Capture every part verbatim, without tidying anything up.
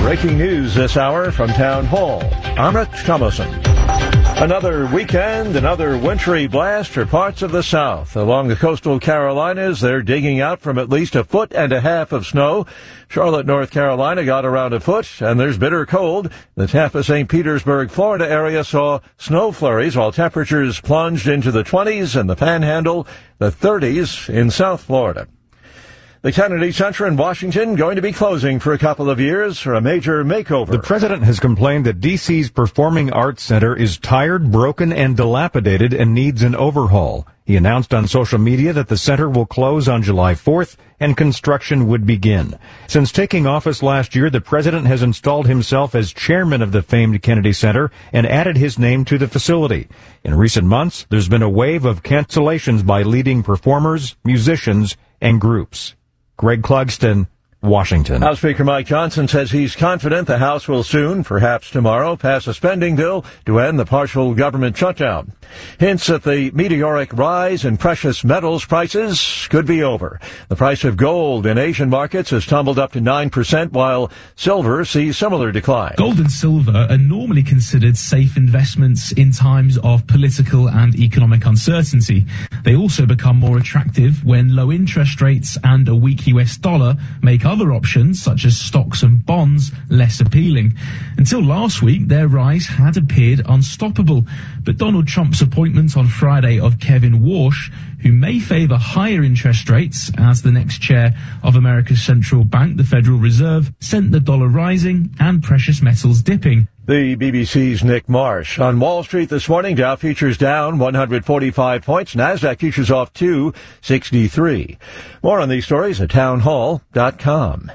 Breaking news this hour from Town Hall. Amit Thomason. Another weekend, another wintry blast for parts of the South. Along the coastal Carolinas, they're digging out from at least a foot and a half of snow. Charlotte, North Carolina got around a foot, and there's bitter cold. The Tampa, Saint Petersburg, Florida area saw snow flurries while temperatures plunged into the twenties and the Panhandle, the thirties in South Florida. The Kennedy Center in Washington going to be closing for a couple of years for a major makeover. The president has complained that D C's Performing Arts Center is tired, broken, and dilapidated and needs an overhaul. He announced on social media that the center will close on July fourth and construction would begin. Since taking office last year, the president has installed himself as chairman of the famed Kennedy Center and added his name to the facility. In recent months, there's been a wave of cancellations by leading performers, musicians, and groups. Greg Clugston, Washington. House Speaker Mike Johnson says he's confident the House will soon, perhaps tomorrow, pass a spending bill to end the partial government shutdown. Hints that the meteoric rise in precious metals prices could be over. The price of gold in Asian markets has tumbled up to nine percent, while silver sees similar decline. Gold and silver are normally considered safe investments in times of political and economic uncertainty. They also become more attractive when low interest rates and a weak U S dollar make other options, such as stocks and bonds, less appealing. Until last week, their rise had appeared unstoppable. But Donald Trump's appointment on Friday of Kevin Warsh, who may favor higher interest rates as the next chair of America's central bank, the Federal Reserve, sent the dollar rising and precious metals dipping. The B B C's Nick Marsh. On Wall Street this morning, Dow futures down one hundred forty-five points. NASDAQ futures off two sixty-three. More on these stories at townhall dot com.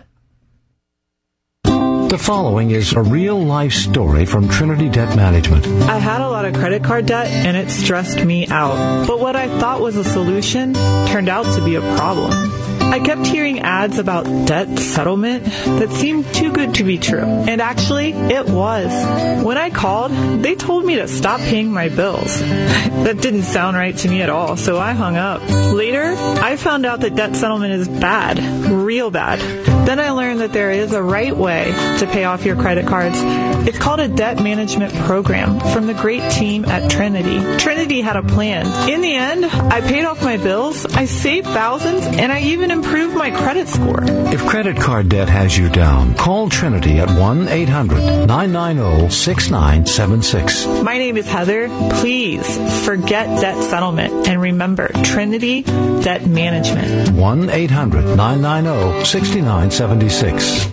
The following is a real-life story from Trinity Debt Management. I had a lot of credit card debt, and it stressed me out. But what I thought was a solution turned out to be a problem. I kept hearing ads about debt settlement that seemed too good to be true. And actually, it was. When I called, they told me to stop paying my bills. That didn't sound right to me at all, so I hung up. Later, I found out that debt settlement is bad, real bad. Then I learned that there is a right way to pay off your credit cards. It's called a debt management program from the great team at Trinity. Trinity had a plan. In the end, I paid off my bills, I saved thousands, and I even improved my credit score. If credit card debt has you down, call Trinity at one eight hundred nine nine zero six nine seven six. My name is Heather. Please forget debt settlement and remember Trinity Debt Management. one eight hundred nine nine zero six nine seven six.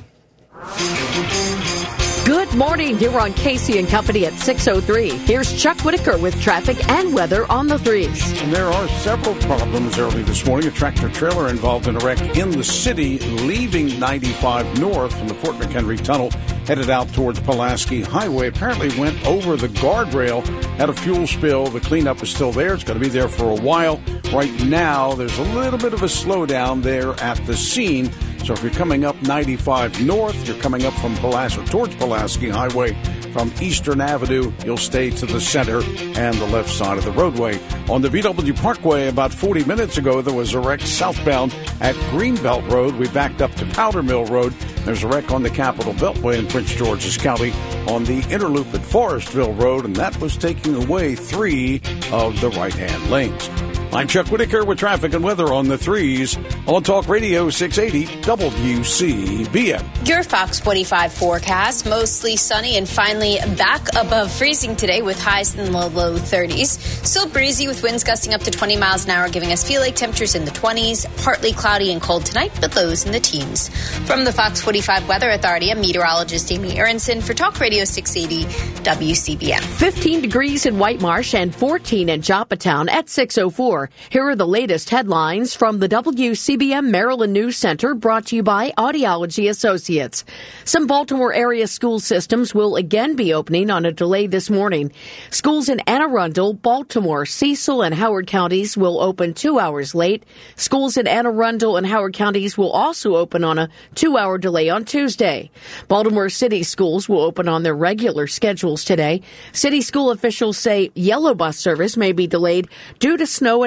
Good morning. You're on Casey and Company at six oh three. Here's Chuck Whitaker with traffic and weather on the threes. And there are several problems early this morning. A tractor-trailer involved in a wreck in the city, leaving ninety-five north from the Fort McHenry Tunnel, headed out towards Pulaski Highway. Apparently went over the guardrail, had a fuel spill. The cleanup is still there. It's going to be there for a while. Right now, there's a little bit of a slowdown there at the scene. So if you're coming up ninety-five north, you're coming up from Pulaski, towards Pulaski Highway from Eastern Avenue, you'll stay to the center and the left side of the roadway. On the B W Parkway, about forty minutes ago, there was a wreck southbound at Greenbelt Road. We backed up to Powder Mill Road. There's a wreck on the Capitol Beltway in Prince George's County on the Interloop at Forestville Road, and that was taking away three of the right-hand lanes. I'm Chuck Whitaker with traffic and weather on the threes on Talk Radio six eighty W C B M. Your Fox forty-five forecast, mostly sunny and finally back above freezing today with highs in the low thirties. Still breezy with winds gusting up to twenty miles an hour, giving us feel like temperatures in the twenties. Partly cloudy and cold tonight, but lows in the teens. From the Fox forty-five Weather Authority, I'm meteorologist Amy Aronson for Talk Radio six eighty W C B M. fifteen degrees in White Marsh and fourteen in Joppatown at six oh four. Here are the latest headlines from the W C B M Maryland News Center, brought to you by Audiology Associates. Some Baltimore area school systems will again be opening on a delay this morning. Schools in Anne Arundel, Baltimore, Cecil, and Howard counties will open two hours late. Schools in Anne Arundel and Howard counties will also open on a two-hour delay on Tuesday. Baltimore City schools will open on their regular schedules today. City school officials say yellow bus service may be delayed due to snow and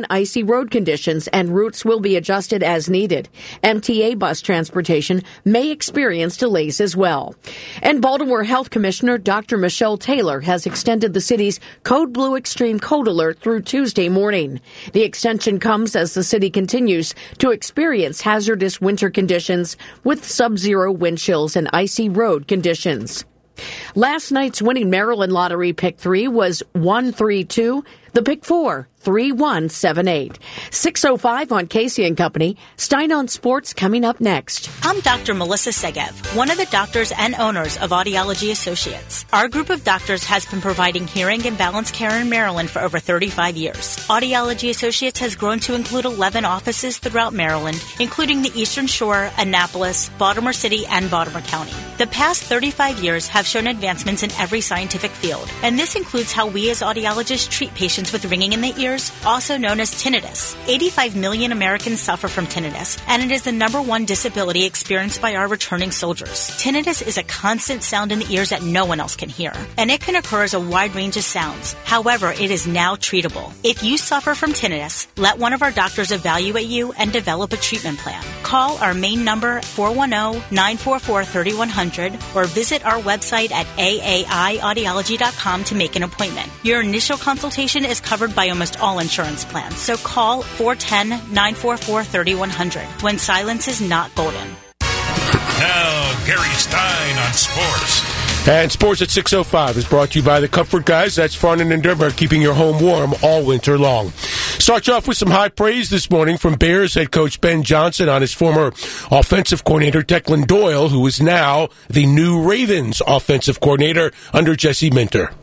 on icy road conditions, and routes will be adjusted as needed. M T A bus transportation may experience delays as well. And Baltimore Health Commissioner Doctor Michelle Taylor has extended the city's Code Blue Extreme Cold Alert through Tuesday morning. The extension comes as the city continues to experience hazardous winter conditions with sub-zero wind chills and icy road conditions. Last night's winning Maryland Lottery Pick three was one three two. The Pick four, three one seven eight. six oh five on Casey and Company. Stein on Sports coming up next. I'm Doctor Melissa Segev, one of the doctors and owners of Audiology Associates. Our group of doctors has been providing hearing and balance care in Maryland for over thirty-five years. Audiology Associates has grown to include eleven offices throughout Maryland, including the Eastern Shore, Annapolis, Baltimore City, and Baltimore County. The past thirty-five years have shown advancements in every scientific field, and this includes how we as audiologists treat patients with ringing in the ears, also known as tinnitus. eighty-five million Americans suffer from tinnitus, and it is the number one disability experienced by our returning soldiers. Tinnitus is a constant sound in the ears that no one else can hear, and it can occur as a wide range of sounds. However, it is now treatable. If you suffer from tinnitus, let one of our doctors evaluate you and develop a treatment plan. Call our main number, four one zero, nine four four, three one zero zero, or visit our website at A A I audiology dot com to make an appointment. Your initial consultation is covered by almost all insurance plans, so call four one zero, nine four four, three one zero zero when silence is not golden. Now, Gary Stein on sports. And Sports at six oh five is brought to you by the Comfort Guys. That's Farnan and Dermer, keeping your home warm all winter long. Start you off with some high praise this morning from Bears head coach Ben Johnson on his former offensive coordinator Declan Doyle, who is now the new Ravens offensive coordinator under Jesse Minter.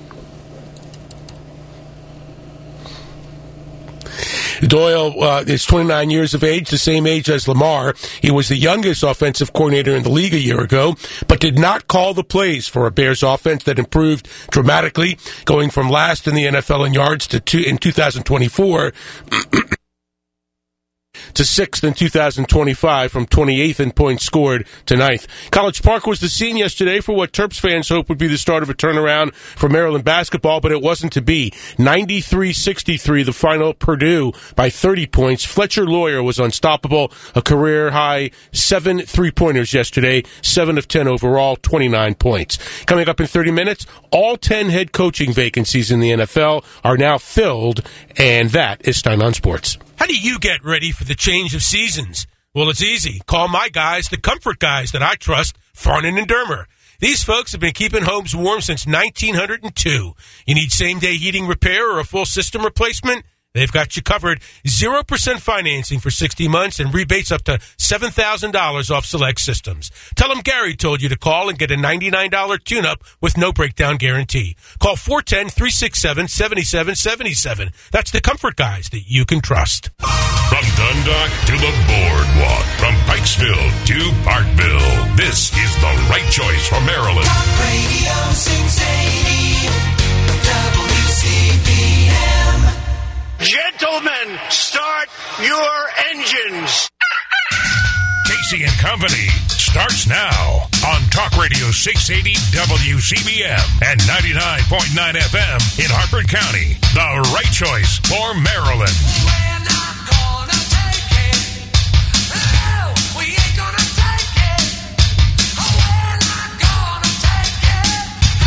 Doyle uh, is twenty-nine years of age, the same age as Lamar. He was the youngest offensive coordinator in the league a year ago, but did not call the plays for a Bears offense that improved dramatically, going from last in the N F L in yards to two, in two thousand twenty-four to sixth in two thousand twenty-five, from twenty-eighth in points scored to ninth. College Park was the scene yesterday for what Terps fans hope would be the start of a turnaround for Maryland basketball, but it wasn't to be. ninety-three sixty-three, the final, Purdue by thirty points. Fletcher Lawyer was unstoppable, a career-high seven three-pointers yesterday, seven of ten overall, twenty-nine points. Coming up in thirty minutes, all ten head coaching vacancies in the N F L are now filled, and that is Stein on Sports. How do you get ready for the change of seasons? Well, it's easy. Call my guys, the Comfort Guys that I trust, Farnan and Dermer. These folks have been keeping homes warm since nineteen oh two. You need same-day heating repair or a full system replacement? They've got you covered. zero percent financing for sixty months and rebates up to seven thousand dollars off select systems. Tell them Gary told you to call and get a ninety-nine dollars tune-up with no breakdown guarantee. Call four one zero, three six seven, seven seven seven seven. That's the Comfort Guys that you can trust. From Dundalk to the Boardwalk, from Pikesville to Parkville, this is the right choice for Maryland. Talk Radio six eighty W C B M. Gentlemen, start your engines. Casey and Company starts now on Talk Radio six eighty W C B M and ninety-nine point nine F M in Harford County. The right choice for Maryland. We're not gonna take it. Oh, we ain't gonna take it. Oh, we're not gonna take it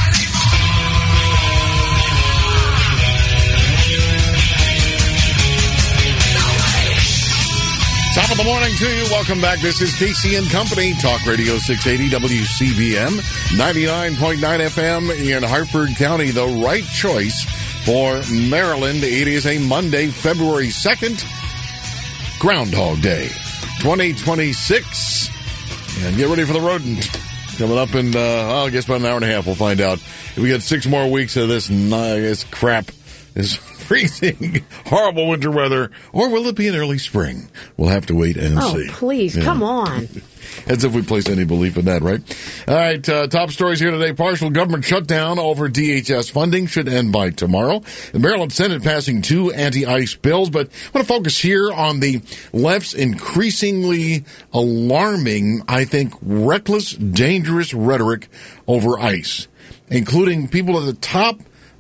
Top of the morning to you. Welcome back. This is Casey and Company. Talk Radio six eighty W C B M, ninety-nine point nine F M in Harford County. The right choice for Maryland. It is a Monday, February second, Groundhog Day, twenty twenty-six. And get ready for the rodent. Coming up in, uh, I guess about an hour and a half, we'll find out. If we get six more weeks of this, this crap, this freezing, horrible winter weather, or will it be an early spring? We'll have to wait and oh, see. Oh, please, yeah. Come on. As if we place any belief in that, right? All right, uh, top stories here today. Partial government shutdown over D H S funding should end by tomorrow. The Maryland Senate passing two anti-ICE bills, but I want to focus here on the left's increasingly alarming, I think, reckless, dangerous rhetoric over ICE, including people at the top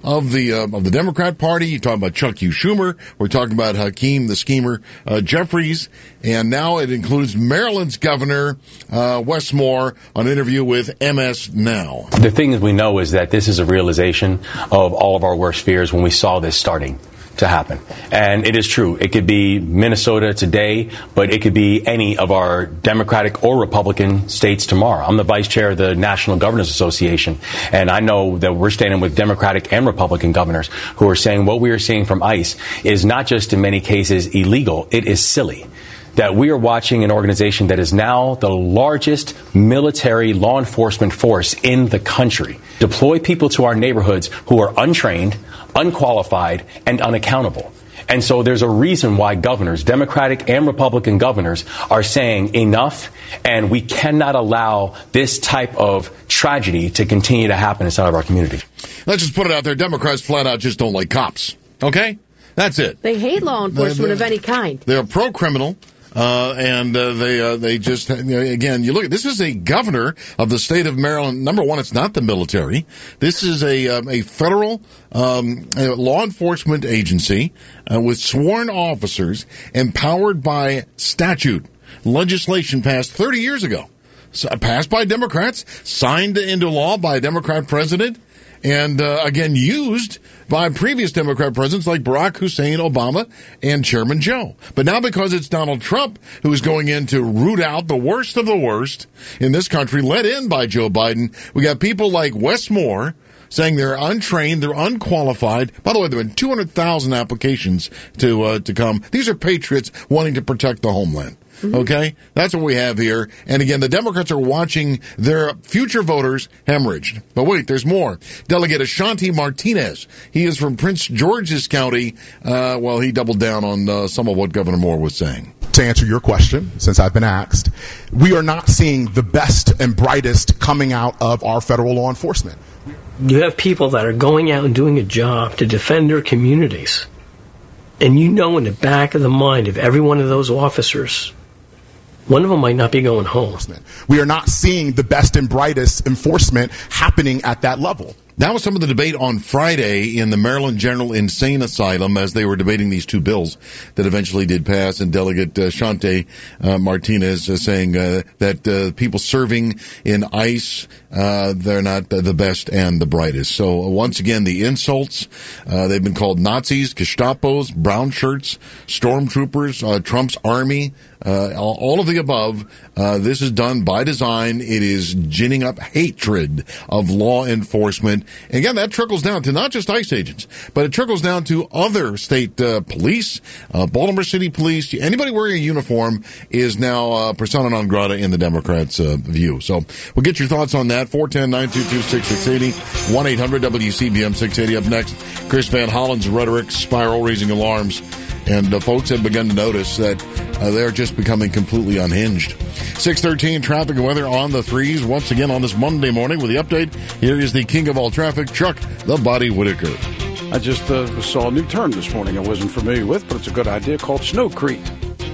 of the uh, of the Democrat Party. You're talking about Chuck U. Schumer. We're talking about Hakeem the Schemer uh, Jeffries. And now it includes Maryland's Governor uh, Wes Moore on an interview with M S Now. The thing we know is that this is a realization of all of our worst fears when we saw this starting to happen. And it is true. It could be Minnesota today, but it could be any of our Democratic or Republican states tomorrow. I'm the vice chair of the National Governors Association, and I know that we're standing with Democratic and Republican governors who are saying what we are seeing from ICE is not just in many cases illegal, it is silly. That we are watching an organization that is now the largest military law enforcement force in the country deploy people to our neighborhoods who are untrained, unqualified, and unaccountable. And so there's a reason why governors, Democratic and Republican governors, are saying enough, and we cannot allow this type of tragedy to continue to happen inside of our community. Let's just put it out there. Democrats flat out just don't like cops. Okay? That's it. They hate law enforcement they're, they're, of any kind. They're pro-criminal. Uh, and uh, they uh, they just, you know, again, you look at this is a governor of the state of Maryland. Number one, it's not the military. This is a um, a federal um, a law enforcement agency uh, with sworn officers empowered by statute, legislation passed thirty years ago, so, passed by Democrats, signed into law by a Democrat president, and uh, again used by previous Democrat presidents like Barack Hussein Obama and Chairman Joe. But now because it's Donald Trump who is going in to root out the worst of the worst in this country, led in by Joe Biden, we got people like Wes Moore saying they're untrained, they're unqualified. By the way, there have been two hundred thousand applications to uh, to come. These are patriots wanting to protect the homeland. Mm-hmm. Okay? That's what we have here. And again, the Democrats are watching their future voters hemorrhaged. But wait, there's more. Delegate Ashanti Martinez. He is from Prince George's County. Uh, well, he doubled down on uh, some of what Governor Moore was saying. To answer your question, since I've been asked, we are not seeing the best and brightest coming out of our federal law enforcement. You have people that are going out and doing a job to defend their communities. And you know in the back of the mind of every one of those officers, one of them might not be going home. We are not seeing the best and brightest enforcement happening at that level. That was some of the debate on Friday in the Maryland General Insane Asylum as they were debating these two bills that eventually did pass. And Delegate uh, Shante uh, Martinez uh, saying uh, that uh, people serving in ICE, uh, they're not the best and the brightest. So uh, once again, the insults, uh, they've been called Nazis, Gestapos, brown shirts, stormtroopers, uh, Trump's army, uh, all, all of the above. Uh, this is done by design. It is ginning up hatred of law enforcement. And again, that trickles down to not just ICE agents, but it trickles down to other state uh, police, uh, Baltimore City Police. Anybody wearing a uniform is now uh, persona non grata in the Democrats' uh, view. So we'll get your thoughts on that. four one zero, nine two two, six six eight zero, one eight hundred W C B M six eighty. Up next, Chris Van Hollen's rhetoric spiral, raising alarms. And uh, folks have begun to notice that uh, they're just becoming completely unhinged. six thirteen, traffic and weather on the threes. Once again on this Monday morning with the update, here is the king of all traffic, Chuck the Body Whitaker. I just uh, saw a new term this morning I wasn't familiar with, but it's a good idea, called snowcrete.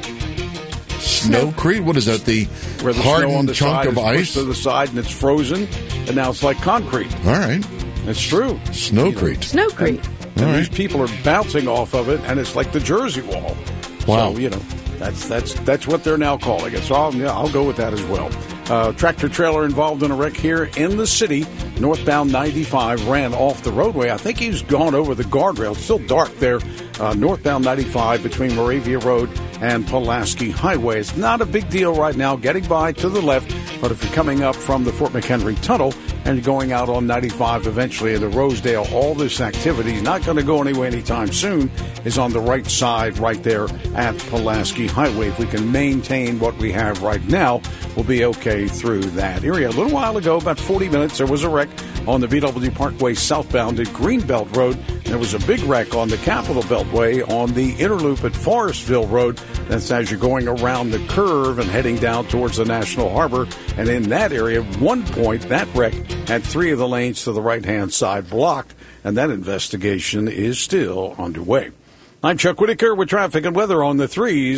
Snowcrete? What is that, the, Where the hardened snow on the chunk side of is ice? pushed to the side and it's frozen, and now it's like concrete. All right. It's true. Snowcrete. You know, Snowcrete. And All these right. people are bouncing off of it, and it's like the Jersey Wall. Wow. So, you know, that's that's that's what they're now calling it. So I'll, yeah, I'll go with that as well. Uh, tractor trailer involved in a wreck here in the city. Northbound ninety-five ran off the roadway. I think he's gone over the guardrail. It's still dark there. Uh, northbound ninety-five between Moravia Road and Pulaski Highway. It's not a big deal right now getting by to the left, but if you're coming up from the Fort McHenry Tunnel and you're going out on ninety-five eventually into Rosedale, all this activity is not going to go anywhere anytime soon, is on the right side right there at Pulaski Highway. If we can maintain what we have right now, we'll be okay through that area. A little while ago, about forty minutes, there was a wreck on the B W Parkway southbound at Greenbelt Road. There was a big wreck on the Capitol Beltway on the Interloop at Forestville Road. That's as you're going around the curve and heading down towards the National Harbor. And in that area, at one point, that wreck had three of the lanes to the right-hand side blocked, and that investigation is still underway. I'm Chuck Whitaker with traffic and weather on the threes.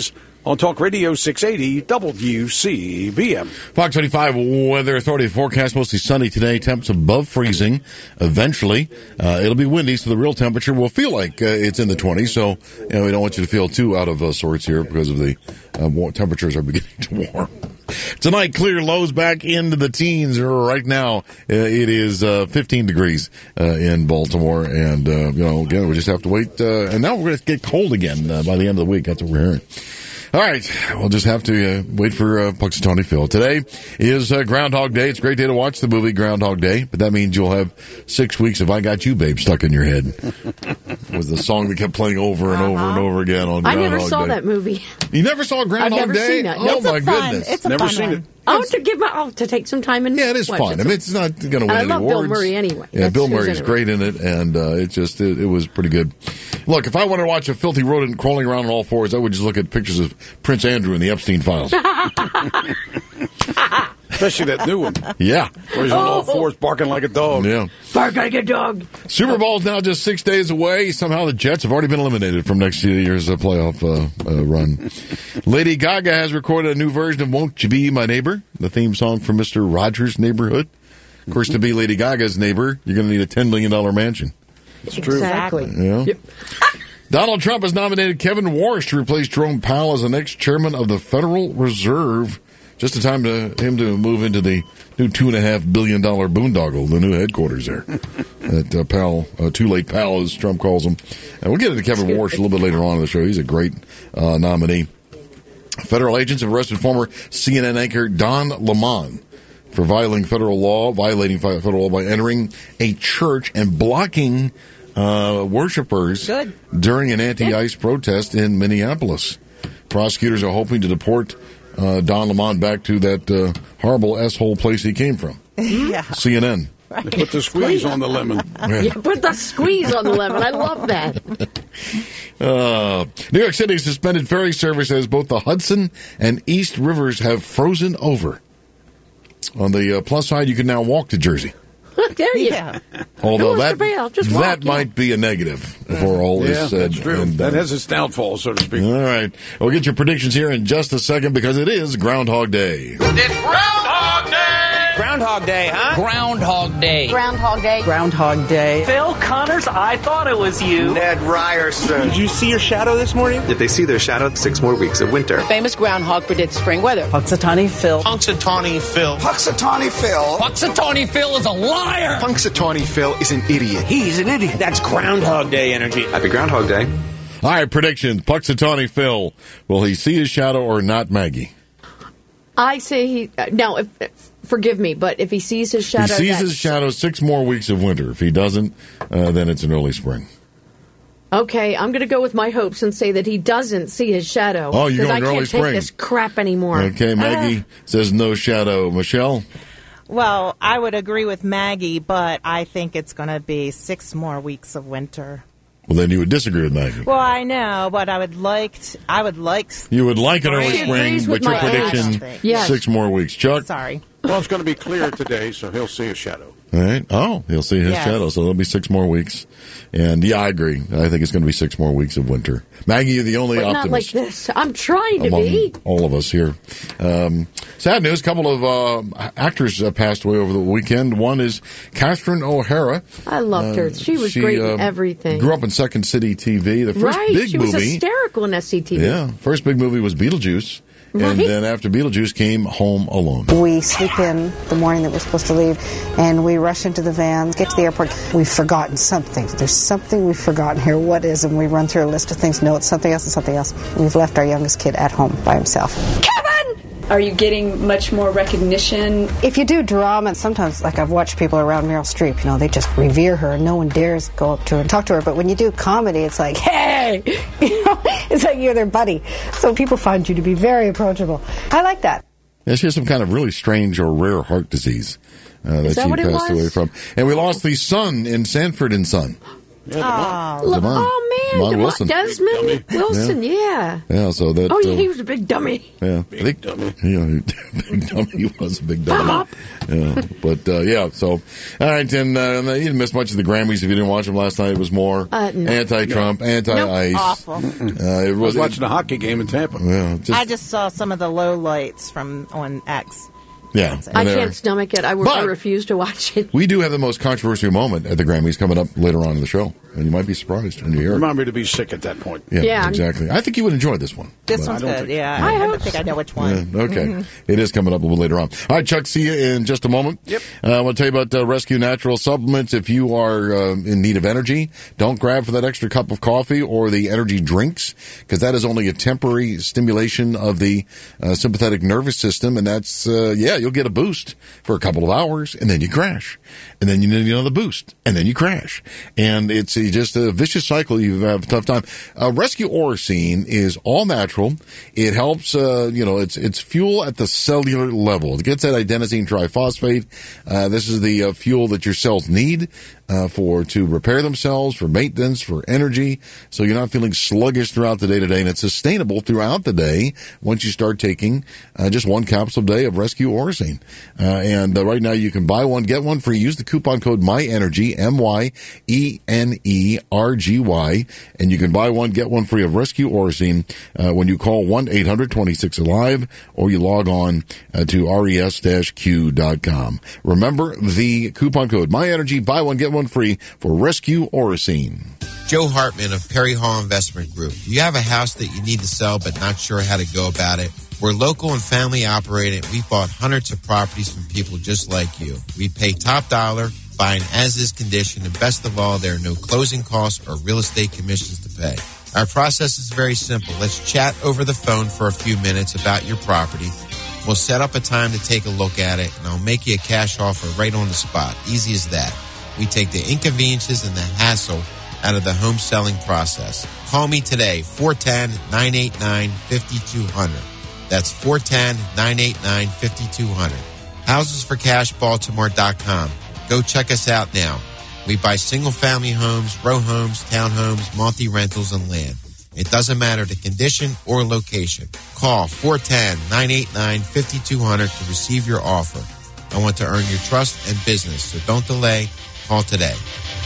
on Talk Radio six eighty W C B M. Fox twenty-five Weather Authority forecast mostly sunny today. Temps above freezing. Eventually, uh, it'll be windy, so the real temperature will feel like uh, it's in the twenties. So, you know, we don't want you to feel too out of uh, sorts here because of the uh, war- temperatures are beginning to warm. Tonight, clear, lows back into the teens. Right now, uh, it is uh, fifteen degrees uh, in Baltimore, and uh, you know, again, we just have to wait. Uh, and now we're going to get cold again uh, by the end of the week. That's what we're hearing. All right, we'll just have to uh, wait for uh, Punxsutawney Phil. Today is uh, Groundhog Day. It's a great day to watch the movie Groundhog Day, but that means you'll have six weeks of "I Got You, Babe" stuck in your head. Was the song that kept playing over and over and over again on Groundhog Day. I never saw Day. that movie. You never saw Groundhog I've never Day? Seen it. Oh, it's my a fun, goodness. It's a never fun seen one. it. Oh, to give my oh, to take some time and yeah, it is watch fun. It. I mean, it's not going to win I any love awards. Bill Murray anyway. Yeah, That's Bill who's Murray's in it. great in it, and uh, it just it, it was pretty good. Look, if I wanted to watch a filthy rodent crawling around on all fours, I would just look at pictures of Prince Andrew in the Epstein files. Especially that new one. Yeah. Where he's on all fours barking like a dog. Yeah. Bark like a dog. Super Bowl's now just six days away. Somehow the Jets have already been eliminated from next year's uh, playoff uh, uh, run. Lady Gaga has recorded a new version of "Won't You Be My Neighbor," the theme song from Mister Rogers' Neighborhood. Of course, to be Lady Gaga's neighbor, you're going to need a ten million dollars mansion. It's true. Exactly. Yeah. Yep. Donald Trump has nominated Kevin Warsh to replace Jerome Powell as the next chairman of the Federal Reserve. Just a time to him to move into the new two and a half billion dollar boondoggle, the new headquarters there. At uh, Powell, uh, too late Powell, as Trump calls him. And we'll get into Kevin Warsh a little bit later on in the show. He's a great uh, nominee. Federal agents have arrested former C N N anchor Don Lemon for violating federal law, violating federal law by entering a church and blocking uh, worshipers Good. during an anti-ICE protest in Minneapolis. Prosecutors are hoping to deport uh, Don Lemon back to that uh, horrible S-hole place he came from. Yeah. C N N. They put the squeeze on the lemon. Yeah, put the squeeze on the lemon. I love that. Uh, New York City suspended ferry service as both the Hudson and East Rivers have frozen over. On the uh, plus side, you can now walk to Jersey. There you Yeah. Although Who wants that, to bail? Just walk, that yeah. might be a negative for all Yeah, is said. that's true. and That done. has its downfall, so to speak. All right. We'll get your predictions here in just a second because it is Groundhog Day. It's Groundhog Day! Groundhog Day, huh? Groundhog Day. Groundhog Day. Groundhog Day. Phil Connors, I thought it was you. Ned Ryerson. Did you see your shadow this morning? If they see their shadow, six more weeks of winter. Famous groundhog predicts spring weather. Punxsutawney Phil. Punxsutawney Phil. Punxsutawney Phil. Punxsutawney Phil is a liar. Punxsutawney Phil is an idiot. He's an idiot. That's Groundhog Day energy. Happy Groundhog Day. All right, predictions. Punxsutawney Phil. Will he see his shadow or not, Maggie? I say he. Uh, now, if, forgive me, but if he sees his shadow, He sees that's- his shadow six more weeks of winter. If he doesn't, uh, then it's an early spring. Okay, I'm going to go with my hopes and say that he doesn't see his shadow. Oh, you're 'cause going I early can't spring. take this crap anymore. Okay, Maggie says no shadow. Michelle? Well, I would agree with Maggie, but I think it's going to be six more weeks of winter. Well, then you would disagree with Maggie. Well, I know, but I would like to, I would like. You would like an early She spring, agrees but with your my prediction, age. Yes. six more weeks. Chuck? Sorry. Well, it's going to be clear today, so he'll see a shadow. All right. Oh, he'll see his Yes. shadow, so it'll be six more weeks. And, yeah, I agree. I think it's going to be six more weeks of winter. Maggie, you're the only But not like optimist this. I'm trying to among be. all of us here. Um, sad news, a couple of uh, actors uh, passed away over the weekend. One is Catherine O'Hara. I loved her. Uh, She was great in uh, everything. Grew up in Second City T V. The first right. big she movie. was hysterical in S C T V. Yeah, first big movie was Beetlejuice. And Right. then after Beetlejuice came Home Alone. We sleep in the morning that we're supposed to leave, and we rush into the van, get to the airport. We've forgotten something. There's something we've forgotten here. What is? And we run through a list of things. No, it's something else and something else. We've left our youngest kid at home by himself. Are you getting much more recognition? If you do drama, sometimes, like I've watched people around Meryl Streep, you know, they just revere her and no one dares go up to her and talk to her. But when you do comedy, it's like, hey, you know, it's like you're their buddy. So people find you to be very approachable. I like that. Yeah, she has some kind of really strange or rare heart disease uh, that, Is that she what it passed was? away from. And we lost the son in Sanford and Son. Yeah, Oh, Look- Devon. oh, man. Devon Devon- Wilson. Desmond Wilson, yeah. Yeah, so that. Oh, yeah, uh, he was a big dummy. Yeah, Big I think, dummy. Yeah, big dummy. He was a big dummy. Yeah, but uh, yeah. So, all right, and uh, you didn't miss much of the Grammys if you didn't watch them last night. It was more Uh, no. anti-Trump, anti-ICE. awful. Uh, it I was was watching a hockey game in Tampa. Yeah, just, I just saw some of the low lights from on X. yeah. I I and they're- can't stomach it. I, I But- refuse to watch it. We do have the most controversial moment at the Grammys coming up later on in the show, and you might be surprised when you hear it. Remind me to be sick at that point. Yeah, Yeah. exactly. I think you would enjoy this one. This But- one's I don't good. think- Yeah, I I, hope don't think I know which one. Yeah, okay. It is coming up a little later on. All right, Chuck, see you in just a moment. Yep. Uh, I want to tell you about uh, Rescue Natural Supplements. If you are uh, in need of energy, don't grab for that extra cup of coffee or the energy drinks, because that is only a temporary stimulation of the uh, sympathetic nervous system. And that's, uh, yeah, you'll get a boost for a couple of hours, and then you crash. And then you need another boost, and then you crash. And it's uh, just a vicious cycle. You have a tough time. Uh, Rescue Oracene is all natural. It helps, uh, you know, it's it's fuel at the cellular level. It gets that adenosine triphosphate. Uh, this is the uh, fuel that your cells need uh, for to repair themselves, for maintenance, for energy. So you're not feeling sluggish throughout the day to day, and it's sustainable throughout the day once you start taking uh, just one capsule a day of Rescue Oracene. Uh, and uh, right now you can buy one, get one free. Use the coupon code MYENERGY, M Y E N E R G Y, and you can buy one, get one free of Rescue Oracene uh, when you call one eight hundred twenty-six alive or you log on uh, to res q dot com. Remember the coupon code MYENERGY, buy one, get one free for Rescue Oracene. Joe Hartman of Perry Hall Investment Group. You have a house that you need to sell but not sure how to go about it? We're local and family operated. We've bought hundreds of properties from people just like you. We pay top dollar, buy in as-is condition, and best of all, there are no closing costs or real estate commissions to pay. Our process is very simple. Let's chat over the phone for a few minutes about your property. We'll set up a time to take a look at it, and I'll make you a cash offer right on the spot. Easy as that. We take the inconveniences and the hassle out of the home selling process. Call me today, four one zero, nine eight nine, five two zero zero. That's four one zero, nine eight nine, five two zero zero. houses for cash baltimore dot com. Go check us out now. We buy single-family homes, row homes, townhomes, multi-rentals, and land. It doesn't matter the condition or location. Call four one zero, nine eight nine, five two zero zero to receive your offer. I want to earn your trust and business, so don't delay. Call today.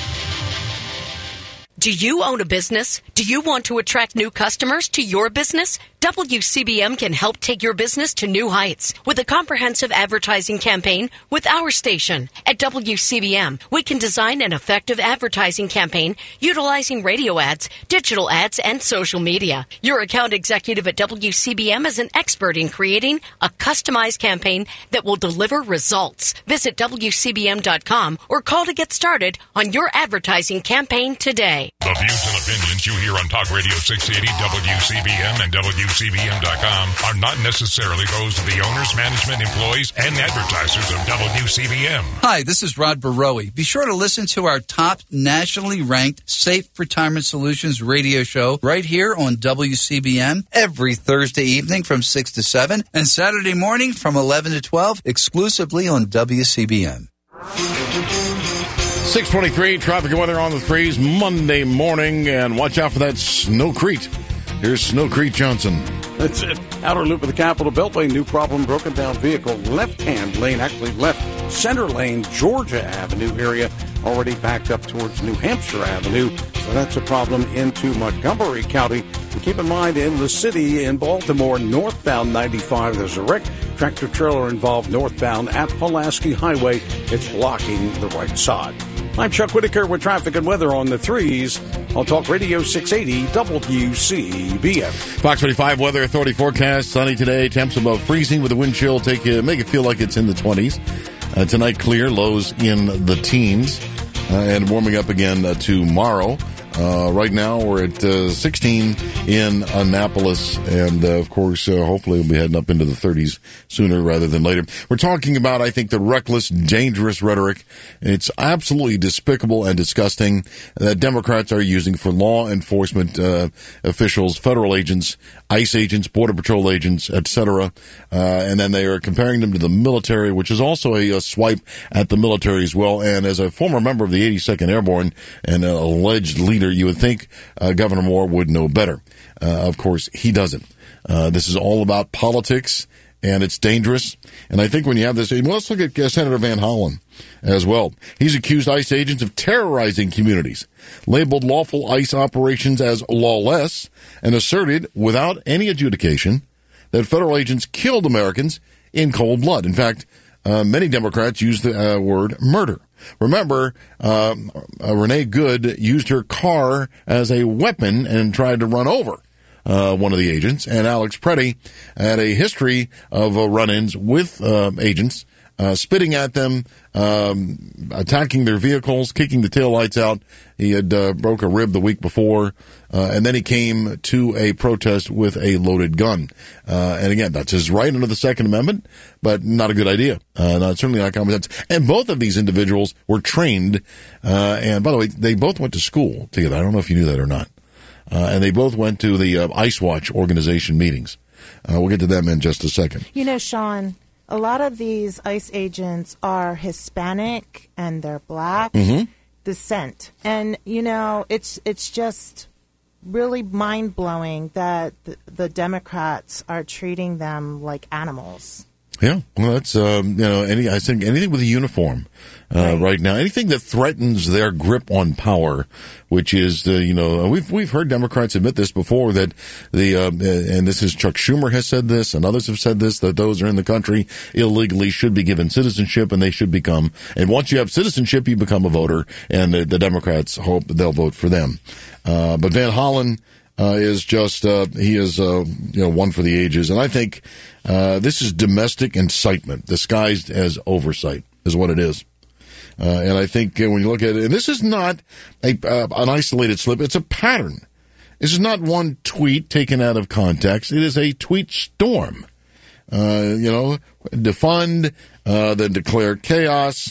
Do you own a business? Do you want to attract new customers to your business? W C B M can help take your business to new heights with a comprehensive advertising campaign with our station. At W C B M, we can design an effective advertising campaign utilizing radio ads, digital ads, and social media. Your account executive at W C B M is an expert in creating a customized campaign that will deliver results. Visit W C B M dot com or call to get started on your advertising campaign today. The views and opinions you hear on Talk Radio six eighty W C B M and W C B M dot com are not necessarily those of the owners, management, employees, and advertisers of W C B M. Hi, this is Rod Barowie. Be sure to listen to our top nationally ranked Safe Retirement Solutions radio show right here on W C B M every Thursday evening from six to seven and Saturday morning from eleven to twelve exclusively on W C B M. six twenty-three, traffic and weather on the threes Monday morning, and watch out for that Snowcrete. Here's Snowcrete Johnson. That's it. Outer loop of the Capitol Beltway, new problem, broken down vehicle, left-hand lane, actually left center lane, Georgia Avenue area, already backed up towards New Hampshire Avenue. So that's a problem into Montgomery County. And keep in mind, in the city in Baltimore, northbound ninety-five, there's a wreck. Tractor trailer involved northbound at Pulaski Highway. It's blocking the right side. I'm Chuck Whitaker with traffic and weather on the threes on Talk Radio six eighty W C B M. Fox twenty-five Weather Authority forecast. Sunny today. Temps above freezing with a wind chill. Take you, make it feel like it's in the twenties. Uh, tonight clear. Lows in the teens. Uh, and warming up again uh, tomorrow. Uh, right now, we're at uh, sixteen in Annapolis, and uh, of course, uh, hopefully, we'll be heading up into the thirties sooner rather than later. We're talking about, I think, the reckless, dangerous rhetoric. It's absolutely despicable and disgusting that Democrats are using for law enforcement uh, officials, federal agents, ICE agents, Border Patrol agents, et cetera. Uh, and then they are comparing them to the military, which is also a, a swipe at the military as well. And as a former member of the eighty-second Airborne and an alleged leader, you would think uh, Governor Moore would know better. Uh, of course, he doesn't. Uh, this is all about politics, and it's dangerous. And I think when you have this, well, let's look at uh, Senator Van Hollen as well. He's accused ICE agents of terrorizing communities, labeled lawful ICE operations as lawless, and asserted, without any adjudication, that federal agents killed Americans in cold blood. In fact, uh, many Democrats use the uh, word murder. Remember, uh, uh, Renee Good used her car as a weapon and tried to run over uh, one of the agents. And Alex Preddy had a history of uh, run-ins with uh, agents, uh, spitting at them, um, attacking their vehicles, kicking the taillights out. He had uh, broke a rib the week before, uh, and then he came to a protest with a loaded gun. Uh, and again, that's his right under the Second Amendment, but not a good idea. Uh, not, certainly not common sense. And both of these individuals were trained, uh, and by the way, they both went to school together. I don't know if you knew that or not. Uh, and they both went to the uh, ICE Watch organization meetings. Uh, we'll get to them in just a second. You know, Sean, a lot of these ICE agents are Hispanic and they're black Mm-hmm. descent. And, you know, it's it's just really mind-blowing that the, the Democrats are treating them like animals. Yeah, well, that's um, you know, any I think anything with a uniform uh, right. right now, anything that threatens their grip on power, which is uh, you know we've we've heard Democrats admit this before, that the uh, and this is Chuck Schumer has said this and others have said this, that those are in the country illegally should be given citizenship, and they should become, and once you have citizenship, you become a voter, and the, the Democrats hope they'll vote for them. Uh, but Van Hollen Uh, is just, uh, he is, uh, you know, one for the ages. And I think, uh, this is domestic incitement disguised as oversight is what it is. Uh, and I think uh, when you look at it, and this is not a, uh, an isolated slip, it's a pattern. This is not one tweet taken out of context. It is a tweet storm. Uh, you know, defund, uh, then declare chaos.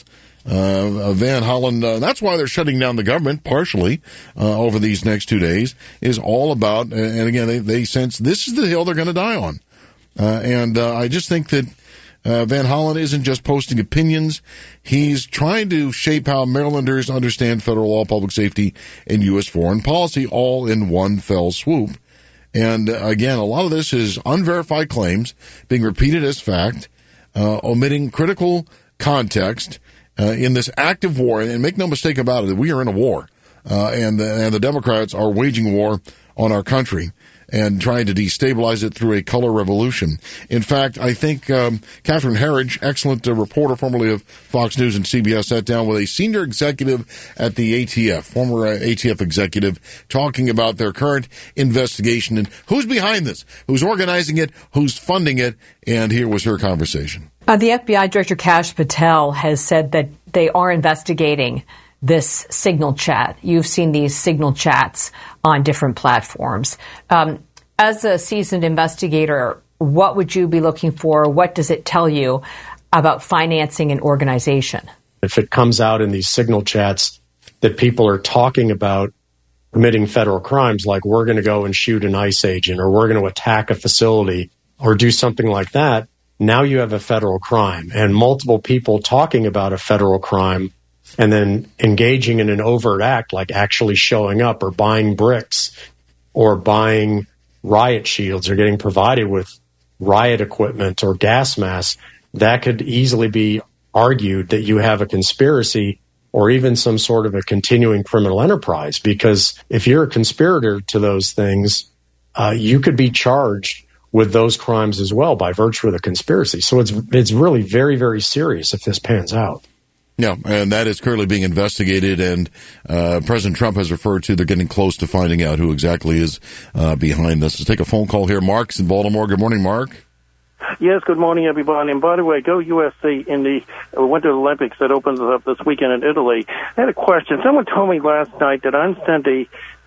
Uh, Van Hollen, uh, that's why they're shutting down the government partially uh, over these next two days, is all about, and again, they, they sense this is the hill they're going to die on. Uh, and uh, I just think that uh, Van Hollen isn't just posting opinions. He's trying to shape how Marylanders understand federal law, public safety, and U S foreign policy all in one fell swoop. And uh, again, a lot of this is unverified claims being repeated as fact, uh, omitting critical context, Uh, in this active war, and make no mistake about it, we are in a war, uh, and, the, and the Democrats are waging war on our country and trying to destabilize it through a color revolution. In fact, I think um, Catherine Herridge, excellent uh, reporter formerly of Fox News and C B S, sat down with a senior executive at the A T F, former uh, A T F executive, talking about their current investigation and who's behind this, who's organizing it, who's funding it, and here was her conversation. Uh, the F B I Director Kash Patel has said that they are investigating this signal chat. You've seen these signal chats on different platforms. Um, as a seasoned investigator, what would you be looking for? What does it tell you about financing an organization? If it comes out in these signal chats that people are talking about committing federal crimes, like we're going to go and shoot an ICE agent, or we're going to attack a facility, or do something like that, now you have a federal crime, and multiple people talking about a federal crime and then engaging in an overt act like actually showing up or buying bricks or buying riot shields or getting provided with riot equipment or gas masks. That could easily be argued that you have a conspiracy or even some sort of a continuing criminal enterprise, because if you're a conspirator to those things, uh, you could be charged with those crimes as well by virtue of the conspiracy. So it's it's really very, very serious if this pans out. Yeah, and that is currently being investigated, and uh, President Trump has referred to they're getting close to finding out who exactly is uh, behind this. Let's take a phone call here. Mark's in Baltimore. Good morning, Mark. Yes, good morning, everybody. And by the way, go U S C in the Winter Olympics that opens up this weekend in Italy. I had a question. Someone told me last night that I understand the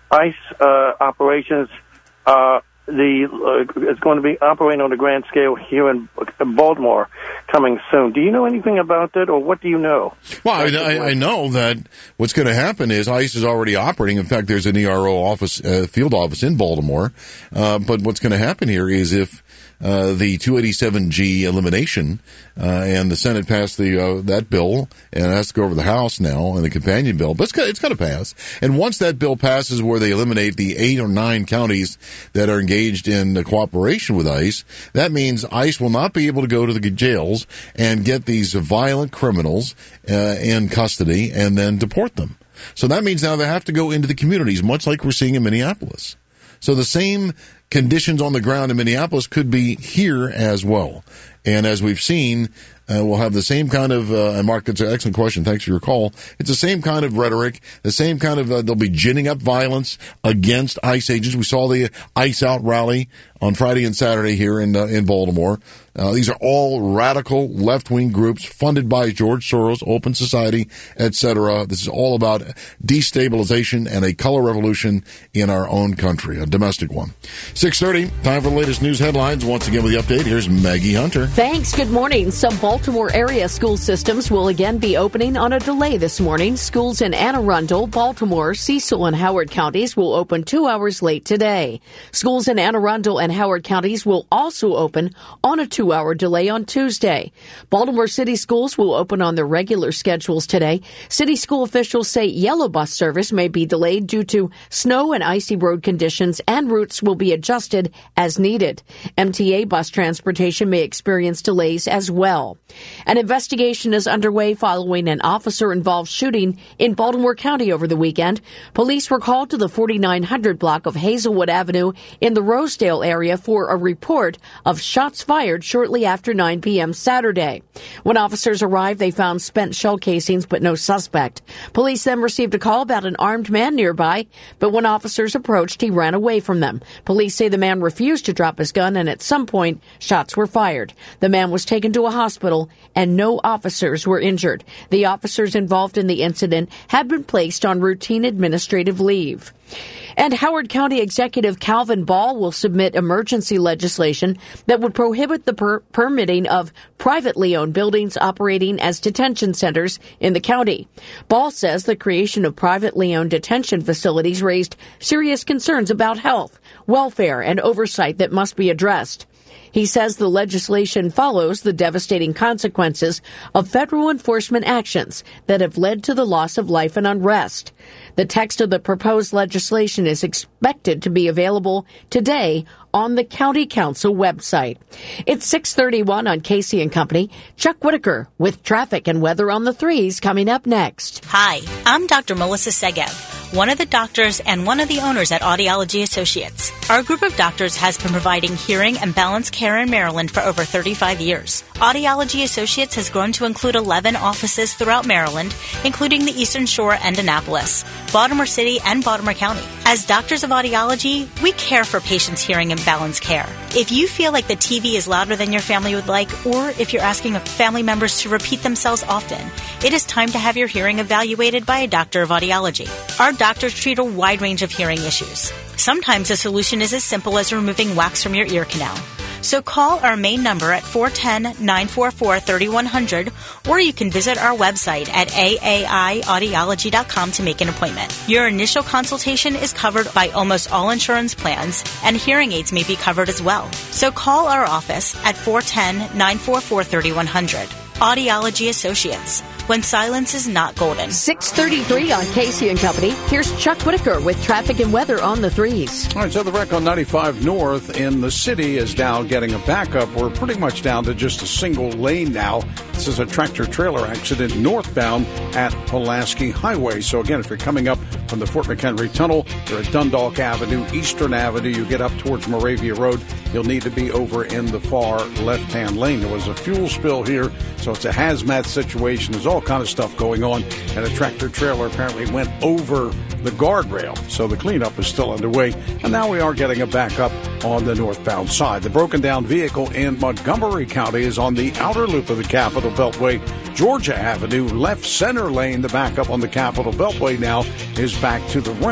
ICE uh, operations uh, the uh, is going to be operating on a grand scale here in, in Baltimore coming soon. Do you know anything about that, or what do you know? Well, I, I, I know that what's going to happen is ICE is already operating. In fact, there's an E R O office, uh, field office in Baltimore. Uh, but what's going to happen here is if Uh, the two eighty-seven G elimination, uh, and the Senate passed the uh, that bill, and it has to go over the House now, and the companion bill, but it's got, it's got to pass. And once that bill passes where they eliminate the eight or nine counties that are engaged in the cooperation with ICE, that means ICE will not be able to go to the jails and get these violent criminals uh, in custody and then deport them. So that means now they have to go into the communities, much like we're seeing in Minneapolis. So the same conditions on the ground in Minneapolis could be here as well. And as we've seen, uh, we'll have the same kind of, uh, and Mark, it's an excellent question. Thanks for your call. It's the same kind of rhetoric, the same kind of, uh, they'll be ginning up violence against ICE agents. We saw the ICE Out rally on Friday and Saturday here in, uh, in Baltimore. Uh, these are all radical left-wing groups funded by George Soros, Open Society, et cetera. This is all about destabilization and a color revolution in our own country, a domestic one. six thirty, time for the latest news headlines. Once again with the update, here's Maggie Hunter. Thanks. Good morning. Some Baltimore area school systems will again be opening on a delay this morning. Schools in Anne Arundel, Baltimore, Cecil, and Howard counties will open two hours late today. Schools in Anne Arundel and Howard counties will also open on a two two-hour delay on Tuesday. Baltimore City schools will open on their regular schedules today. City school officials say yellow bus service may be delayed due to snow and icy road conditions, and routes will be adjusted as needed. M T A bus transportation may experience delays as well. An investigation is underway following an officer-involved shooting in Baltimore County over the weekend. Police were called to the forty-nine hundred block of Hazelwood Avenue in the Rosedale area for a report of shots fired shortly after nine p.m. Saturday. When officers arrived, they found spent shell casings but no suspect. Police then received a call about an armed man nearby, but when officers approached, he ran away from them. Police say the man refused to drop his gun, and at some point, shots were fired. The man was taken to a hospital, and no officers were injured. The officers involved in the incident have been placed on routine administrative leave. And Howard County Executive Calvin Ball will submit emergency legislation that would prohibit the per- permitting of privately owned buildings operating as detention centers in the county. Ball says the creation of privately owned detention facilities raised serious concerns about health, welfare, and oversight that must be addressed. He says the legislation follows the devastating consequences of federal enforcement actions that have led to the loss of life and unrest. The text of the proposed legislation is expected to be available today on the County Council website. It's six thirty-one on Casey and Company. Chuck Whitaker with traffic and weather on the threes coming up next. Hi, I'm Doctor Melissa Segev, one of the doctors and one of the owners at Audiology Associates. Our group of doctors has been providing hearing and balance care in Maryland for over thirty-five years. Audiology Associates has grown to include eleven offices throughout Maryland, including the Eastern Shore and Annapolis, Baltimore City, and Baltimore County. As doctors of audiology, we care for patients' hearing and balance care. If you feel like the T V is louder than your family would like, or if you're asking family members to repeat themselves often, it is time to have your hearing evaluated by a doctor of audiology. Our doctors treat a wide range of hearing issues. Sometimes the solution is as simple as removing wax from your ear canal. So call our main number at four one zero, nine four four, three one zero zero, or you can visit our website at A A I audiology dot com to make an appointment. Your initial consultation is covered by almost all insurance plans, and hearing aids may be covered as well. So call our office at four one zero, nine four four, three one zero zero. Audiology Associates, when silence is not golden. six thirty-three on Casey and Company. Here's Chuck Whitaker with traffic and weather on the threes. All right, so the wreck on ninety-five North in the city is now getting a backup. We're pretty much down to just a single lane now. This is a tractor-trailer accident northbound at Pulaski Highway. So again, if you're coming up from the Fort McHenry Tunnel, you're at Dundalk Avenue, Eastern Avenue, you get up towards Moravia Road, you'll need to be over in the far left-hand lane. There was a fuel spill here, so it's a hazmat situation. There's all kind of stuff going on, and a tractor-trailer apparently went over the guardrail. So the cleanup is still underway, and now we are getting a backup on the northbound side. The broken-down vehicle in Montgomery County is on the outer loop of the Capitol Beltway, Georgia Avenue, left center lane. The backup on the Capitol Beltway now is back to the ramp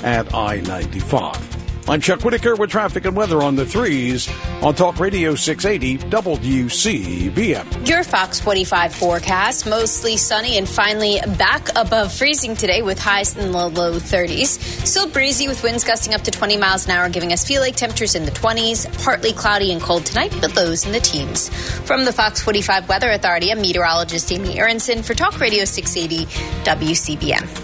at I ninety-five. I'm Chuck Whitaker with traffic and weather on the threes on Talk Radio six eighty W C B M. Your Fox forty-five forecast, mostly sunny and finally back above freezing today with highs in the low thirties. Still breezy with winds gusting up to twenty miles an hour, giving us feel like temperatures in the twenties. Partly cloudy and cold tonight, but lows in the teens. From the Fox forty-five Weather Authority, I'm meteorologist Amy Aronson for Talk Radio six eighty W C B M.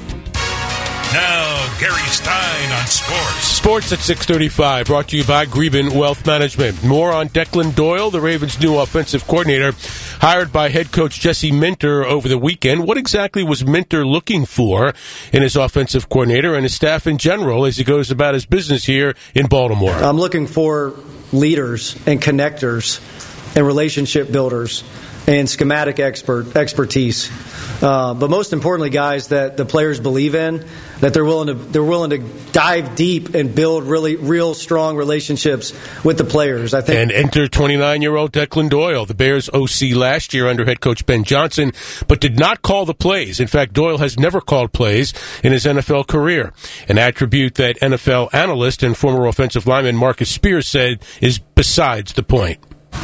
Now, Gary Stein on sports. Sports at six thirty-five, brought to you by Greben Wealth Management. More on Declan Doyle, the Ravens' new offensive coordinator, hired by head coach Jesse Minter over the weekend. What exactly was Minter looking for in his offensive coordinator and his staff in general as he goes about his business here in Baltimore? I'm looking for leaders and connectors and relationship builders and schematic expert expertise. Uh, but most importantly, guys, that the players believe in, that they're willing to they're willing to dive deep and build really real strong relationships with the players. I think. And enter twenty-nine-year-old Declan Doyle, the Bears O C last year under head coach Ben Johnson, but did not call the plays. In fact, Doyle has never called plays in his N F L career, an attribute that N F L analyst and former offensive lineman Marcus Spears said is besides the point.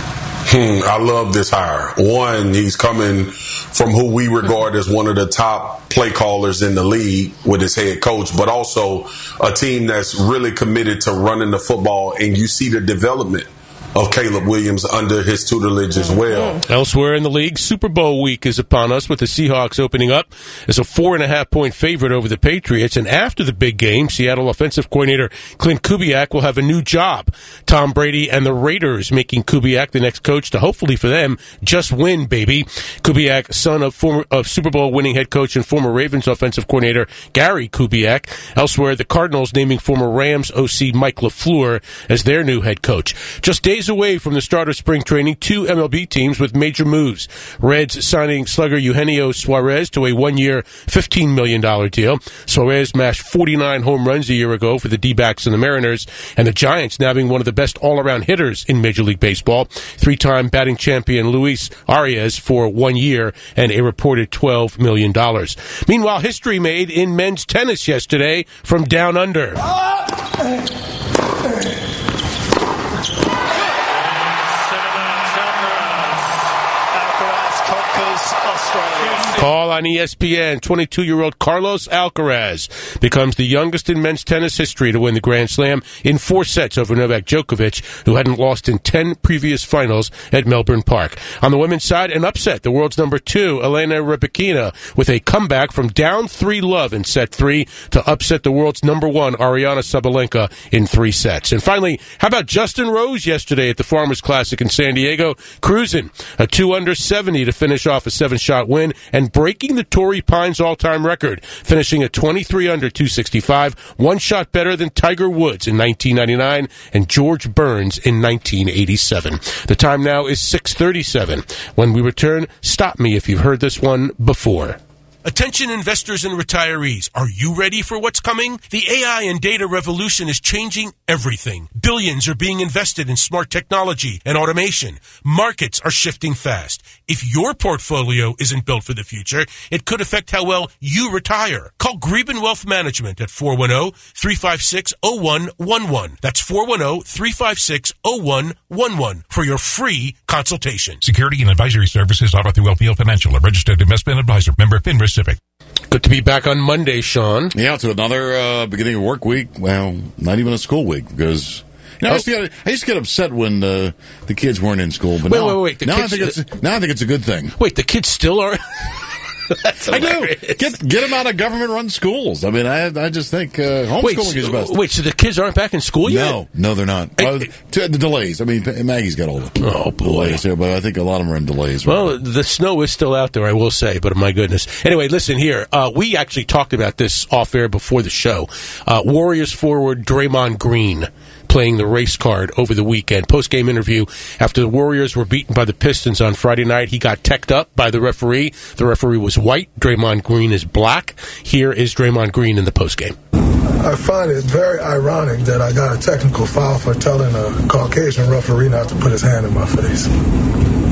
Hmm, I love this hire. One, he's coming from who we regard as one of the top play callers in the league with his head coach, but also a team that's really committed to running the football, and you see the development of Caleb Williams under his tutelage as well. Elsewhere in the league, Super Bowl week is upon us with the Seahawks opening up as a four and a half point favorite over the Patriots. And after the big game, Seattle offensive coordinator Clint Kubiak will have a new job. Tom Brady and the Raiders making Kubiak the next coach to hopefully for them just win, baby. Kubiak, son of former of Super Bowl winning head coach and former Ravens offensive coordinator Gary Kubiak. Elsewhere, the Cardinals naming former Rams O C Mike LaFleur as their new head coach. Just days away from the start of spring training, two M L B teams with major moves. Reds signing slugger Eugenio Suarez to a one-year, fifteen million dollars deal. Suarez mashed forty-nine home runs a year ago for the D-backs and the Mariners, and the Giants nabbing one of the best all-around hitters in Major League Baseball, three-time batting champion Luis Arias for one year and a reported twelve million dollars. Meanwhile, history made in men's tennis yesterday from down under. Call on E S P N, twenty-two-year-old Carlos Alcaraz becomes the youngest in men's tennis history to win the Grand Slam in four sets over Novak Djokovic, who hadn't lost in ten previous finals at Melbourne Park. On the women's side, an upset. The world's number two, Elena Rybakina, with a comeback from down three love in set three to upset the world's number one, Ariana Sabalenka, in three sets. And finally, how about Justin Rose yesterday at the Farmers Classic in San Diego, cruising a two under seventy to finish off a seven-shot win and breaking the Torrey Pines all-time record, finishing at twenty-three under two sixty-five, one shot better than Tiger Woods in nineteen ninety-nine and George Burns in nineteen eighty-seven. The time now is six thirty-seven. When we return, stop me if you've heard this one before. Attention investors and retirees, are you ready for what's coming? The A I and data revolution is changing everything. Billions are being invested in smart technology and automation. Markets are shifting fast. If your portfolio isn't built for the future, it could affect how well you retire. Call Greben Wealth Management at four one zero, three five six, zero one one one. That's four one zero, three five six, zero one one one for your free consultation. Security and advisory services offered through L P L Financial, a registered investment advisor. Member FINRA Civic. Good to be back on Monday, Sean. Yeah, to another uh, beginning of work week. Well, not even a school week because you know, oh. I, used get, I used to get upset when uh, the kids weren't in school. But wait, now, wait, wait. The now, kids, I think it's, now I think it's a good thing. Wait, the kids still are. That's I do. Get get them out of government-run schools. I mean, I I just think uh, homeschooling wait, is best. Wait, so the kids aren't back in school yet? No, no, they're not. Well, the delays. I mean, Maggie's got all the oh, delays here, but I think a lot of them are in delays. Right well, now. The snow is still out there, I will say, but my goodness. Anyway, listen here. Uh, we actually talked about this off-air before the show. Uh, Warriors forward Draymond Green playing the race card over the weekend. Post-game interview after the Warriors were beaten by the Pistons on Friday night. He got teched up by the referee. The referee was white. Draymond Green is black. Here is Draymond Green in the post-game. I find it very ironic that I got a technical foul for telling a Caucasian referee not to put his hand in my face.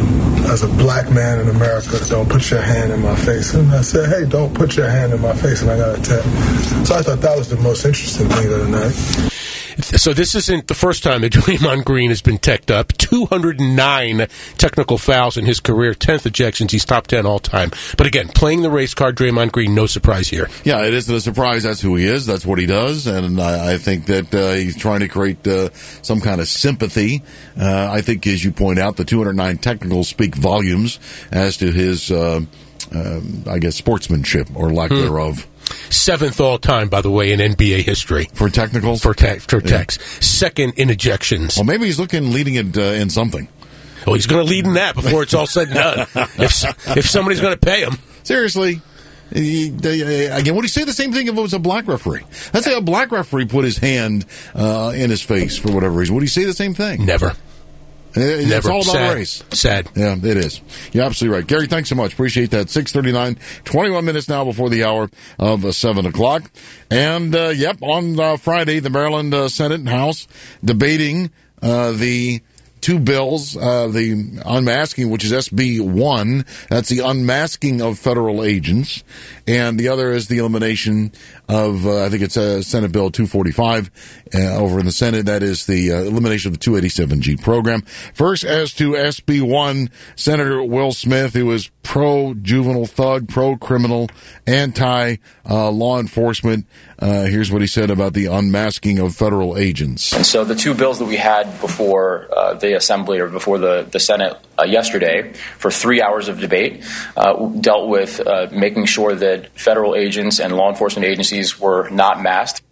as a black man in America, don't put your hand in my face. And I said, hey, don't put your hand in my face, and I got a tap. So I thought that was the most interesting thing of the night. So this isn't the first time that Draymond Green has been teched up. two hundred nine technical fouls in his career, tenth ejections. He's top ten all time. But again, playing the race card, Draymond Green, no surprise here. Yeah, it isn't a surprise. That's who he is. That's what he does. And I, I think that uh, he's trying to create uh, some kind of sympathy. Uh, I think, as you point out, the two hundred nine technicals speak volumes as to his, uh, uh, I guess, sportsmanship or lack hmm. thereof. Seventh all-time, by the way, in N B A history. For technicals? For, te- for techs. Yeah. Second in ejections. Well, maybe he's looking, leading it uh, in something. Well, he's going to lead in that before it's all said and done. if, if somebody's going to pay him. Seriously. He, they, again, would he say the same thing if it was a black referee? Let's say a black referee put his hand uh, in his face for whatever reason. Would he say the same thing? Never. It's Never. all about Sad. race. Sad. Yeah, it is. You're absolutely right. Gary, thanks so much. Appreciate that. six thirty-nine, twenty-one minutes now before the hour of uh, seven o'clock. And, uh, yep, on uh, Friday, the Maryland uh, Senate and House debating uh, the two bills, uh, the unmasking, which is S B one. That's the unmasking of federal agents. And the other is the elimination of, uh, I think it's uh, Senate Bill two forty-five uh, over in the Senate. That is the uh, elimination of the two eighty-seven G program. First, as to S B one, Senator Will Smith, who is pro-juvenile thug, pro-criminal, anti-law uh, enforcement. Uh, here's what he said about the unmasking of federal agents. And so the two bills that we had before uh, the Assembly or before the, the Senate uh, yesterday for three hours of debate uh, dealt with uh, making sure that federal agents and law enforcement agencies were not masked.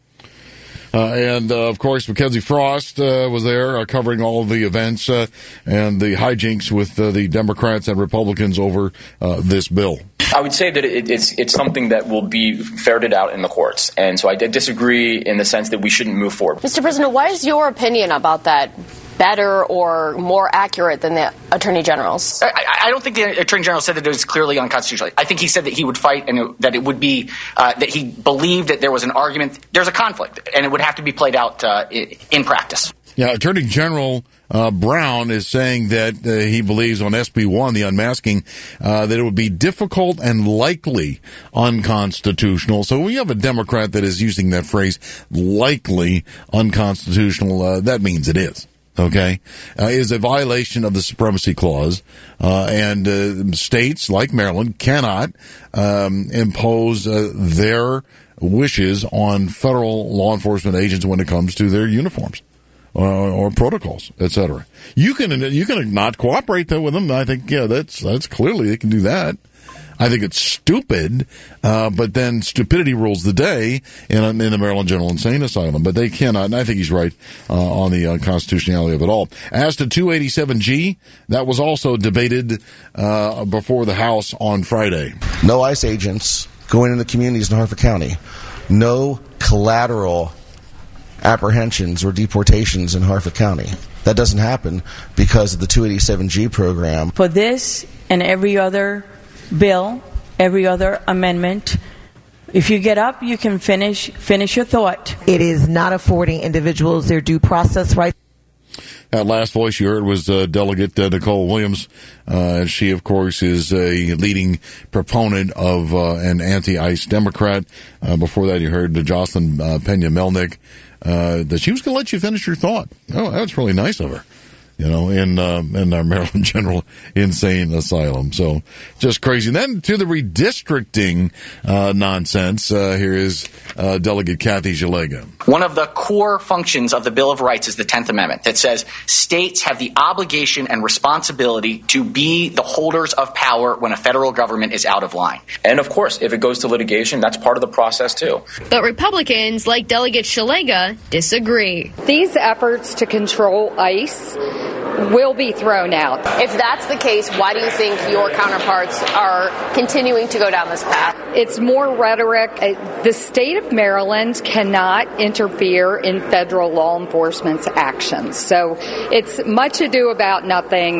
Uh, and, uh, of course, Mackenzie Frost uh, was there uh, covering all of the events uh, and the hijinks with uh, the Democrats and Republicans over uh, this bill. I would say that it, it's it's something that will be ferreted out in the courts. And so I did disagree in the sense that we shouldn't move forward. Mister President, why is your opinion about that better or more accurate than the Attorney General's? I, I don't think the Attorney General said that it was clearly unconstitutional. I think he said that he would fight and it, that it would be uh, that he believed that there was an argument. There's a conflict, and it would have to be played out uh, in practice. Yeah, Attorney General uh, Brown is saying that uh, he believes on S B one, the unmasking, uh, that it would be difficult and likely unconstitutional. So when you have a Democrat that is using that phrase, likely unconstitutional, uh, that means it is. Okay, uh, is a violation of the Supremacy Clause, uh, and uh, states like Maryland cannot um, impose uh, their wishes on federal law enforcement agents when it comes to their uniforms or, or protocols, et cetera. You can you can not cooperate with them. I think yeah, that's that's clearly they can do that. I think it's stupid, uh, but then stupidity rules the day in, in the Maryland General Insane Asylum. But they cannot, and I think he's right uh, on the unconstitutionality of it all. As to two eighty-seven G, that was also debated uh, before the House on Friday. No ICE agents going into communities in Harford County. No collateral apprehensions or deportations in Harford County. That doesn't happen because of the two eighty-seven G program. For this and every other bill, every other amendment, if you get up, you can finish finish your thought. It is not affording individuals their due process rights. That last voice you heard was uh, Delegate uh, Nicole Williams. Uh, she, of course, is a leading proponent of uh, an anti-ICE Democrat. Uh, before that, you heard uh, Jocelyn uh, Pena-Melnick, uh, that she was going to let you finish your thought. Oh, that's really nice of her. You know, in uh, in our Maryland General Insane Asylum. So, just crazy. And then to the redistricting uh, nonsense, uh, here is uh, Delegate Kathy Szeliga. One of the core functions of the Bill of Rights is the tenth Amendment that says states have the obligation and responsibility to be the holders of power when a federal government is out of line. And, of course, if it goes to litigation, that's part of the process, too. But Republicans, like Delegate Szeliga, disagree. These efforts to control ICE will be thrown out. If that's the case, why do you think your counterparts are continuing to go down this path? It's more rhetoric. The state of Maryland cannot interfere in federal law enforcement's actions. So it's much ado about nothing.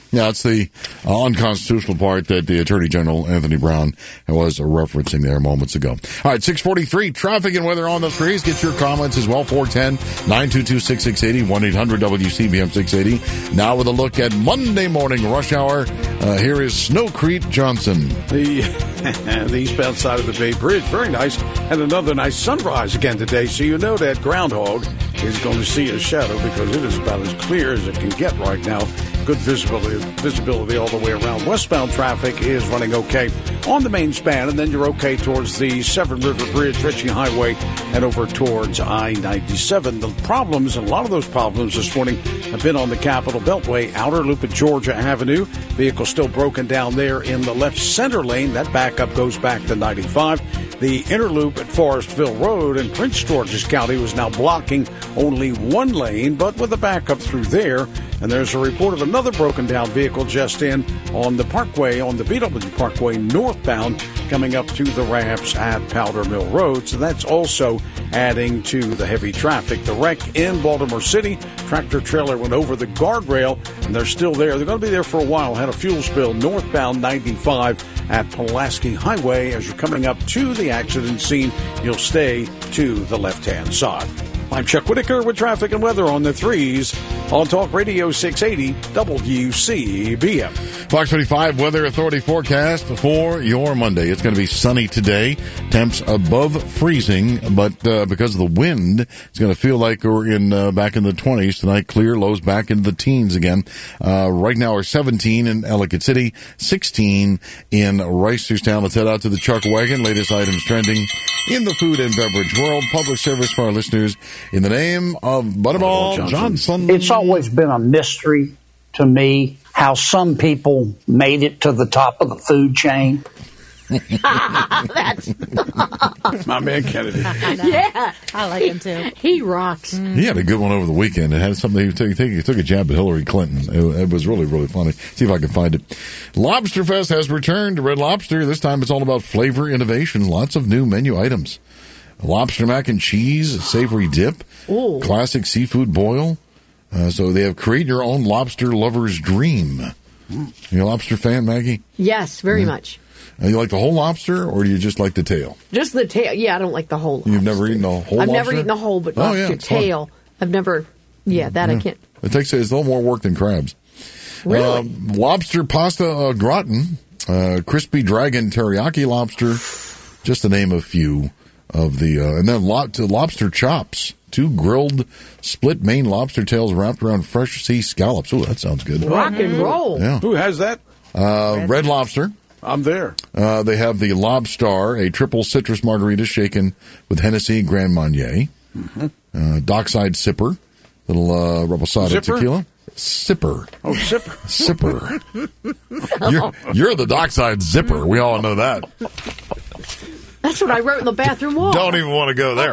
Yeah, it's the uh, unconstitutional part that the Attorney General, Anthony Brown, was referencing there moments ago. All right, six forty-three, traffic and weather on the threes. Get your comments as well, four one zero, nine two two, six six eight zero, one eight hundred W C B M six eighty. Now with a look at Monday morning rush hour, uh, here is Snowcrete Johnson. The, the eastbound side of the Bay Bridge, very nice, and another nice sunrise again today, so you know that groundhog is going to see a shadow because it is about as clear as it can get right now. Good visibility visibility all the way around. Westbound traffic is running okay on the main span, and then you're okay towards the Severn River Bridge, Ritchie Highway, and over towards I ninety-seven. The problems, and a lot of those problems this morning, have been on the Capitol Beltway, outer loop at Georgia Avenue. Vehicle still broken down there in the left center lane. That backup goes back to ninety-five. The inner loop at Forestville Road in Prince George's County was now blocking only one lane, but with a backup through there. And there's a report of another broken down vehicle just in on the Parkway, on the B W Parkway northbound, coming up to the ramps at Powder Mill Road. So that's also adding to the heavy traffic. The wreck in Baltimore City, tractor trailer went over the guardrail, and they're still there. They're going to be there for a while. Had a fuel spill northbound ninety-five at Pulaski Highway. As you're coming up to the accident scene, you'll stay to the left-hand side. I'm Chuck Whitaker with traffic and weather on the threes on Talk Radio six eighty W C B M. Fox twenty-five Weather Authority forecast for your Monday. It's going to be sunny today. Temps above freezing, but uh, because of the wind, it's going to feel like we're in uh, back in the twenties tonight. Clear, lows back into the teens again. Uh, right now we're seventeen in Ellicott City, sixteen in Reisterstown. Let's head out to the Chuck Wagon. Latest items trending in the food and beverage world. Public service for our listeners in the name of Butterball Johnson. Johnson. It's always been a mystery to me how some people made it to the top of the food chain. That's my man Kennedy. Yeah, I like him too. He rocks. He had a good one over the weekend. It had something. He took, he took a jab at Hillary Clinton. It, it was really, really funny. See if I can find it. Lobster Fest has returned to Red Lobster. This time it's all about flavor innovation. Lots of new menu items. Lobster mac and cheese, a savory dip, Ooh. Classic seafood boil. Uh, so they have create your own lobster lover's dream. You a lobster fan, Maggie? Yes, very yeah. much. Uh, you like the whole lobster, or do you just like the tail? Just the tail. Yeah, I don't like the whole lobster. You've never eaten a whole I've lobster? never eaten a whole, but oh, lobster yeah, tail. Fun. I've never, yeah, that yeah. I can't. It takes it's a little more work than crabs. Really? Uh, lobster pasta uh, gratin, uh, crispy dragon teriyaki lobster, just to name a few of the, uh, and then lo- to lobster chops. Two grilled split Maine lobster tails wrapped around fresh sea scallops. Oh, that sounds good. Rock and roll. Yeah. Who has that? Uh, Red. Red Lobster. I'm there. Uh, they have the Lobstar, a triple citrus margarita shaken with Hennessy Grand Marnier. Mm-hmm. Uh, Dockside Sipper, little uh, reposado Zipper? tequila. Sipper. Oh, Zipper. Sipper. you're, you're the Dockside Zipper. We all know that. That's what I wrote in the bathroom wall. Don't even want to go there.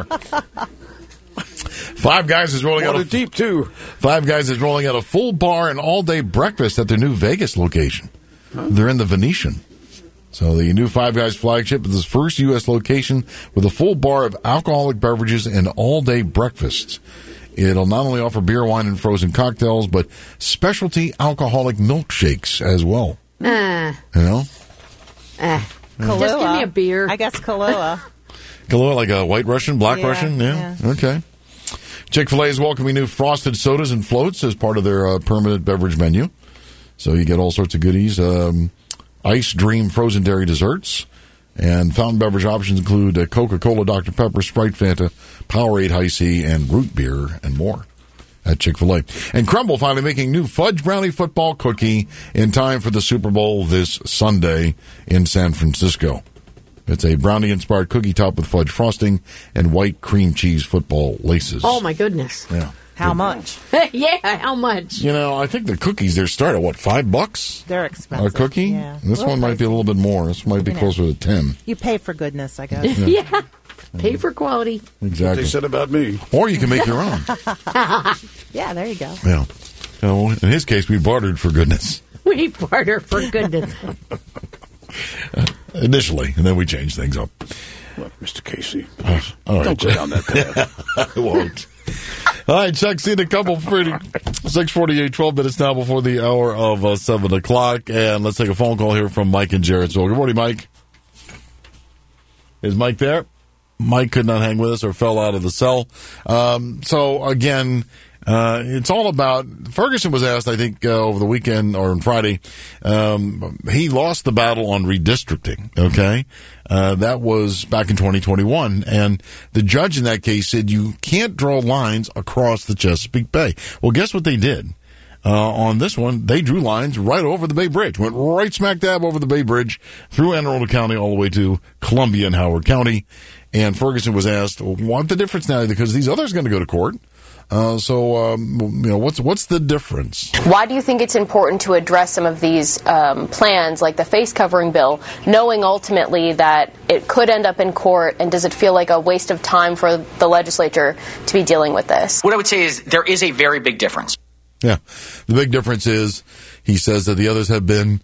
Five Guys is rolling Water out a deep too. Five Guys is rolling out a full bar and all day breakfast at their new Vegas location. Huh? They're in the Venetian. So the new Five Guys flagship is the first U S location with a full bar of alcoholic beverages and all day breakfasts. It'll not only offer beer, wine, and frozen cocktails, but specialty alcoholic milkshakes as well. Uh, you know? Uh, just give me a beer. I guess Kahlua. Kahlua, like a White Russian, Black yeah, Russian? Yeah. yeah. Okay. Chick-fil-A is welcoming new frosted sodas and floats as part of their uh, permanent beverage menu. So you get all sorts of goodies. Um, Ice Dream frozen dairy desserts. And fountain beverage options include uh, Coca-Cola, Doctor Pepper, Sprite, Fanta, Powerade, Hi-C, and root beer, and more at Chick-fil-A. And Crumbl finally making new fudge brownie football cookie in time for the Super Bowl this Sunday in San Francisco. It's a brownie-inspired cookie top with fudge frosting and white cream cheese football laces. Oh, my goodness. Yeah. How much? Yeah, how much? You know, I think the cookies there start at, what, five bucks? They're expensive. A cookie? Yeah. This one might be a little bit more. This might be You know. closer to ten. You pay for goodness, I guess. Yeah. yeah. Pay for quality. Exactly. What they said about me. Or you can make your own. Yeah, there you go. Yeah. So in his case, we bartered for goodness. We barter for goodness. uh, initially, and then we changed things up. Look, Mister Casey, Uh, all right, don't go down that path. I won't. All right, Chuck, seen a couple pretty six forty-eight, twelve minutes now before the hour of uh, seven o'clock. And let's take a phone call here from Mike in Jarrettsville. Good morning, Mike. Is Mike there? Mike could not hang with us or fell out of the cell. Um, so, again, uh, it's all about – Ferguson was asked, I think, uh, over the weekend or on Friday. Um, he lost the battle on redistricting, okay? Uh, that was back in twenty twenty-one. And the judge in that case said you can't draw lines across the Chesapeake Bay. Well, guess what they did? Uh, on this one, they drew lines right over the Bay Bridge, went right smack dab over the Bay Bridge through Anne Arundel County all the way to Columbia and Howard County. And Ferguson was asked, well, what's the difference now? Because these others are going to go to court. Uh, so, um, you know, what's what's the difference? Why do you think it's important to address some of these um, plans, like the face covering bill, knowing ultimately that it could end up in court? And does it feel like a waste of time for the legislature to be dealing with this? What I would say is there is a very big difference. Yeah. The big difference is he says that the others have been,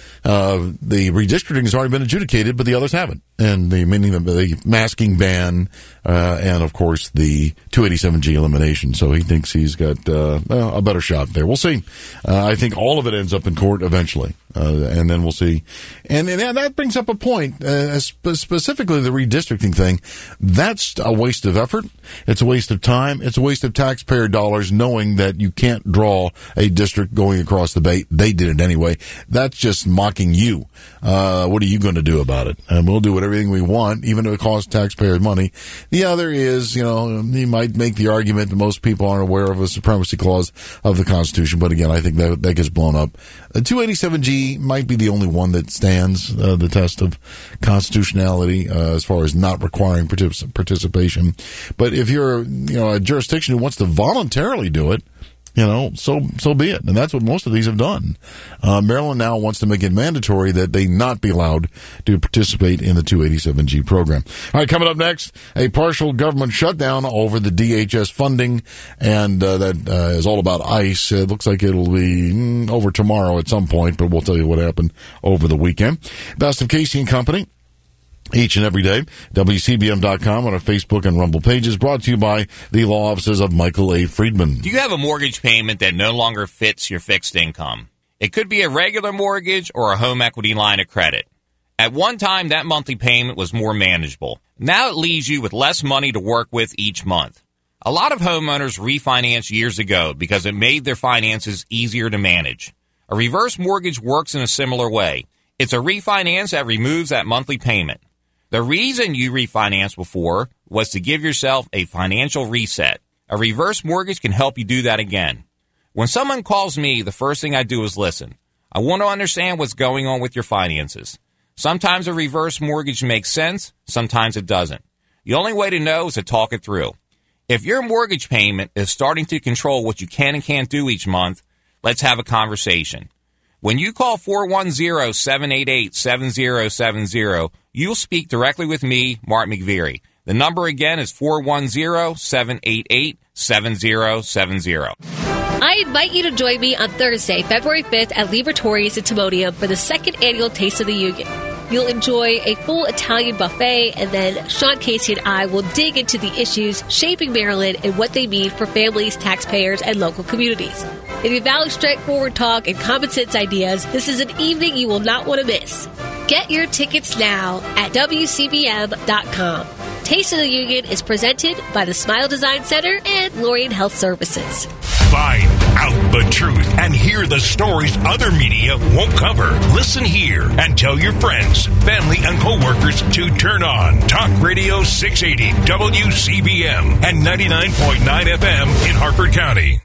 uh, the redistricting has already been adjudicated, but the others haven't. And the meaning the, the masking ban, uh, and of course the two eighty-seven G elimination. So he thinks he's got, uh, a better shot there. We'll see. Uh, I think all of it ends up in court eventually. Uh, and then we'll see. And, and that brings up a point, uh, sp- specifically the redistricting thing. That's a waste of effort. It's a waste of time. It's a waste of taxpayer dollars knowing that you can't draw a district going across the bay. They did it anyway. That's just mocking you. Uh, what are you going to do about it? And we'll do everything we want, even if it costs taxpayers money. The other is, you know, he might make the argument that most people aren't aware of a supremacy clause of the Constitution. But again, I think that, that gets blown up. The two eighty-seven G might be the only one that stands uh, the test of constitutionality uh, as far as not requiring partic- participation. But if you're, you know, a jurisdiction who wants to voluntarily do it, you know, so so be it. And that's what most of these have done. Uh, Maryland now wants to make it mandatory that they not be allowed to participate in the two eighty-seven G program. All right, coming up next, a partial government shutdown over the D H S funding, and uh, that uh, is all about ICE. It looks like it'll be mm, over tomorrow at some point, but we'll tell you what happened over the weekend. Best of Casey and Company. Each and every day, W C B M dot com on our Facebook and Rumble pages, brought to you by the law offices of Michael A. Friedman. Do you have a mortgage payment that no longer fits your fixed income? It could be a regular mortgage or a home equity line of credit. At one time, that monthly payment was more manageable. Now it leaves you with less money to work with each month. A lot of homeowners refinanced years ago because it made their finances easier to manage. A reverse mortgage works in a similar way. It's a refinance that removes that monthly payment. The reason you refinanced before was to give yourself a financial reset. A reverse mortgage can help you do that again. When someone calls me, the first thing I do is listen. I want to understand what's going on with your finances. Sometimes a reverse mortgage makes sense, sometimes it doesn't. The only way to know is to talk it through. If your mortgage payment is starting to control what you can and can't do each month, let's have a conversation. When you call four one zero, seven eight eight, seven zero seven zero, you'll speak directly with me, Mark McVeary. The number again is four one zero, seven eight eight, seven zero seven zero. I invite you to join me on Thursday, February fifth at Libertorius in Timonium for the second annual Taste of the Union. You'll enjoy a full Italian buffet, and then Sean Casey and I will dig into the issues shaping Maryland and what they mean for families, taxpayers, and local communities. If you value straightforward talk and common sense ideas, this is an evening you will not want to miss. Get your tickets now at W C B M dot com. Taste of the Union is presented by the Smile Design Center and Lorien Health Services. Find out the truth and hear the stories other media won't cover. Listen here and tell your friends, family, and coworkers to turn on Talk Radio six eighty W C B M and ninety-nine point nine F M in Harford County.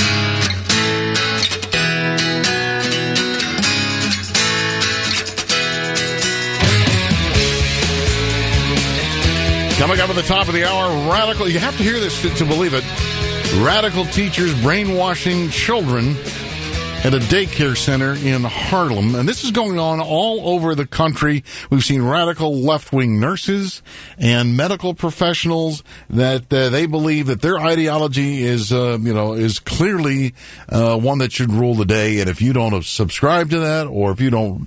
Coming up at the top of the hour, radical, you have to hear this to, to believe it, radical teachers brainwashing children at a daycare center in Harlem. And this is going on all over the country. We've seen radical left-wing nurses and medical professionals that uh, they believe that their ideology is, uh, you know, is clearly uh, one that should rule the day. And if you don't subscribe to that, or if you don't,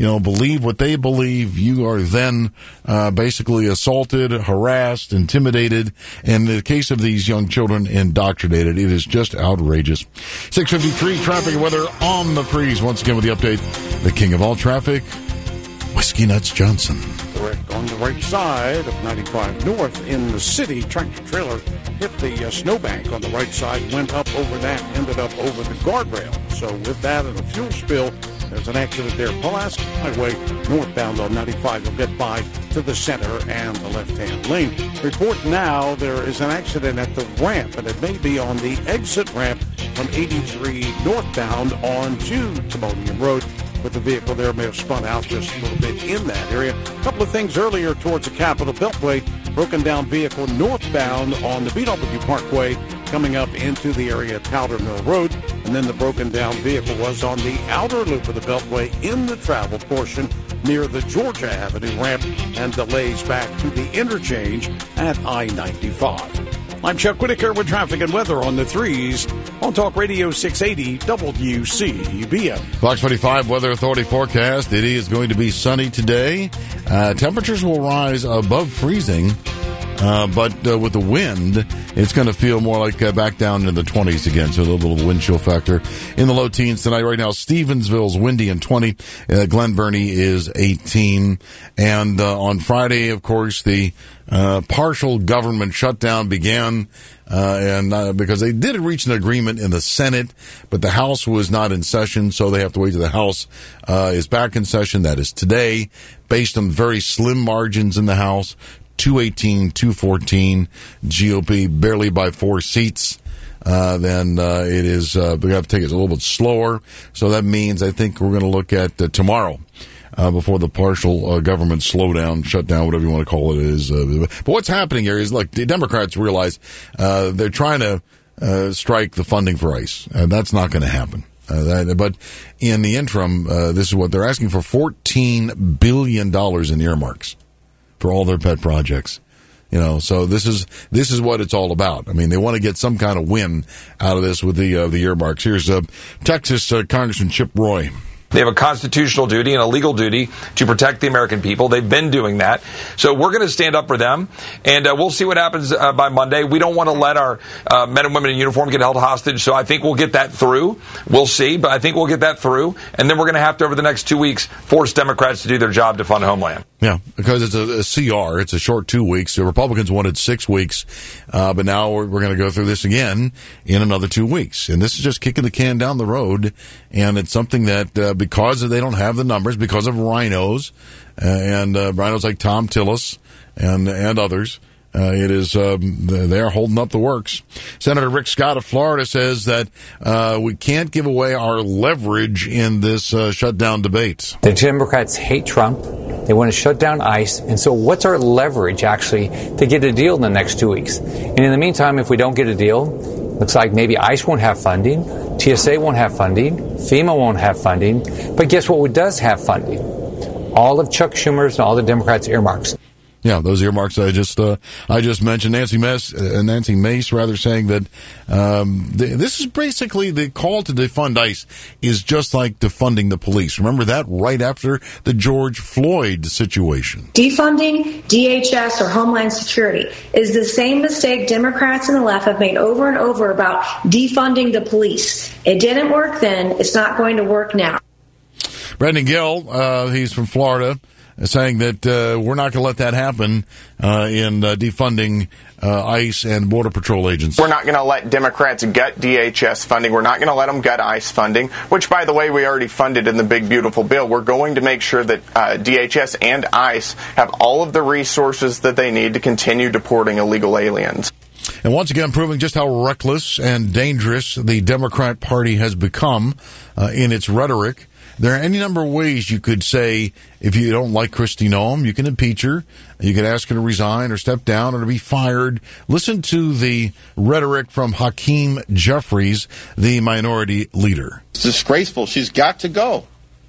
you know, believe what they believe, you are then uh, basically assaulted, harassed, intimidated, and in the case of these young children, indoctrinated. It is just outrageous. six fifty-three, traffic and weather on the freeze. Once again with the update, the king of all traffic, Whiskey Nuts Johnson. Correct. On the right side of ninety-five North in the city, tractor trailer hit the uh, snowbank on the right side, went up over that, ended up over the guardrail. So with that and a fuel spill, there's an accident there. Pulaski Highway, northbound on ninety-five. You'll get by to the center and the left-hand lane. Report now there is an accident at the ramp, and it may be on the exit ramp from eighty-three northbound onto Timonium Road. With the vehicle there may have spun out just a little bit in that area. A couple of things earlier towards the Capitol Beltway. Broken down vehicle northbound on the B W Parkway coming up into the area of Powder Mill Road. And then the broken down vehicle was on the outer loop of the Beltway in the travel portion near the Georgia Avenue ramp and delays back to the interchange at I ninety-five. I'm Chuck Whitaker with traffic and weather on the threes on Talk Radio six eighty W C B M. Fox twenty-five Weather Authority forecast. It is going to be sunny today. Uh, temperatures will rise above freezing, uh, but uh, with the wind, it's going to feel more like uh, back down in the twenties again. So a little bit of wind chill factor in the low teens tonight. Right now, Stevensville's windy and twenty. Uh, Glen Burnie is eighteen. And uh, on Friday, of course, the uh, partial government shutdown began. Uh, and uh, because they did reach an agreement in the Senate, but the House was not in session, so they have to wait till the House uh, is back in session. That is today, based on very slim margins in the House, two eighteen, two fourteen, G O P barely by four seats. Uh, then uh, it is, uh, we have to take it a little bit slower. So that means I think we're going to look at uh, tomorrow. Uh, before the partial uh, government slowdown, shutdown, whatever you want to call it is. Uh, but what's happening here is, look, the Democrats realize uh, they're trying to uh, strike the funding for ICE. And that's not going to happen. Uh, that, but in the interim, uh, this is what they're asking for: fourteen billion dollars in earmarks for all their pet projects. You know, so this is this is what it's all about. I mean, they want to get some kind of win out of this with the uh, the earmarks. Here's uh, Texas uh, Congressman Chip Roy. They have a constitutional duty and a legal duty to protect the American people. They've been doing that. So we're going to stand up for them, and uh, we'll see what happens uh, by Monday. We don't want to let our uh, men and women in uniform get held hostage, so I think we'll get that through. We'll see, but I think we'll get that through, and then we're going to have to, over the next two weeks, force Democrats to do their job to fund Homeland. Yeah, because it's a, a C R. It's a short two weeks. The Republicans wanted six weeks, uh, but now we're, we're going to go through this again in another two weeks. And this is just kicking the can down the road, and it's something that uh, because they don't have the numbers, because of rhinos, uh, and uh, rhinos like Tom Tillis and and others, uh, it is um, they're holding up the works. Senator Rick Scott of Florida says that uh, we can't give away our leverage in this uh, shutdown debate. The Democrats hate Trump. They want to shut down ICE. And so what's our leverage, actually, to get a deal in the next two weeks? And in the meantime, if we don't get a deal, looks like maybe ICE won't have funding, T S A won't have funding, FEMA won't have funding. But guess what does have funding? All of Chuck Schumer's and all the Democrats' earmarks. Yeah, those earmarks I just uh, I just mentioned. Nancy Mace, uh, Nancy Mace, rather, saying that um, the, this is basically the call to defund ICE is just like defunding the police. Remember that right after the George Floyd situation. Defunding D H S or Homeland Security is the same mistake Democrats and the left have made over and over about defunding the police. It didn't work then. It's not going to work now. Brendan Gill, uh, he's from Florida, saying that uh, we're not going to let that happen uh, in uh, defunding uh, ICE and Border Patrol agents. We're not going to let Democrats gut D H S funding. We're not going to let them gut ICE funding, which, by the way, we already funded in the big, beautiful bill. We're going to make sure that uh, D H S and ICE have all of the resources that they need to continue deporting illegal aliens. And once again, proving just how reckless and dangerous the Democrat Party has become uh, in its rhetoric. There are any number of ways you could say, if you don't like Kristi Noem, you can impeach her, you can ask her to resign or step down or to be fired. Listen to the rhetoric from Hakeem Jeffries, the minority leader. It's disgraceful. She's got to go.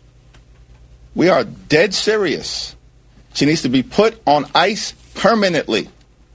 We are dead serious. She needs to be put on ICE permanently.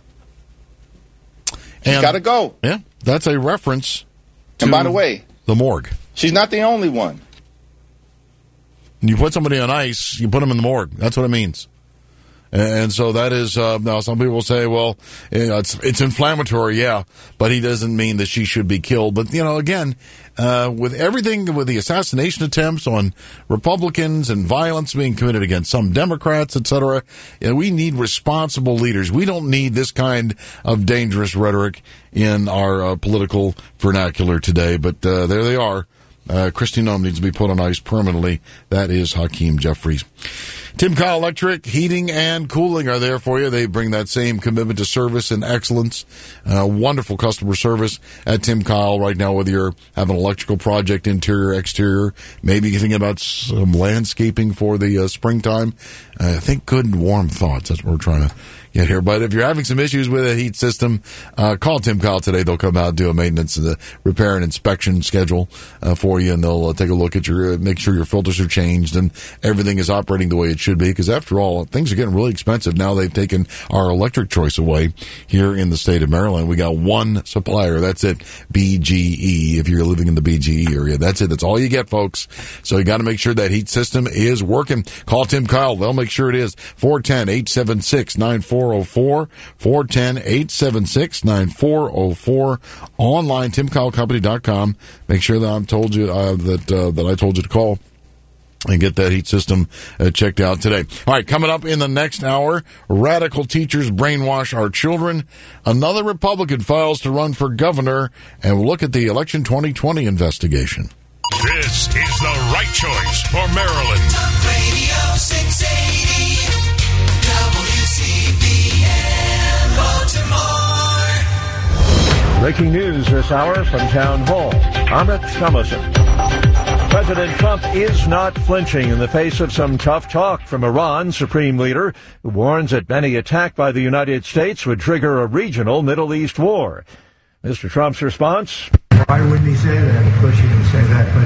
She's got to go. Yeah, that's a reference to and by the way, the morgue. She's not the only one. You put somebody on ice, you put them in the morgue. That's what it means. And so that is, uh, now some people say, well, you know, it's, it's inflammatory, yeah, but he doesn't mean that she should be killed. But, you know, again, uh, with everything, with the assassination attempts on Republicans and violence being committed against some Democrats, et cetera, you know, we need responsible leaders. We don't need this kind of dangerous rhetoric in our uh, political vernacular today. But uh, there they are. Uh, Kristi Noem needs to be put on ice permanently. That is Hakeem Jeffries. Tim Kyle Electric, heating and cooling are there for you. They bring that same commitment to service and excellence. Uh, wonderful customer service at Tim Kyle right now, whether you're having an electrical project, interior, exterior, maybe you're thinking about some landscaping for the uh, springtime. Uh, think good and warm thoughts. That's what we're trying to get here. But if you're having some issues with a heat system, uh, call Tim Kyle today. They'll come out and do a maintenance, uh, repair and inspection schedule uh, for you, and they'll uh, take a look at your, uh, make sure your filters are changed and everything is operating the way it should be. Because after all, things are getting really expensive now. They've taken our electric choice away here in the state of Maryland. We got one supplier. That's it. B G E. If you're living in the B G E area, that's it. That's all you get, folks. So you got to make sure that heat system is working. Call Tim Kyle. They'll make sure it is. four one zero, eight seven six, nine four zero four. four one zero, eight seven six, nine four zero four. Online, tim kyle company dot com. Make sure that I'm told you uh, that uh, that I told you to call and get that heat system uh, checked out today. All right, coming up in the next hour, radical teachers brainwash our children. Another Republican files to run for governor, and we'll look at the election twenty twenty investigation. This is the right choice for Maryland. Talk Radio six eighty W C B M Baltimore. Breaking news this hour from Town Hall. Amit Thomason. President Trump is not flinching in the face of some tough talk from Iran's supreme leader, who warns that any attack by the United States would trigger a regional Middle East war. Mister Trump's response? Why wouldn't he say that? Of course he didn't say that, but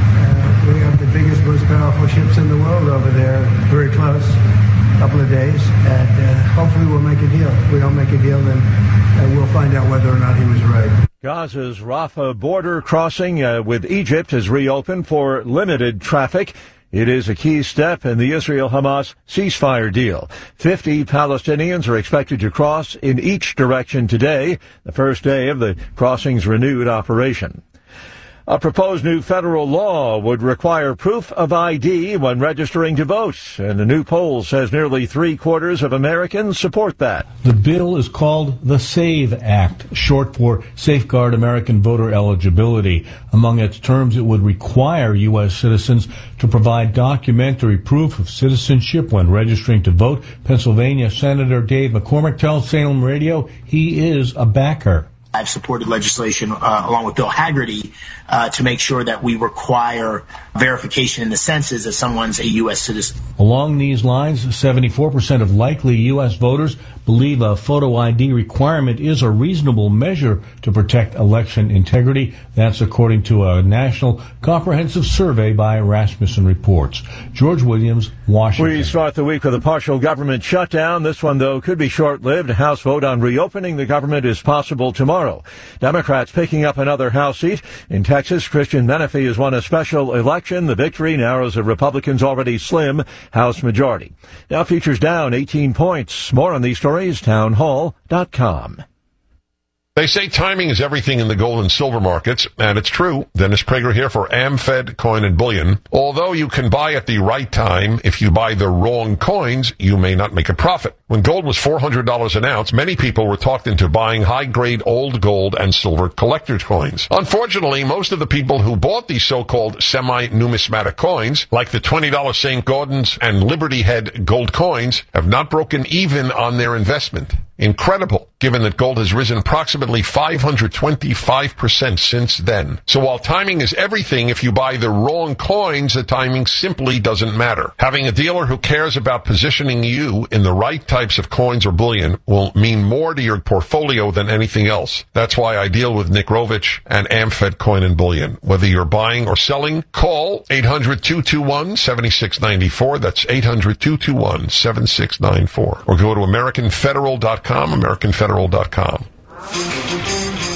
uh, we have the biggest, most powerful ships in the world over there, very close, a couple of days, and uh, hopefully we'll make a deal. If we don't make a deal, then uh, we'll find out whether or not he was right. Gaza's Rafah border crossing uh, with Egypt has reopened for limited traffic. It is a key step in the Israel-Hamas ceasefire deal. Fifty Palestinians are expected to cross in each direction today, the first day of the crossing's renewed operation. A proposed new federal law would require proof of I D when registering to vote, and a new poll says nearly three-quarters of Americans support that. The bill is called the SAVE Act, short for Safeguard American Voter Eligibility. Among its terms, it would require U S citizens to provide documentary proof of citizenship when registering to vote. Pennsylvania Senator Dave McCormick tells Salem Radio he is a backer. I've supported legislation uh, along with Bill Hagerty uh, to make sure that we require verification in the census that someone's a U S citizen. Along these lines, seventy-four percent of likely U S voters believe a photo I D requirement is a reasonable measure to protect election integrity. That's according to a national comprehensive survey by Rasmussen Reports. George Williams, Washington. We start the week with a partial government shutdown. This one, though, could be short-lived. A House vote on reopening the government is possible tomorrow. Democrats picking up another House seat. In Texas, Christian Menifee has won a special election. The victory narrows a Republicans' already slim House majority. Now futures down eighteen points. More on these stories, town hall dot com. They say timing is everything in the gold and silver markets, and it's true. Dennis Prager here for AmFed Coin and Bullion. Although you can buy at the right time, if you buy the wrong coins, you may not make a profit. When gold was four hundred dollars an ounce, many people were talked into buying high-grade old gold and silver collector's coins. Unfortunately, most of the people who bought these so-called semi-numismatic coins, like the twenty dollars Saint Gaudens and Liberty Head gold coins, have not broken even on their investment. Incredible, given that gold has risen approximately five hundred twenty-five percent since then. So while timing is everything, if you buy the wrong coins, the timing simply doesn't matter. Having a dealer who cares about positioning you in the right types of coins or bullion will mean more to your portfolio than anything else. That's why I deal with Nick Rovich and AmFed Coin and Bullion. Whether you're buying or selling, call eight hundred, two two one, seven six nine four. That's eight hundred, two two one, seven six nine four. Or go to american federal dot com. american federal dot com.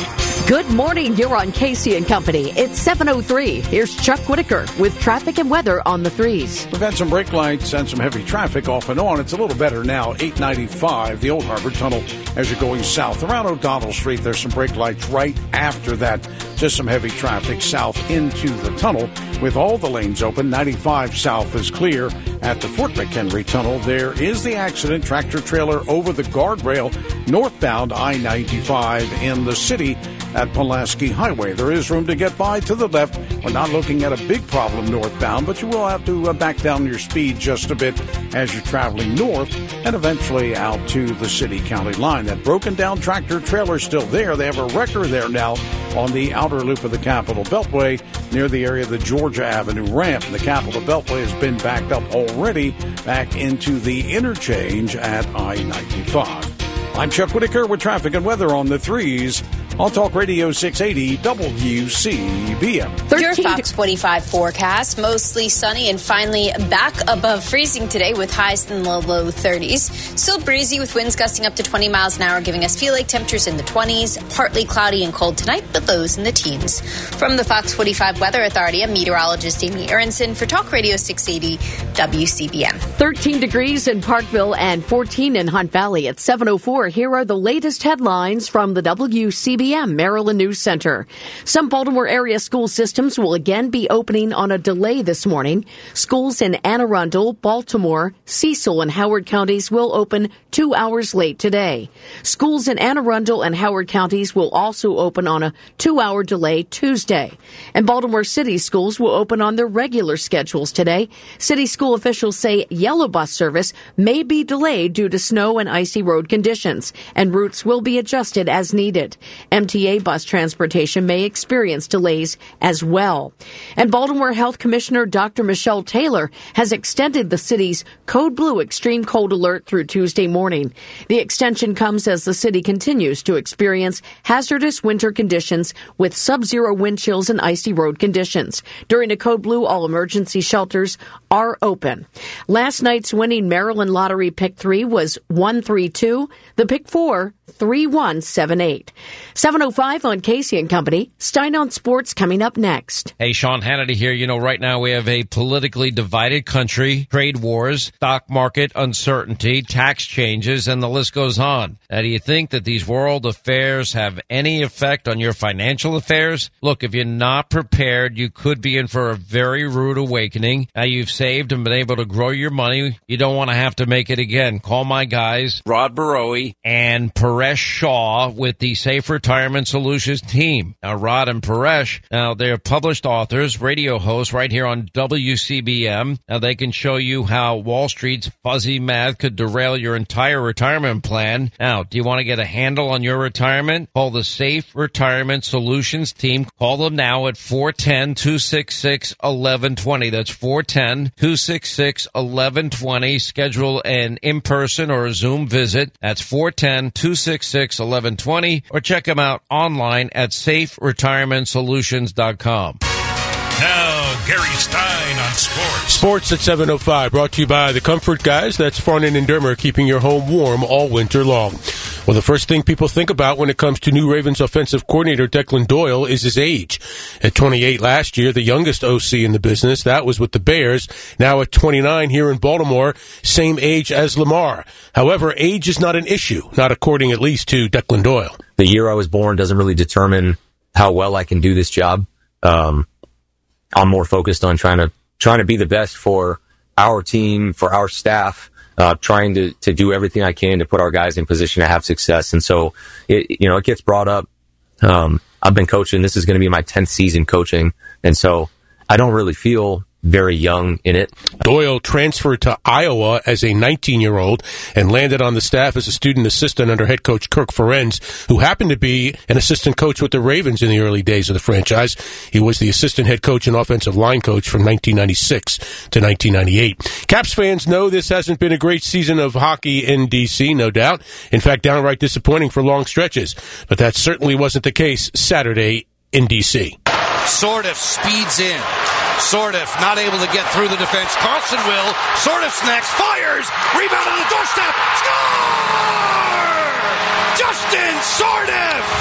Good morning. You're on Casey and Company. It's seven oh three. Here's Chuck Whitaker with traffic and weather on the threes. We've had some brake lights and some heavy traffic off and on. It's a little better now. eight ninety-five, the Old Harbor Tunnel, as you're going south. Around O'Donnell Street, there's some brake lights right after that. Just some heavy traffic south into the tunnel with all the lanes open. ninety-five south is clear at the Fort McHenry Tunnel. There is the accident. Tractor trailer over the guardrail northbound I ninety-five in the city at Pulaski Highway. There is room to get by to the left. We're not looking at a big problem northbound, but you will have to uh, back down your speed just a bit as you're traveling north and eventually out to the city-county line. That broken down tractor trailer is still there. They have a wrecker there now on the outer loop of the Capitol Beltway near the area of the Georgia Avenue ramp. The Capitol Beltway has been backed up already back into the interchange at I ninety-five. I'm Chuck Whitaker with traffic and weather on the threes. On Talk Radio six eighty W C B M. Your Fox forty-five forecast, mostly sunny and finally back above freezing today with highs in the low thirties. Still breezy with winds gusting up to twenty miles an hour, giving us feel-like temperatures in the twenties. Partly cloudy and cold tonight, but lows in the teens. From the Fox forty-five Weather Authority, I'm meteorologist Amy Aronson for Talk Radio six eighty W C B M. thirteen degrees in Parkville and fourteen in Hunt Valley at seven oh four. Here are the latest headlines from the W C B M Maryland News Center. Some Baltimore area school systems will again be opening on a delay this morning. Schools in Anne Arundel, Baltimore, Cecil, and Howard counties will open two hours late today. Schools in Anne Arundel and Howard counties will also open on a two-hour delay Tuesday. And Baltimore City schools will open on their regular schedules today. City school officials say yellow bus service may be delayed due to snow and icy road conditions, and routes will be adjusted as needed. M T A bus transportation may experience delays as well. And Baltimore Health Commissioner Doctor Michelle Taylor has extended the city's Code Blue extreme cold alert through Tuesday morning. The extension comes as the city continues to experience hazardous winter conditions with sub-zero wind chills and icy road conditions. During a Code Blue, all emergency shelters are open. Last night's winning Maryland Lottery Pick three was one three two. The Pick four, three one seven eight. seven oh five on Casey and Company. Stein on Sports coming up next. Hey, Sean Hannity here. You know, right now we have a politically divided country, trade wars, stock market uncertainty, tax changes, and the list goes on. Now, do you think that these world affairs have any effect on your financial affairs? Look, if you're not prepared, you could be in for a very rude awakening. Now, you've saved and been able to grow your money. You don't want to have to make it again. Call my guys, Rod Barowie and Paresh Shaw with the Safe Retirement Solutions team. Now, Rod and Paresh, now they're published authors, radio hosts right here on W C B M. Now, they can show you how Wall Street's fuzzy math could derail your entire retirement plan. Now, do you want to get a handle on your retirement? Call the Safe Retirement Solutions team. Call them now at four one zero, two six six, one one two zero. That's four one zero, two six six, one one two zero. Schedule an in-person or a Zoom visit. That's four one zero, two six six, one one two zero. Or check them out online at safe retirement solutions dot com. Now, Gary Stein on sports. Sports at seven oh five, brought to you by the Comfort Guys. That's Farnan and Dermer, keeping your home warm all winter long. Well, the first thing people think about when it comes to new Ravens offensive coordinator Declan Doyle is his age. At twenty-eight last year, the youngest O C in the business, that was with the Bears. Now at twenty-nine here in Baltimore, same age as Lamar. However, age is not an issue, not according at least to Declan Doyle. The year I was born doesn't really determine how well I can do this job. Um, I'm more focused on trying to trying to be the best for our team, for our staff, uh, trying to, to do everything I can to put our guys in position to have success. And so, it, you know, it gets brought up. Um, I've been coaching. This is going to be my tenth season coaching. And so I don't really feel very young in it. Doyle transferred to Iowa as a nineteen-year-old and landed on the staff as a student assistant under head coach Kirk Ferenz, who happened to be an assistant coach with the Ravens in the early days of the franchise. He was the assistant head coach and offensive line coach from nineteen ninety-six to nineteen ninety-eight. Caps fans know this hasn't been a great season of hockey in D C, no doubt. In fact, downright disappointing for long stretches. But that certainly wasn't the case Saturday in D C. Sordiff speeds in. Sordiff not able to get through the defense. Carlson will. Sordiff's next. Fires. Rebound on the doorstep. Score! Justin Sordiff!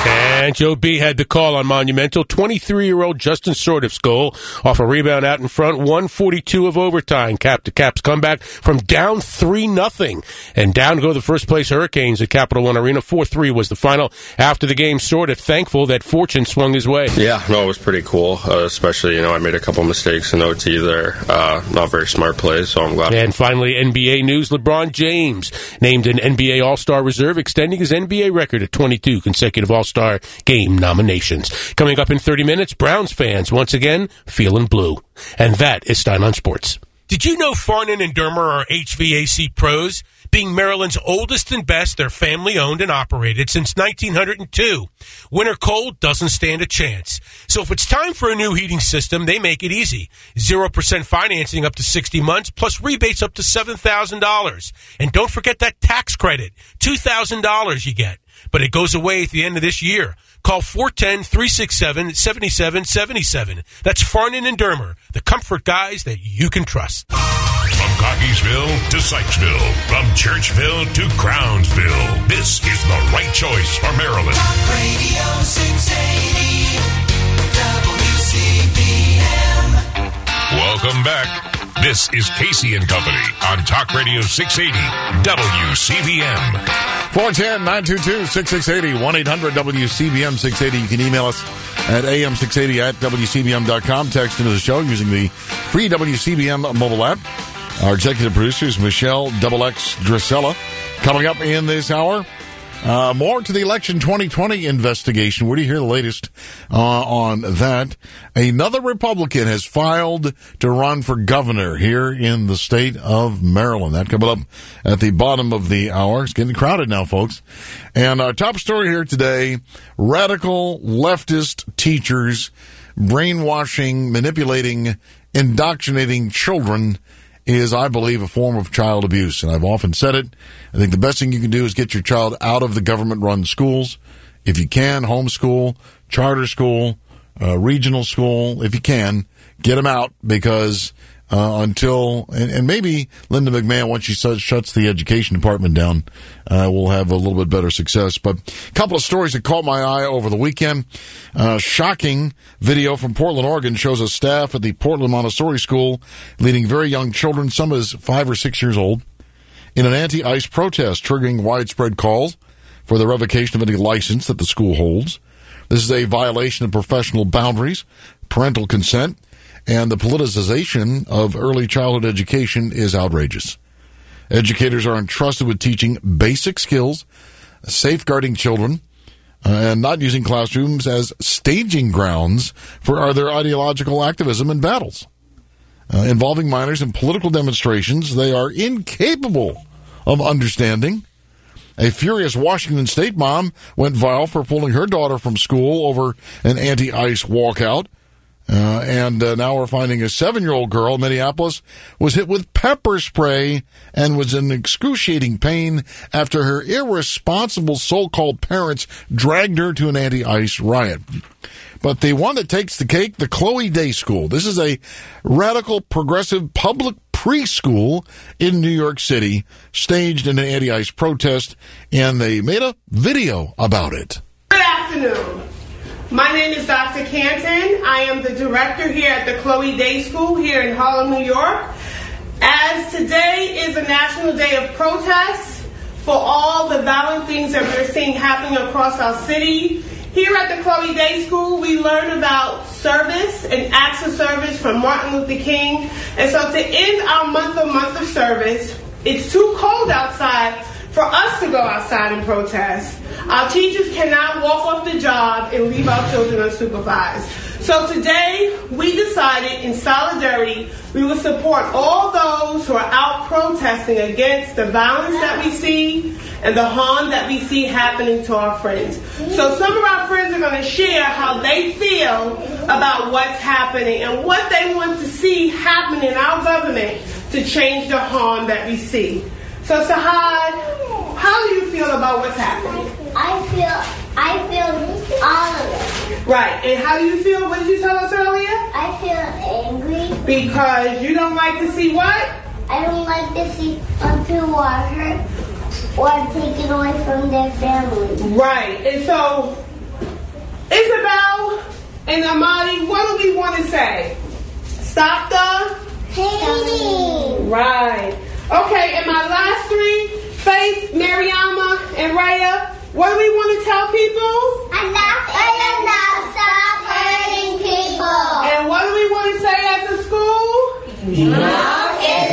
And Joe B had the call on Monumental. twenty-three-year-old Justin Sordiff's goal off a rebound out in front, one forty-two of overtime. Cap to Caps comeback from down three nothing. And down to go the first-place Hurricanes at Capital One Arena. four three was the final. After the game, Sordiff thankful that fortune swung his way. Yeah, no, it was pretty cool, uh, especially, you know, I made a couple mistakes in O T there. Uh, not very smart plays, so I'm glad. And finally, N B A news. LeBron James named an N B A All-Star reserve, extending his N B A record at twenty-two consecutive All-Star game nominations. Coming up in thirty minutes, Browns fans once again feeling blue. And that is Stein on Sports. Did you know Farnan and Dermer are H V A C pros? Being Maryland's oldest and best, they're family-owned and operated since nineteen oh two. Winter cold doesn't stand a chance. So if it's time for a new heating system, they make it easy. zero percent financing up to sixty months, plus rebates up to seven thousand dollars. And don't forget that tax credit, two thousand dollars you get. But it goes away at the end of this year. Call four one zero, three six seven, seven seven seven seven. That's Farnan and Dermer, the comfort guys that you can trust. From Cockeysville to Sykesville, from Churchville to Crownsville, this is the right choice for Maryland. Talk Radio six eighty W C B M. Welcome back. This is Casey and Company on Talk Radio six eighty W C B M. four one zero, nine two two, six six eight zero, one eight hundred W C B M six eighty. You can email us at A M six eighty at W C B M dot com. Text into the show using the free W C B M mobile app. Our executive producer is Michelle Double X Drusella. Coming up in this hour, uh, more to the election twenty twenty investigation. Where do you hear the latest uh, on that? Another Republican has filed to run for governor here in the state of Maryland. That coming up at the bottom of the hour. It's getting crowded now, folks. And our top story here today, radical leftist teachers brainwashing, manipulating, indoctrinating children is, I believe, a form of child abuse. And I've often said it. I think the best thing you can do is get your child out of the government-run schools. If you can, homeschool, charter school, uh, regional school. If you can, get them out, because uh, until, and, and maybe Linda McMahon, once she sh- shuts the education department down, uh, we'll have a little bit better success. But a couple of stories that caught my eye over the weekend. Uh, shocking video from Portland, Oregon shows a staff at the Portland Montessori School leading very young children, some as five or six years old, in an anti-ICE protest, triggering widespread calls for the revocation of any license that the school holds. This is a violation of professional boundaries, parental consent, and the politicization of early childhood education is outrageous. Educators are entrusted with teaching basic skills, safeguarding children, uh, and not using classrooms as staging grounds for their ideological activism and battles. Uh, involving minors in political demonstrations they are incapable of understanding. A furious Washington State mom went viral for pulling her daughter from school over an anti-ICE walkout. Uh, and uh, now we're finding a seven-year-old girl in Minneapolis was hit with pepper spray and was in excruciating pain after her irresponsible so-called parents dragged her to an anti-ICE riot. But the one that takes the cake, the Chloe Day School. This is a radical, progressive public preschool in New York City, staged in an anti-ICE protest, and they made a video about it. Good afternoon. My name is Doctor Canton. I am the director here at the Chloe Day School here in Harlem, New York. As today is a national day of protest for all the violent things that we're seeing happening across our city, here at the Chloe Day School, we learn about service and acts of service from Martin Luther King. And so to end our month of month of service, it's too cold outside for us to go outside and protest. Our teachers cannot walk off the job and leave our children unsupervised. So today, we decided in solidarity, we will support all those who are out protesting against the violence that we see and the harm that we see happening to our friends. So some of our friends are going to share how they feel about what's happening and what they want to see happen in our government to change the harm that we see. So Sahad, how do you feel about what's happening? I feel, I feel all of it. Right, and how do you feel? What did you tell us earlier? I feel angry. Because you don't like to see what? I don't like to see people are hurt or taken away from their family. Right, and so Isabel and Amadi, what do we want to say? Stop the Hating. Right. Okay, and my last three, Faith, Mariama, and Raya, what do we want to tell people? Enough is enough. Stop hurting people. And what do we want to say as a school? Enough is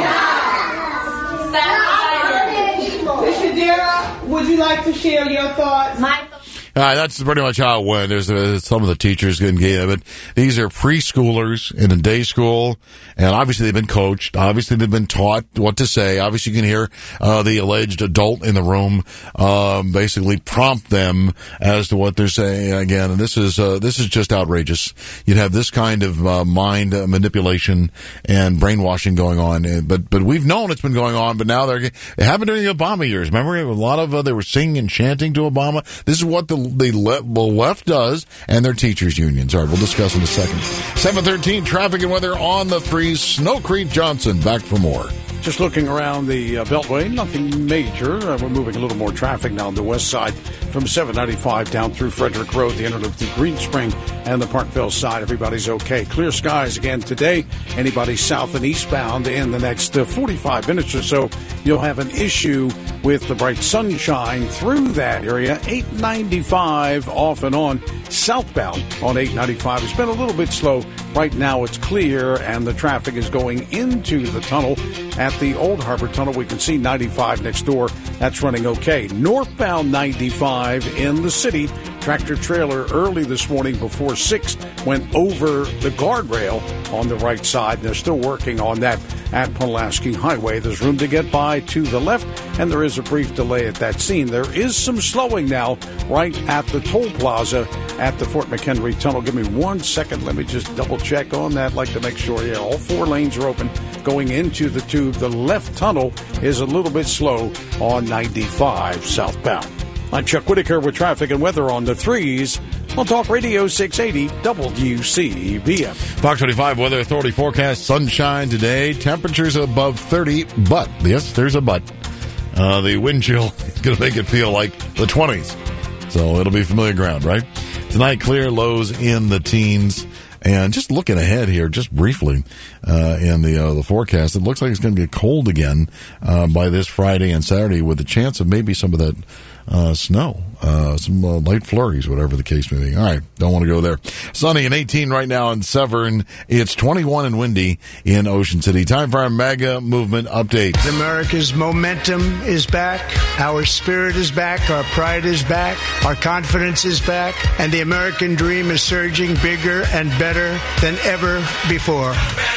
enough. Stop hurting people. Miz Shadira, would you like to share your thoughts? My All right, that's pretty much how it went. There's uh, some of the teachers getting gave it. These are preschoolers in a day school, and obviously they've been coached. Obviously they've been taught what to say. Obviously you can hear uh, the alleged adult in the room um, basically prompt them as to what they're saying again. And this is uh, this is just outrageous. You'd have this kind of uh, mind uh, manipulation and brainwashing going on. But but we've known it's been going on. But now they're it happened during the Obama years. Remember, a lot of uh, they were singing and chanting to Obama. This is what the the left does, and their teachers' unions. All right, we'll discuss in a second. seven thirteen, traffic and weather on the threes. Snow Creek Johnson, back for more. Just looking around the uh, Beltway, nothing major. Uh, we're moving a little more traffic now on the west side from seven ninety-five down through Frederick Road, the end of the Green Spring and the Parkville side. Everybody's okay. Clear skies again today. Anybody south and eastbound in the next uh, forty-five minutes or so, you'll have an issue with the bright sunshine through that area. eight ninety-five off and on southbound on eight ninety-five. It's been a little bit slow. Right now it's clear and the traffic is going into the tunnel. At the Old Harbor Tunnel, we can see ninety-five next door. That's running okay. Northbound ninety-five in the city. Tractor trailer early this morning before six went over the guardrail on the right side. They're still working on that at Pulaski Highway. There's room to get by to the left, and there is a brief delay at that scene. There is some slowing now right at the toll plaza at the Fort McHenry Tunnel. Give me one second. Let me just double check on that. I'd like to make sure, yeah, all four lanes are open going into the tube. The left tunnel is a little bit slow on ninety-five southbound. I'm Chuck Whitaker with traffic and weather on the threes on Talk Radio six eighty W C B M. Fox twenty-five Weather Authority forecast sunshine today. Temperatures above thirty, but, yes, there's a but. Uh, the wind chill is going to make it feel like the twenties. So it'll be familiar ground, right? Tonight, clear, lows in the teens. And just looking ahead here, just briefly, uh, in the uh, the forecast, it looks like it's going to get cold again uh, by this Friday and Saturday, with a chance of maybe some of that uh, snow, uh, some uh, light flurries, whatever the case may be. All right, don't want to go there. Sunny and eighteen right now in Severn. It's twenty-one and windy in Ocean City. Time for our MAGA movement update. America's momentum is back. Our spirit is back. Our pride is back. Our confidence is back. And the American dream is surging bigger and better than ever before.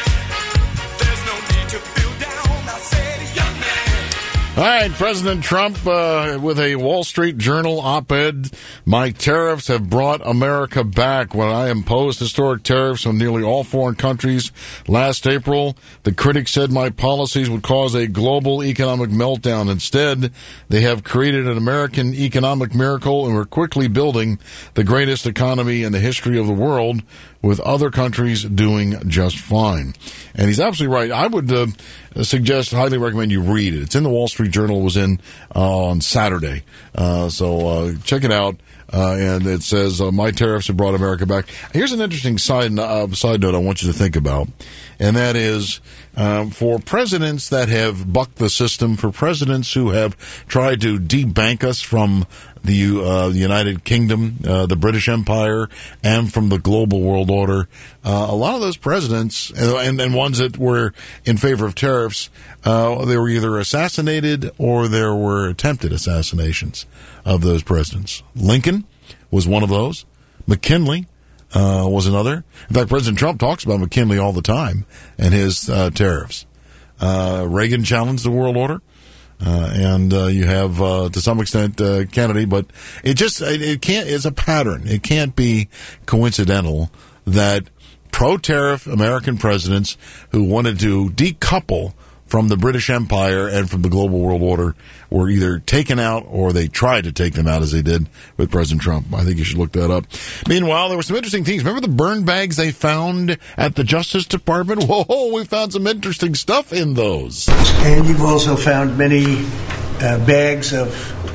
All right, President Trump uh, with a Wall Street Journal op-ed. My tariffs have brought America back. When I imposed historic tariffs on nearly all foreign countries last April, the critics said my policies would cause a global economic meltdown. Instead, they have created an American economic miracle, and we're quickly building the greatest economy in the history of the world, with other countries doing just fine. And he's absolutely right. I would uh, suggest, highly recommend you read it. It's in the Wall Street Journal. It was in uh, on Saturday. Uh, so uh, check it out. Uh, and it says, uh, my tariffs have brought America back. Here's an interesting side, uh, side note I want you to think about. And that is, um, for presidents that have bucked the system, for presidents who have tried to debank us from the, uh, the United Kingdom, uh, the British Empire, and from the global world order, uh, a lot of those presidents, and, and ones that were in favor of tariffs, uh, they were either assassinated or there were attempted assassinations of those presidents. Lincoln was one of those. McKinley uh, was another. In fact, President Trump talks about McKinley all the time and his uh, tariffs. Uh, Reagan challenged the world order. Uh, and uh, you have, uh, to some extent, uh, Kennedy, but it just it, it can't. It's a pattern. It can't be coincidental that pro-tariff American presidents who wanted to decouple from the British Empire and from the global world order were either taken out or they tried to take them out, as they did with President Trump. I think you should look that up. Meanwhile, there were some interesting things. Remember the burn bags they found at the Justice Department? Whoa, we found some interesting stuff in those. And you've also found many uh, bags of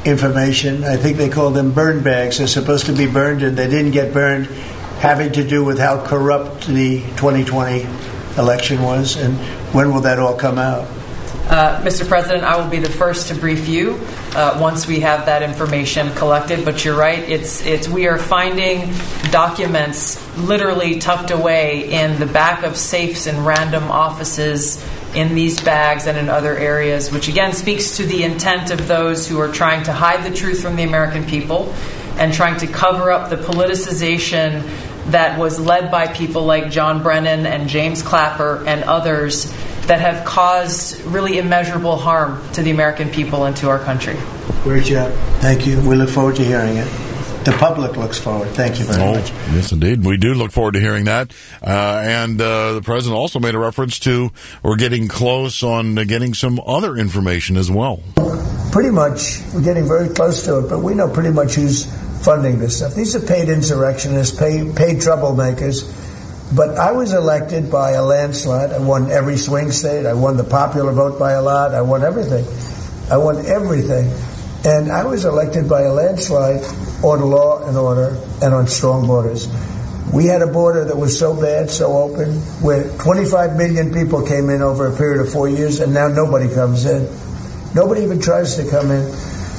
information. I think they call them burn bags. They're supposed to be burned, and they didn't get burned, having to do with how corrupt the twenty twenty election was. And when will that all come out? Uh, Mister President, I will be the first to brief you uh, once we have that information collected. But you're right; it's it's we are finding documents literally tucked away in the back of safes in random offices in these bags and in other areas, which again speaks to the intent of those who are trying to hide the truth from the American people and trying to cover up the politicization that was led by people like John Brennan and James Clapper and others that have caused really immeasurable harm to the American people and to our country. Great job. Thank you. We look forward to hearing it. The public looks forward. Thank you very oh, much. Yes, indeed. We do look forward to hearing that. Uh, and uh, the president also made a reference to we're getting close on uh, getting some other information as well. Pretty much, we're getting very close to it, but we know pretty much who's funding this stuff. These are paid insurrectionists, paid, paid troublemakers. But I was elected by a landslide. I won every swing state. I won the popular vote by a lot. I won everything. I won everything. And I was elected by a landslide on law and order and on strong borders. We had a border that was so bad, so open, where twenty-five million people came in over a period of four years, and now nobody comes in. Nobody even tries to come in.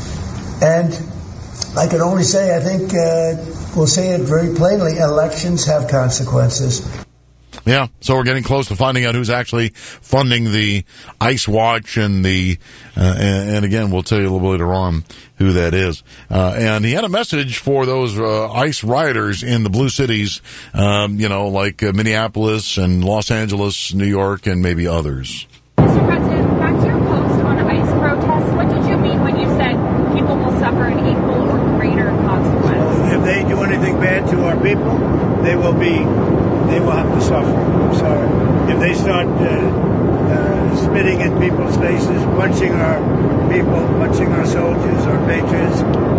And I can only say, I think uh, we'll say it very plainly, elections have consequences. Yeah, so we're getting close to finding out who's actually funding the ICE Watch and the, uh, and, and again, we'll tell you a little later on who that is. Uh, and he had a message for those uh, ICE rioters in the blue cities, um, you know, like uh, Minneapolis and Los Angeles, New York, and maybe others. Mister President, back to your post on ICE protests, what did you mean when you said people will suffer an equal or greater consequence? If they do anything bad to our people, they will be, they will have to suffer. I'm sorry. If they start uh, uh, spitting in people's faces, punching our people, punching our soldiers, our patriots,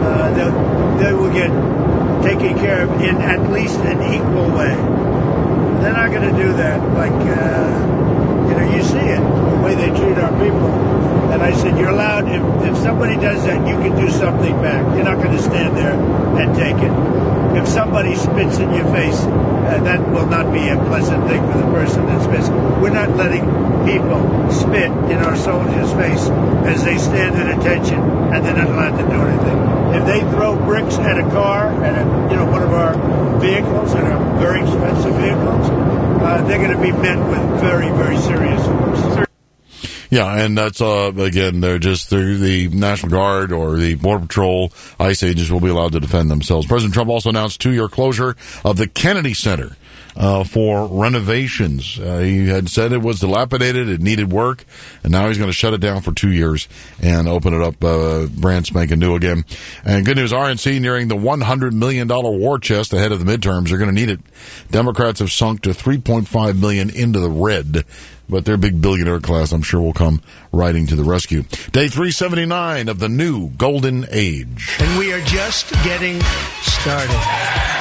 uh, they will get taken care of in at least an equal way. They're not going to do that. Like, uh, you know, you see it, the way they treat our people. And I said, you're allowed, if, if somebody does that, you can do something back. You're not going to stand there and take it. If somebody spits in your face, uh, that will not be a pleasant thing for the person that spits. We're not letting people spit in our soldiers' face as they stand at attention, and they're not allowed to do anything. If they throw bricks at a car, at a, you know, one of our vehicles, at our very expensive vehicles, uh, they're going to be met with very, very serious force. Yeah, and that's, uh, again, they're just, they're the National Guard or the Border Patrol, ICE agents will be allowed to defend themselves. President Trump also announced two-year closure of the Kennedy Center uh, for renovations. Uh, he had said it was dilapidated, it needed work, and now he's going to shut it down for two years and open it up uh, brand spanking new again. And good news, R N C nearing the one hundred million dollars war chest ahead of the midterms. They're going to need it. Democrats have sunk to three point five million dollars into the red. But their big billionaire class, I'm sure, will come riding to the rescue. Day three seventy-nine of the new golden age. And we are just getting started.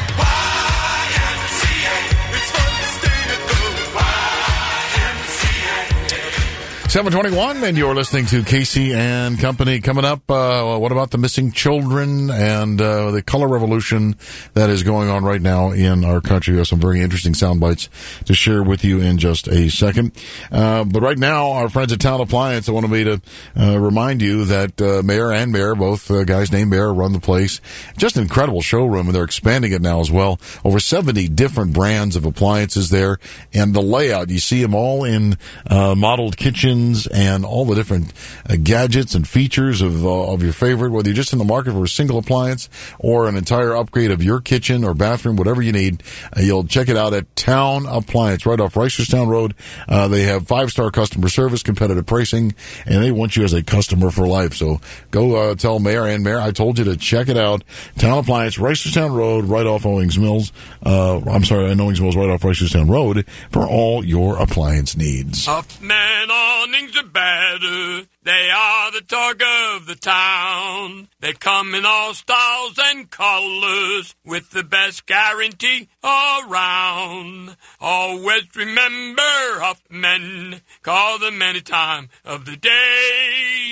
seven twenty-one, and you're listening to Casey and Company. Coming up, uh, what about the missing children and uh, the color revolution that is going on right now in our country? We have some very interesting sound bites to share with you in just a second. Uh, but right now, our friends at Town Appliance, I want me to uh, remind you that uh, Mayor and Mayor, both uh, guys named Mayor, run the place. Just an incredible showroom, and they're expanding it now as well. Over seventy different brands of appliances there, and the layout, you see them all in uh, modeled kitchens and all the different uh, gadgets and features of uh, of your favorite, whether you're just in the market for a single appliance or an entire upgrade of your kitchen or bathroom, whatever you need. Uh, you'll check it out at Town Appliance right off Reisterstown Road. Uh, they have five-star customer service, competitive pricing, and they want you as a customer for life. So go uh, tell Mayor and Mayor I told you to check it out. Town Appliance, Reisterstown Road, right off Owings Mills. Uh, I'm sorry, Owings Mills, right off Reisterstown Road for all your appliance needs. Huffman awnings are better. They are the talk of the town. They come in all styles and colors with the best guarantee around. Always remember Huffman. Call them any time of the day.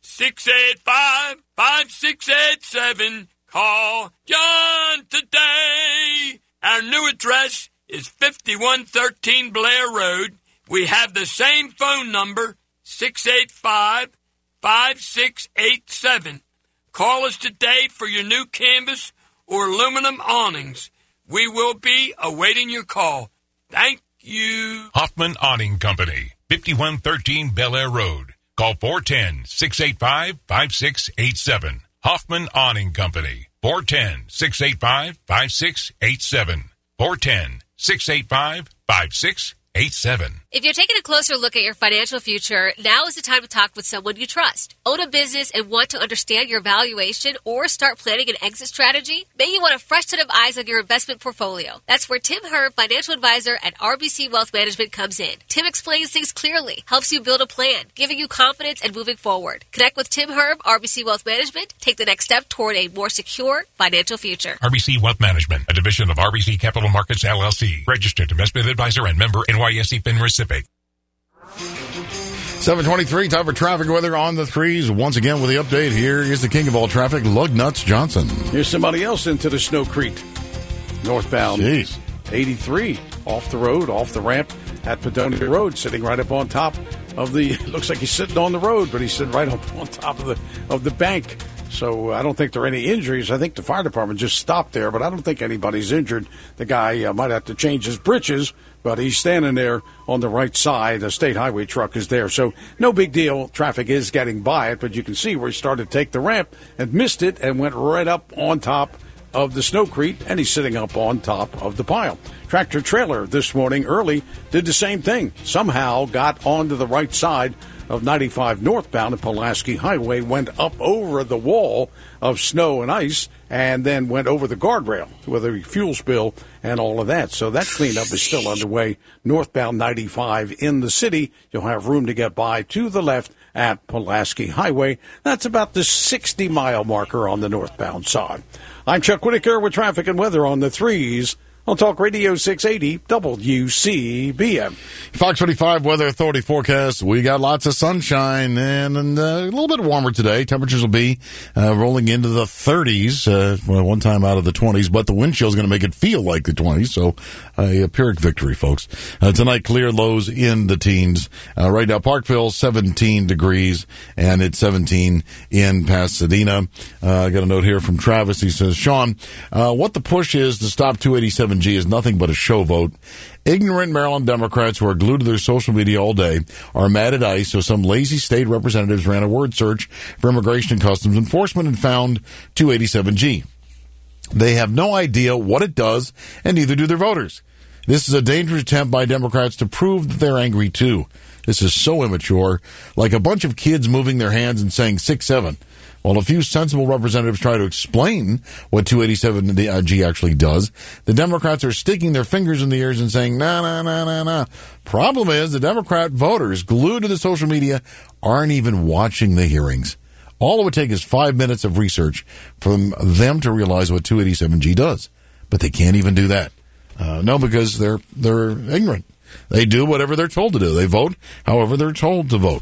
six eight five, five six eight seven. Call John today. Our new address is fifty-one thirteen Blair Road. We have the same phone number, six eight five, five six eight seven. Call us today for your new canvas or aluminum awnings. We will be awaiting your call. Thank you. Hoffman Awning Company, fifty-one thirteen Bel Air Road. Call four one zero, six eight five, five six eight seven. Hoffman Awning Company, four one zero, six eight five, five six eight seven. four one zero, six eight five, five six eight seven. If you're taking a closer look at your financial future, now is the time to talk with someone you trust. Own a business and want to understand your valuation or start planning an exit strategy? Maybe you want a fresh set of eyes on your investment portfolio. That's where Tim Herb, financial advisor at R B C Wealth Management, comes in. Tim explains things clearly, helps you build a plan, giving you confidence and moving forward. Connect with Tim Herb, R B C Wealth Management. Take the next step toward a more secure financial future. R B C Wealth Management, a division of R B C Capital Markets, L L C. Registered investment advisor and member N Y S E FINRA S I P C. seven twenty-three, time for traffic weather on the threes. Once again with the update, here is the king of all traffic, Lug Nuts Johnson. Here's somebody else into the Snow Creek. Northbound. Jeez. eighty-three, off the road, off the ramp at Padonia Road, sitting right up on top of the, looks like he's sitting on the road, but he's sitting right up on top of the of the bank. So I don't think there are any injuries. I think the fire department just stopped there, but I don't think anybody's injured. The guy uh, might have to change his britches, but he's standing there on the right side. A state highway truck is there. So no big deal. Traffic is getting by it, but you can see where he started to take the ramp and missed it and went right up on top of the Snow Creek, and he's sitting up on top of the pile. Tractor trailer this morning early did the same thing. Somehow got onto the right side of ninety-five northbound at Pulaski Highway, went up over the wall of snow and ice, and then went over the guardrail with a fuel spill and all of that. So that cleanup is still underway. Northbound ninety-five in the city, you'll have room to get by to the left at Pulaski Highway. That's about the sixty-mile marker on the northbound side. I'm Chuck Whitaker with traffic and weather on the threes on Talk Radio six eighty W C B M. Fox twenty-five Weather Authority forecast. We got lots of sunshine and, and uh, a little bit warmer today. Temperatures will be uh, rolling into the thirties, uh, well, one time out of the twenties, but the wind chill is going to make it feel like the twenties, so uh, a Pyrrhic victory, folks. Uh, tonight, clear, lows in the teens. Uh, right now, Parkville, seventeen degrees, and it's seventeen in Pasadena. Uh, I got a note here from Travis. He says, Sean, uh, what the push is to stop two eighty-seven G is nothing but a show vote. Ignorant Maryland Democrats who are glued to their social media all day are mad at ICE, so some lazy state representatives ran a word search for Immigration and Customs Enforcement and found two eighty-seven G. They have no idea what it does, and neither do their voters. This is a dangerous attempt by Democrats to prove that they're angry, too. This is so immature, like a bunch of kids moving their hands and saying six seven. While a few sensible representatives try to explain what two eighty-seven G actually does, the Democrats are sticking their fingers in the ears and saying, nah, nah, nah, nah, nah. Problem is, the Democrat voters glued to the social media aren't even watching the hearings. All it would take is five minutes of research from them to realize what two eighty-seven G does. But they can't even do that. Uh, no, because they're they're ignorant. They do whatever they're told to do. They vote however they're told to vote.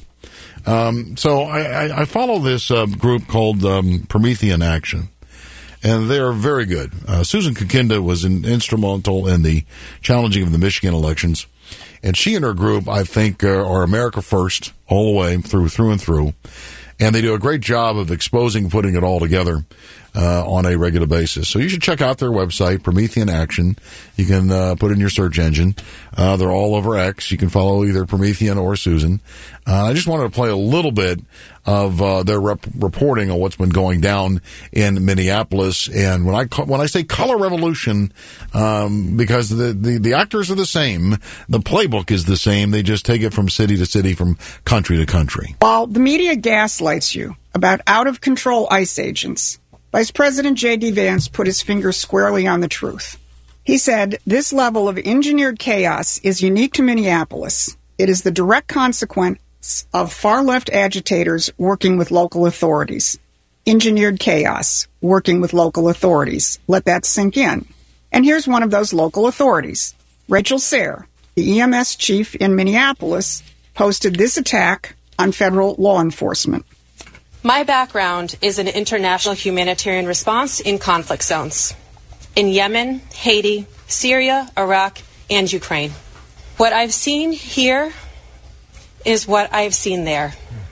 Um, so I, I, I follow this uh, group called um, Promethean Action, and they're very good. Uh, Susan Kakinda was in, instrumental in the challenging of the Michigan elections, and she and her group, I think, uh, are America first all the way through, through and through, and they do a great job of exposing, putting it all together uh, on a regular basis. So you should check out their website, Promethean Action. You can uh, put in your search engine. Uh, they're all over X. You can follow either Promethean or Susan. Uh, I just wanted to play a little bit of uh, their rep- reporting on what's been going down in Minneapolis. And when I ca- when I say color revolution, um, because the, the, the actors are the same, the playbook is the same. They just take it from city to city, from country to country. While the media gaslights you about out-of-control ICE agents, Vice President J D. Vance put his finger squarely on the truth. He said, this level of engineered chaos is unique to Minneapolis. It is the direct consequence of far-left agitators working with local authorities. Engineered chaos, working with local authorities. Let that sink in. And here's one of those local authorities. Rachel Sayre, the E M S chief in Minneapolis, posted this attack on federal law enforcement. My background is in international humanitarian response in conflict zones in Yemen, Haiti, Syria, Iraq, and Ukraine. What I've seen here is what I've seen there.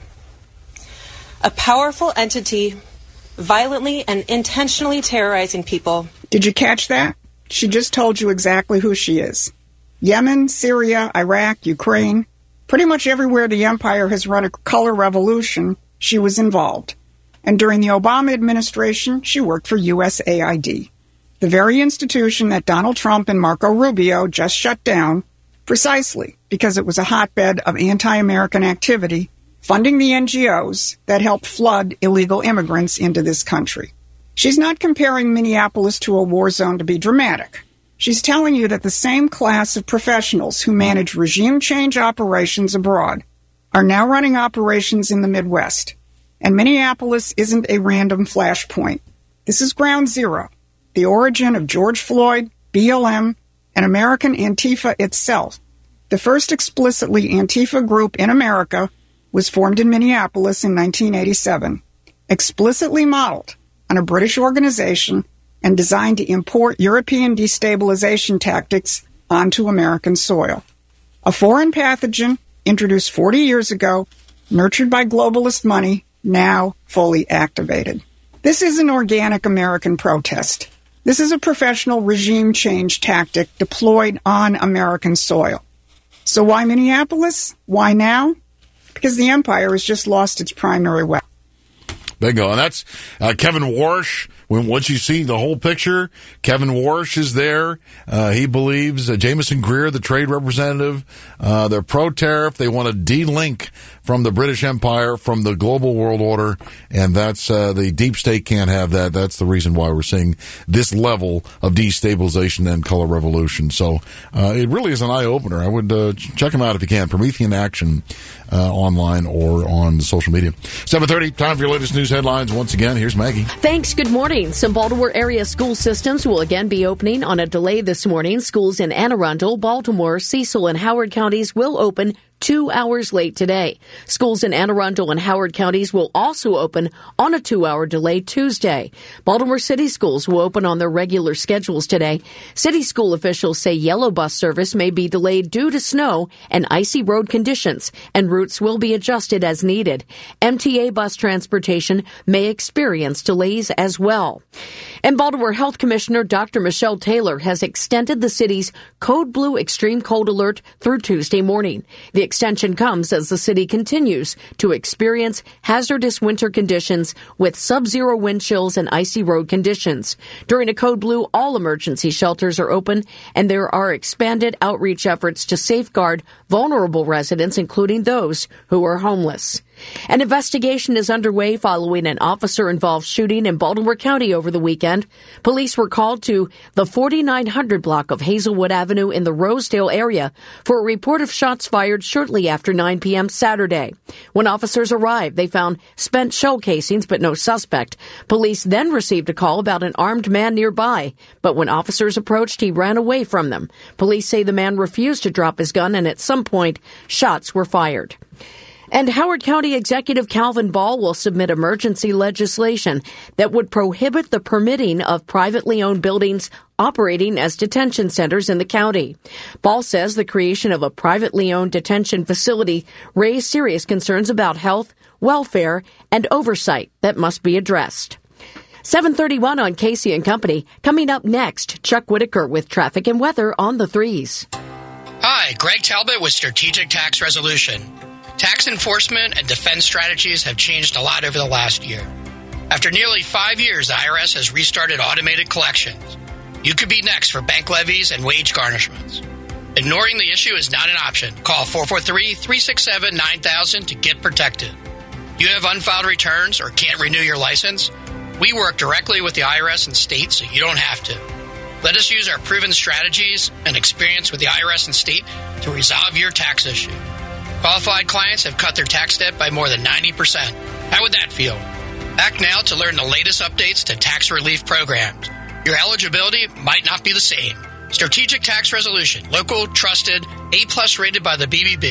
A powerful entity violently and intentionally terrorizing people. Did you catch that? She just told you exactly who she is. Yemen, Syria, Iraq, Ukraine, pretty much everywhere the empire has run a color revolution, she was involved. And during the Obama administration, she worked for U S A I D, the very institution that Donald Trump and Marco Rubio just shut down precisely because it was a hotbed of anti-American activity, funding the N G Os that helped flood illegal immigrants into this country. She's not comparing Minneapolis to a war zone to be dramatic. She's telling you that the same class of professionals who manage regime change operations abroad are now running operations in the Midwest. And Minneapolis isn't a random flashpoint. This is ground zero, the origin of George Floyd, B L M, and American Antifa itself. The first explicitly Antifa group in America was formed in Minneapolis in nineteen eighty-seven, explicitly modeled on a British organization and designed to import European destabilization tactics onto American soil. A foreign pathogen introduced forty years ago, nurtured by globalist money, now fully activated. This is an organic American protest. This is a professional regime change tactic deployed on American soil. So why Minneapolis? Why now? Because the empire has just lost its primary weapon. Bingo. And that's uh, Kevin Warsh. When once you see the whole picture, Kevin Warsh is there. Uh, he believes uh, Jameson Greer, the trade representative, uh, they're pro-tariff. They want to de-link from the British Empire, from the global world order, and that's uh, the deep state can't have that. That's the reason why we're seeing this level of destabilization and color revolution. So uh, it really is an eye-opener. I would uh, check him out if you can. Promethean Action uh, online or on social media. seven thirty, time for your latest news headlines. Once again, here's Maggie. Thanks. Good morning. Some Baltimore area school systems will again be opening on a delay this morning. Schools in Anne Arundel, Baltimore, Cecil, and Howard counties will open two hours late today. Schools in Anne Arundel and Howard counties will also open on a two-hour delay Tuesday. Baltimore City schools will open on their regular schedules today. City school officials say yellow bus service may be delayed due to snow and icy road conditions, and routes will be adjusted as needed. M T A bus transportation may experience delays as well. And Baltimore Health Commissioner Doctor Michelle Taylor has extended the city's Code Blue extreme cold alert through Tuesday morning. The extension comes as the city continues to experience hazardous winter conditions with sub-zero wind chills and icy road conditions. During a Code Blue, all emergency shelters are open, and there are expanded outreach efforts to safeguard vulnerable residents, including those who are homeless. An investigation is underway following an officer-involved shooting in Baltimore County over the weekend. Police were called to the forty-nine hundred block of Hazelwood Avenue in the Rosedale area for a report of shots fired shortly after nine p.m. Saturday. When officers arrived, they found spent shell casings but no suspect. Police then received a call about an armed man nearby, but when officers approached, he ran away from them. Police say the man refused to drop his gun, and at some point, shots were fired. And Howard County Executive Calvin Ball will submit emergency legislation that would prohibit the permitting of privately owned buildings operating as detention centers in the county. Ball says the creation of a privately owned detention facility raised serious concerns about health, welfare, and oversight that must be addressed. seven thirty-one on Casey and Company. Coming up next, Chuck Whitaker with traffic and weather on the threes. Hi, Greg Talbot with Strategic Tax Resolution. Tax enforcement and defense strategies have changed a lot over the last year. After nearly five years, the I R S has restarted automated collections. You could be next for bank levies and wage garnishments. Ignoring the issue is not an option. Call four four three, three six seven, nine thousand to get protected. You have unfiled returns or can't renew your license? We work directly with the I R S and state so you don't have to. Let us use our proven strategies and experience with the I R S and state to resolve your tax issue. Qualified clients have cut their tax debt by more than ninety percent. How would that feel? Act now to learn the latest updates to tax relief programs. Your eligibility might not be the same. Strategic Tax Resolution, local, trusted, A-plus rated by the B B B.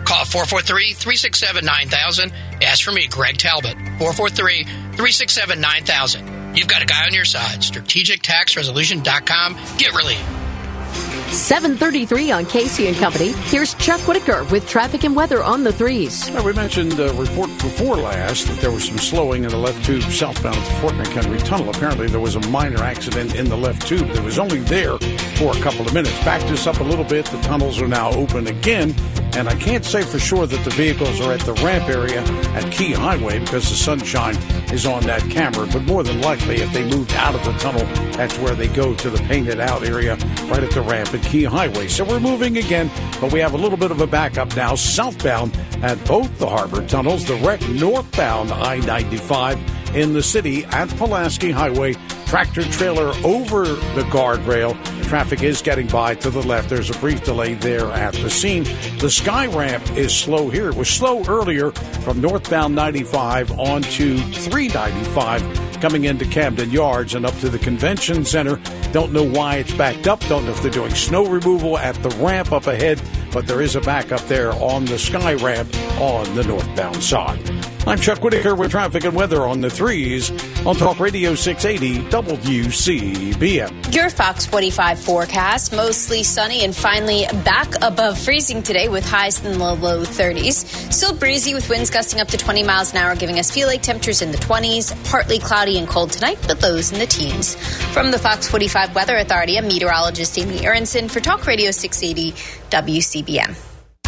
Call four four three, three six seven, nine thousand. Ask for me, Greg Talbot. four four three, three six seven, nine thousand. You've got a guy on your side. strategic tax resolution dot com. Get relief. seven thirty-three on Casey and Company. Here's Chuck Whitaker with traffic and weather on the threes. Well, we mentioned a report before last that there was some slowing in the left tube southbound at the Fort McHenry Tunnel. Apparently, there was a minor accident in the left tube that was only there for a couple of minutes. Backed us up a little bit. The tunnels are now open again. And I can't say for sure that the vehicles are at the ramp area at Key Highway because the sunshine is on that camera. But more than likely, if they moved out of the tunnel, that's where they go to the painted out area right at the ramp at Key Highway. So we're moving again, but we have a little bit of a backup now southbound at both the harbor tunnels. The wreck northbound I ninety-five in the city at Pulaski Highway. Tractor trailer over the guardrail. Traffic is getting by to the left. There's a brief delay there at the scene. The sky ramp is slow here. It was slow earlier from northbound ninety-five on to three ninety-five coming into Camden Yards and up to the convention center. Don't know why it's backed up. Don't know if they're doing snow removal at the ramp up ahead, but there is a backup there on the sky ramp on the northbound side. I'm Chuck Whitaker with traffic and weather on the threes on Talk Radio six eighty W C B M. Your Fox forty-five forecast, mostly sunny and finally back above freezing today with highs in the low thirties. Still breezy with winds gusting up to twenty miles an hour, giving us feel-like temperatures in the twenties. Partly cloudy and cold tonight, but lows in the teens. From the Fox forty-five Weather Authority, I'm meteorologist Amy Aronson for Talk Radio six eighty W C B M.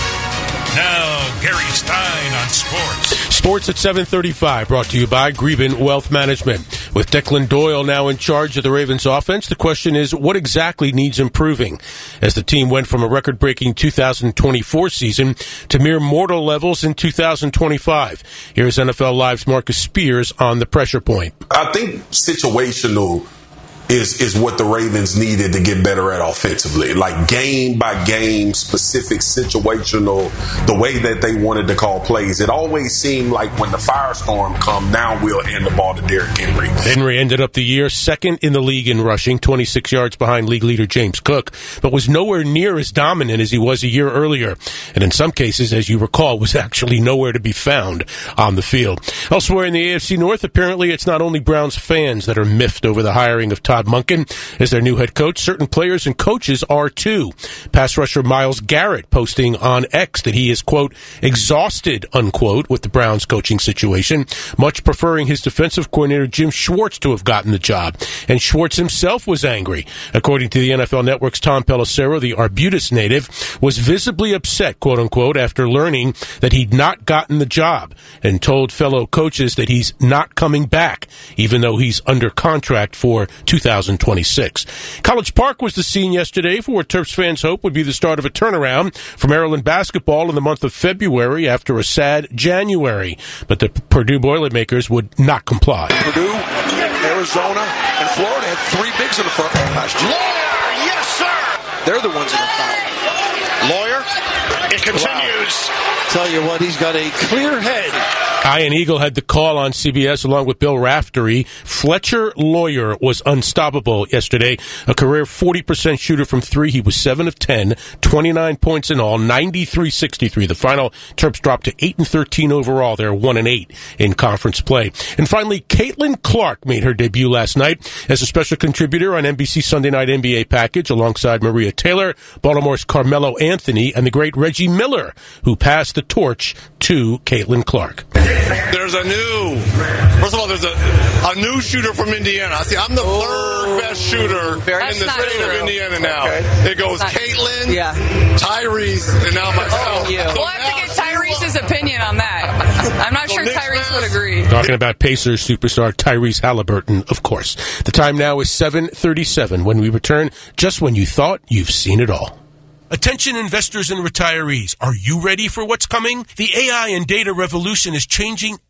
Now, Gary Stein on sports. Sports at seven thirty-five, brought to you by Greben Wealth Management. With Declan Doyle now in charge of the Ravens offense, the question is, what exactly needs improving? As the team went from a record-breaking two thousand twenty-four season to mere mortal levels in two thousand twenty-five. Here's N F L Live's Marcus Spears on the pressure point. I think situational is is what the Ravens needed to get better at offensively. Like game by game, specific, situational, the way that they wanted to call plays. It always seemed like when the firestorm come, now we'll hand the ball to Derrick Henry. Henry ended up the year second in the league in rushing, twenty-six yards behind league leader James Cook, but was nowhere near as dominant as he was a year earlier. And in some cases, as you recall, was actually nowhere to be found on the field. Elsewhere in the A F C North, apparently it's not only Browns fans that are miffed over the hiring of Todd Monken as their new head coach. Certain players and coaches are too. Pass rusher Myles Garrett posting on X that he is, quote, exhausted, unquote, with the Browns coaching situation, much preferring his defensive coordinator Jim Schwartz to have gotten the job. And Schwartz himself was angry. According to the N F L Network's Tom Pelissero, the Arbutus native was visibly upset, quote unquote, after learning that he'd not gotten the job and told fellow coaches that he's not coming back, even though he's under contract for two thousand twenty-six. College Park was the scene yesterday for what Terps fans hope would be the start of a turnaround for Maryland basketball in the month of February after a sad January. But the Purdue Boilermakers would not comply. Purdue, Arizona, and Florida had three bigs in the front last year. Lawyer, yes, sir! They're the ones that are fouled. Lawyer, it continues. Wow. Tell you what, he's got a clear head. Ian Eagle had the call on C B S along with Bill Raftery. Fletcher Lawyer was unstoppable yesterday. A career forty percent shooter from three. He was seven of ten, twenty-nine points in all, ninety-three sixty-three. The final Terps dropped to eight and thirteen overall. They're one and eight in conference play. And finally, Caitlin Clark made her debut last night as a special contributor on N B C Sunday Night N B A Package alongside Maria Taylor, Baltimore's Carmelo Anthony, and the great Reggie Miller, who passed the torch to Caitlin Clark. There's a new, first of all, there's a, a new shooter from Indiana. See, I'm the third best shooter That's in the state true. of Indiana now. Okay. It goes Not- Caitlin, Yeah. Tyrese, and now myself. Oh, you. So We'll have to get Tyrese's opinion on that. I'm not So sure Knicks Tyrese fans- would agree. Talking about Pacers superstar Tyrese Halliburton, of course. The time now is seven thirty-seven. When we return, just when you thought you've seen it all. Attention investors and retirees, are you ready for what's coming? The A I and data revolution is changing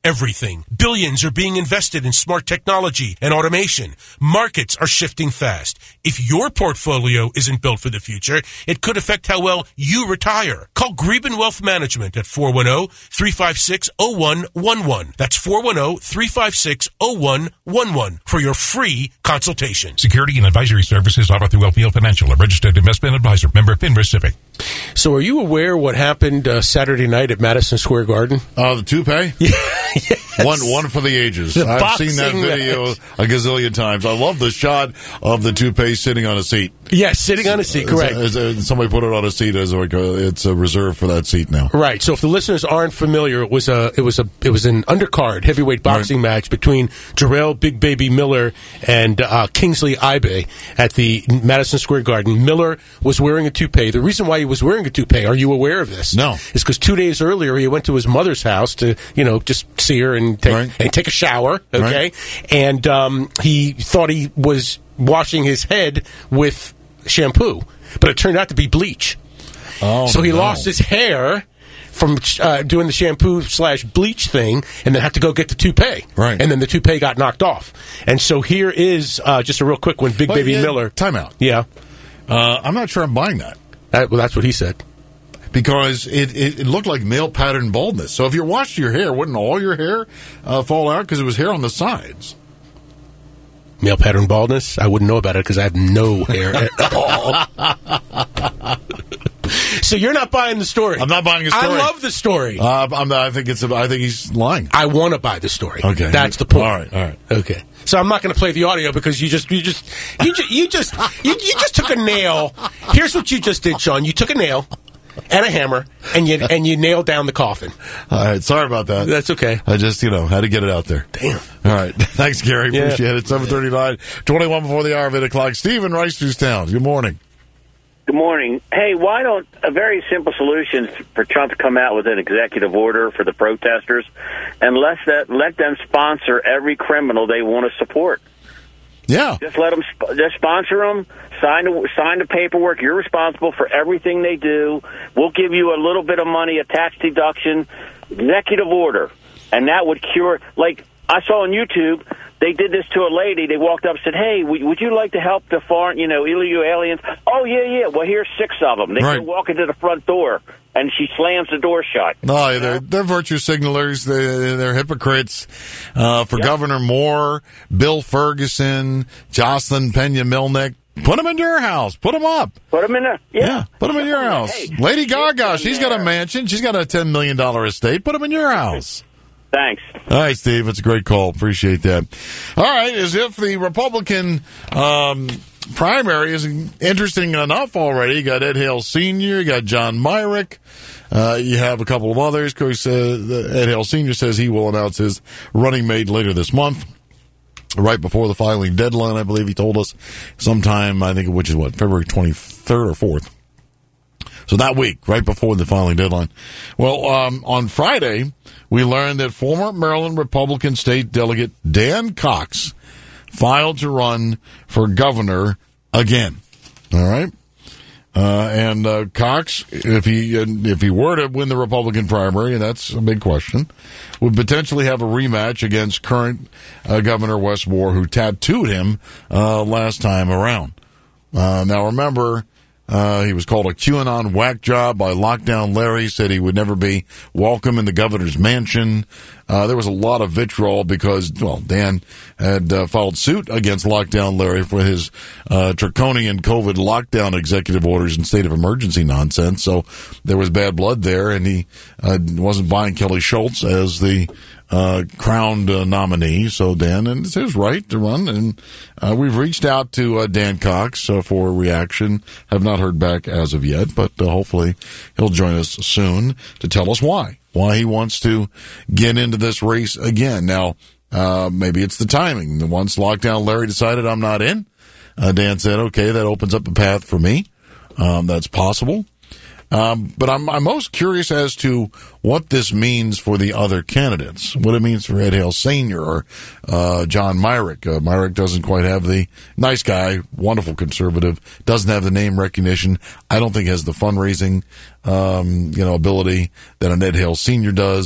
everything. Billions are being invested in smart technology and automation. Markets are shifting fast. If your portfolio isn't built for the future, it could affect how well you retire. Call Greben Wealth Management at four one zero, three five six, zero one one one. That's four one zero, three five six, zero one one one for your free consultation. Security and advisory services offered through L P L Financial, a registered investment advisor. Member FINRA SIPC. So are you aware what happened uh, Saturday night at Madison Square Garden? Uh, the toupee? Yes. One one for the ages. The I've seen that video match. a gazillion times. I love the shot of the toupee sitting on a seat. Yes, sitting on a seat, correct. It's a, it's a, somebody put it on a seat as like a, it's a reserve for that seat now. Right. So if the listeners aren't familiar, it was a it was a it was an undercard heavyweight boxing right. match between Jarrell Big Baby Miller and uh, Kingsley Ibe at the Madison Square Garden. Miller was wearing a toupee. The reason why he was wearing a toupee, are you aware of this? No. Is because two days earlier he went to his mother's house to you know just see her and take right. and take a shower. Okay, right. and um, he thought he was washing his head with shampoo, but it turned out to be bleach. Oh, so he no. lost his hair from uh, doing the shampoo slash bleach thing, and then had to go get the toupee. Right. And then the toupee got knocked off. And so here is uh, just a real quick one. Big but, Baby yeah, Miller. Time out. Yeah. Uh, I'm not sure I'm buying that. That, well, that's what he said. Because it, it, it looked like male pattern baldness. So if you washed your hair, wouldn't all your hair uh, fall out? Because it was hair on the sides. Male pattern baldness? I wouldn't know about it because I have no hair at all. So you're not buying the story. I'm not buying the story. I love the story. Uh, I'm not, I think it's. I think he's lying. I want to buy the story. Okay, that's the point. All right, all right, okay. So I'm not going to play the audio because you just, you just, you just, you just, you, you just took a nail. Here's what you just did, Sean. You took a nail and a hammer, and you and you nailed down the coffin. All right, sorry about that. That's okay. I just, you know, had to get it out there. Damn. All right, thanks, Gary. Yeah. Appreciate it. seven thirty-nine, twenty-one before the hour of eight o'clock. Steve in Reisterstown. Good morning. Good morning. Hey, why don't a very simple solution for Trump to come out with an executive order for the protesters and let that let them sponsor every criminal they want to support? Yeah. Just let them just sponsor them. Sign the sign the paperwork. You're responsible for everything they do. We'll give you a little bit of money, a tax deduction, executive order, and that would cure. Like I saw on YouTube, they did this to a lady. They walked up and said, "Hey, would, would you like to help the foreign, you know, illegal aliens?" "Oh yeah, yeah." Well, here's six of them. They right. go walk into the front door, and she slams the door shut. No, they're, they're virtue signalers. They're, they're hypocrites. Uh, for yep. Governor Moore, Bill Ferguson, Jocelyn Pena-Milnick, put them in your house. Put them up. Put them in there. Yeah. yeah. Put them in your house. Hey, Lady Gaga, she's got a mansion. She's got a ten million dollars estate. Put them in your house. Thanks. All right, Steve. It's a great call. Appreciate that. All right. As if the Republican um, primary is interesting enough already. You got Ed Hale Senior You got John Myrick. Uh, you have a couple of others. Of course, uh, Ed Hale Senior says he will announce his running mate later this month, right before the filing deadline, I believe he told us. Sometime, I think, which is what, February twenty-third or fourth. So that week, right before the filing deadline. Well, um, on Friday, we learned that former Maryland Republican State Delegate Dan Cox filed to run for governor again. All right? Uh, and uh, Cox, if he if he were to win the Republican primary, and that's a big question, would potentially have a rematch against current uh, Governor Wes Moore, who tattooed him uh, last time around. Uh, now, remember... Uh, he was called a QAnon whack job by Lockdown Larry, said he would never be welcome in the governor's mansion. Uh, there was a lot of vitriol because, well, Dan had uh, filed suit against Lockdown Larry for his uh, draconian COVID lockdown executive orders and state of emergency nonsense. So there was bad blood there, and he uh, wasn't buying Kelly Schultz as the Uh, crowned uh, nominee, so Dan, and it's his right to run, and uh, we've reached out to uh, Dan Cox uh, for a reaction. Have not heard back as of yet, but uh, hopefully he'll join us soon to tell us why, why he wants to get into this race again. Now, uh, maybe it's the timing. Once Lockdown Larry decided I'm not in, uh, Dan said, okay, that opens up a path for me. Um, that's possible. Um, but I'm, I'm most curious as to what this means for the other candidates, what it means for Ed Hale Senior or uh, John Myrick. Uh, Myrick doesn't quite have the nice guy, wonderful conservative, doesn't have the name recognition. I don't think has the fundraising um, you know, ability that an Ed Hale Senior does.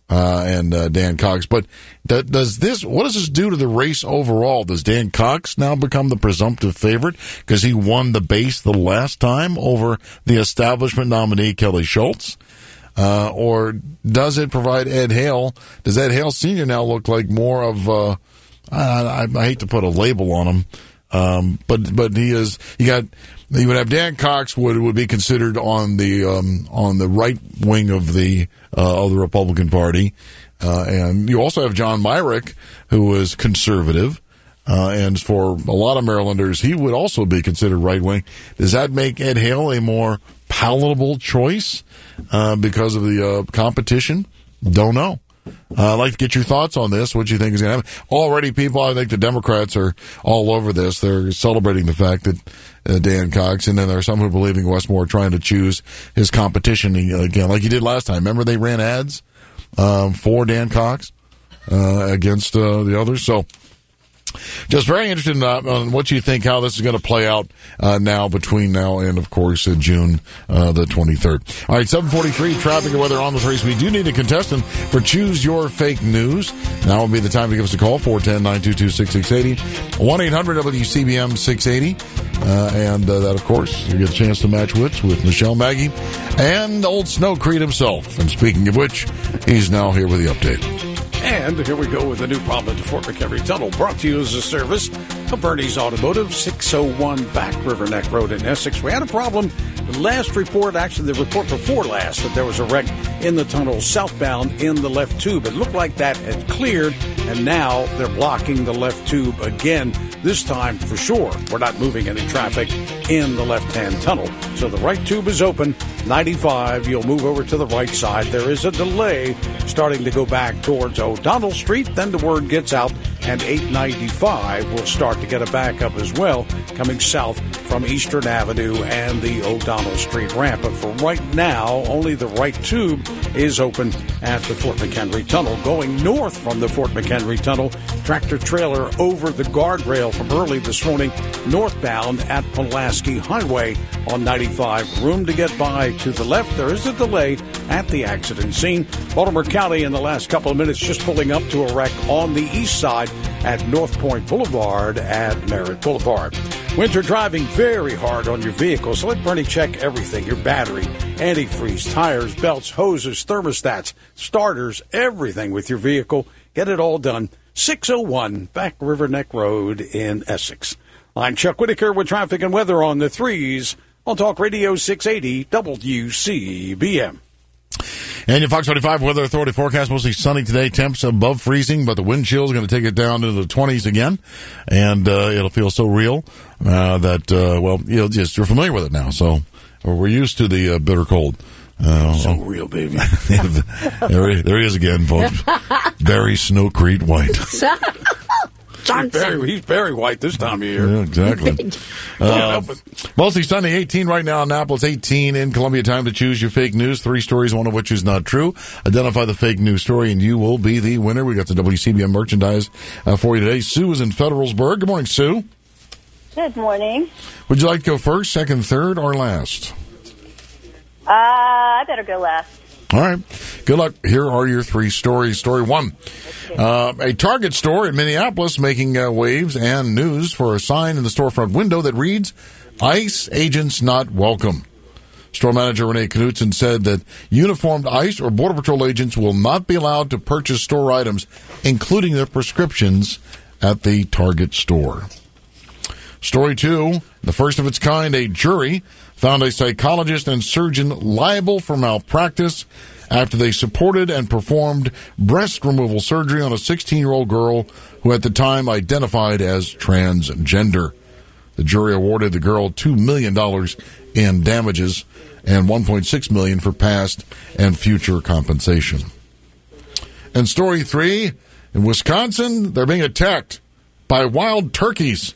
uh, and uh, Dan Cox. But th- does this? What does this do to the race overall? Does Dan Cox now become the presumptive favorite because he won the base the last time over the establishment nominee Kelly Schultz? Uh, or does it provide Ed Hale? Does Ed Hale Senior now look like more of? Uh, I, I hate to put a label on him, um, but but he is. You got. You would have Dan Cox would would be considered on the um, on the right wing of the uh, of the Republican Party, uh, and you also have John Myrick, who is conservative, uh, and for a lot of Marylanders, he would also be considered right wing. Does that make Ed Hale a more palatable choice uh, because of the uh, competition? Don't know. Uh, I'd like to get your thoughts on this. What do you think is going to happen? Already, people, I think the Democrats are all over this. They're celebrating the fact that uh, Dan Cox, and then there are some who are believing Westmore trying to choose his competition again, like he did last time. Remember they ran ads um, for Dan Cox uh, against uh, the others? So just very interested in uh, on what you think, how this is going to play out uh, now between now and, of course, uh, June uh, the twenty-third. All right, seven forty-three, traffic and weather on the race. We do need a contestant for Choose Your Fake News. Now will be the time to give us a call, four one zero, nine two two, six six eight zero, one eight hundred W C B M six eighty. Uh, and uh, that, of course, you get a chance to match wits with Michelle Maggie and old Snow Creed himself. And speaking of which, he's now here with the update. And here we go with a new problem at the Fort McHenry Tunnel, brought to you as a service of Bernie's Automotive, six oh one Back River Neck Road in Essex. We had a problem. The last report, actually the report before last, that there was a wreck in the tunnel southbound in the left tube. It looked like that had cleared, and now they're blocking the left tube again. This time, for sure, we're not moving any traffic in the left-hand tunnel. So the right tube is open. ninety-five, you'll move over to the right side. There is a delay starting to go back towards O'Donnell Street. Then the word gets out, and eight ninety-five will start to get a backup as well, coming south from Eastern Avenue and the O'Donnell Street ramp. But for right now, only the right tube is open at the Fort McHenry Tunnel. Going north from the Fort McHenry Tunnel, tractor trailer over the guardrail from early this morning, northbound at Pulaski Highway on ninety-five. Room to get by to the left. There is a delay at the accident scene. Baltimore County in the last couple of minutes just pulling up to a wreck on the east side at North Point Boulevard at Merritt Boulevard. Winter driving very hard on your vehicle, so let Bernie check everything. Your battery, antifreeze, tires, belts, hoses, thermostats, starters, everything with your vehicle. Get it all done. six oh one Back River Neck Road in Essex. I'm Chuck Whitaker with traffic and weather on the threes on Talk Radio six eighty W C B M. And your Fox twenty-five Weather Authority forecast, mostly sunny today, temps above freezing, but the wind chill is going to take it down into the twenties again, and uh, it'll feel so real uh, that, uh, well, you'll just, you're familiar with it now, so we're used to the uh, bitter cold. Uh, so real, baby. there, he, there he is again, folks. Barry Snowcrete White. He's very, he's very white this time of year. Yeah, exactly. uh, mostly sunny, eighteen right now in Annapolis, eighteen in Columbia. Time to choose your fake news. Three stories, one of which is not true. Identify the fake news story, and you will be the winner. We got the W C B M merchandise uh, for you today. Sue is in Federalsburg. Good morning, Sue. Good morning. Would you like to go first, second, third, or last? Uh, I better go last. All right. Good luck. Here are your three stories. Story one. Uh, a Target store in Minneapolis making uh, waves and news for a sign in the storefront window that reads, ICE agents not welcome. Store manager Renee Knutson said that uniformed ICE or Border Patrol agents will not be allowed to purchase store items, including their prescriptions, at the Target store. Story two. The first of its kind, a jury found a psychologist and surgeon liable for malpractice after they supported and performed breast removal surgery on a sixteen-year-old girl who at the time identified as transgender. The jury awarded the girl two million dollars in damages and one point six million dollars for past and future compensation. And story three, in Wisconsin, they're being attacked by wild turkeys.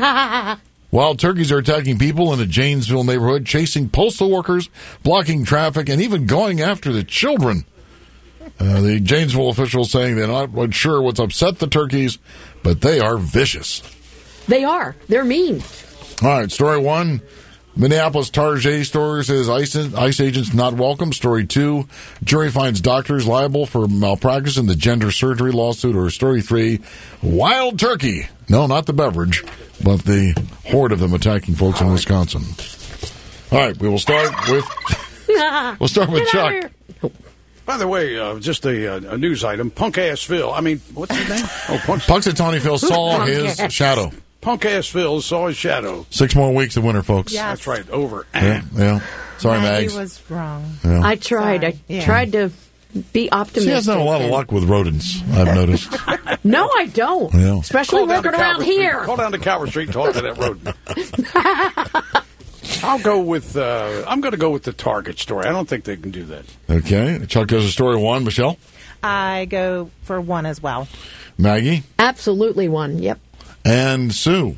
Wild turkeys are attacking people in a Janesville neighborhood, chasing postal workers, blocking traffic, and even going after the children. Uh, the Janesville officials saying they're not sure what's upset the turkeys, but they are vicious. They are. They're mean. All right, story one. Minneapolis Target store says ICE, ICE agents not welcome. Story two, jury finds doctors liable for malpractice in the gender surgery lawsuit. Or story three, wild turkey. No, not the beverage, but the horde of them attacking folks in Wisconsin. All right, we will start with we'll start with Chuck. By the way, uh, just a, uh, a news item. Punk-ass Phil. I mean, what's his name? Oh, Punk- Punxsutawney Phil saw his shadow. Punk-ass Phil saw his shadow. Six more weeks of winter, folks. Yes. That's right. Over. Yeah. yeah. Sorry, Maggie Mags. was wrong. Yeah. I tried. I Yeah. tried to be optimistic. She hasn't had a lot of luck with rodents, I've noticed. No, I don't. Yeah. Especially Call down working to around Calvert Street. here. Call down to Calvert Street and talk to that rodent. I'll go with, uh, I'm going to go with the Target story. I don't think they can do that. Okay. Chuck goes to story one. Michelle? I go for one as well. Maggie? Absolutely one. Yep. And Sue?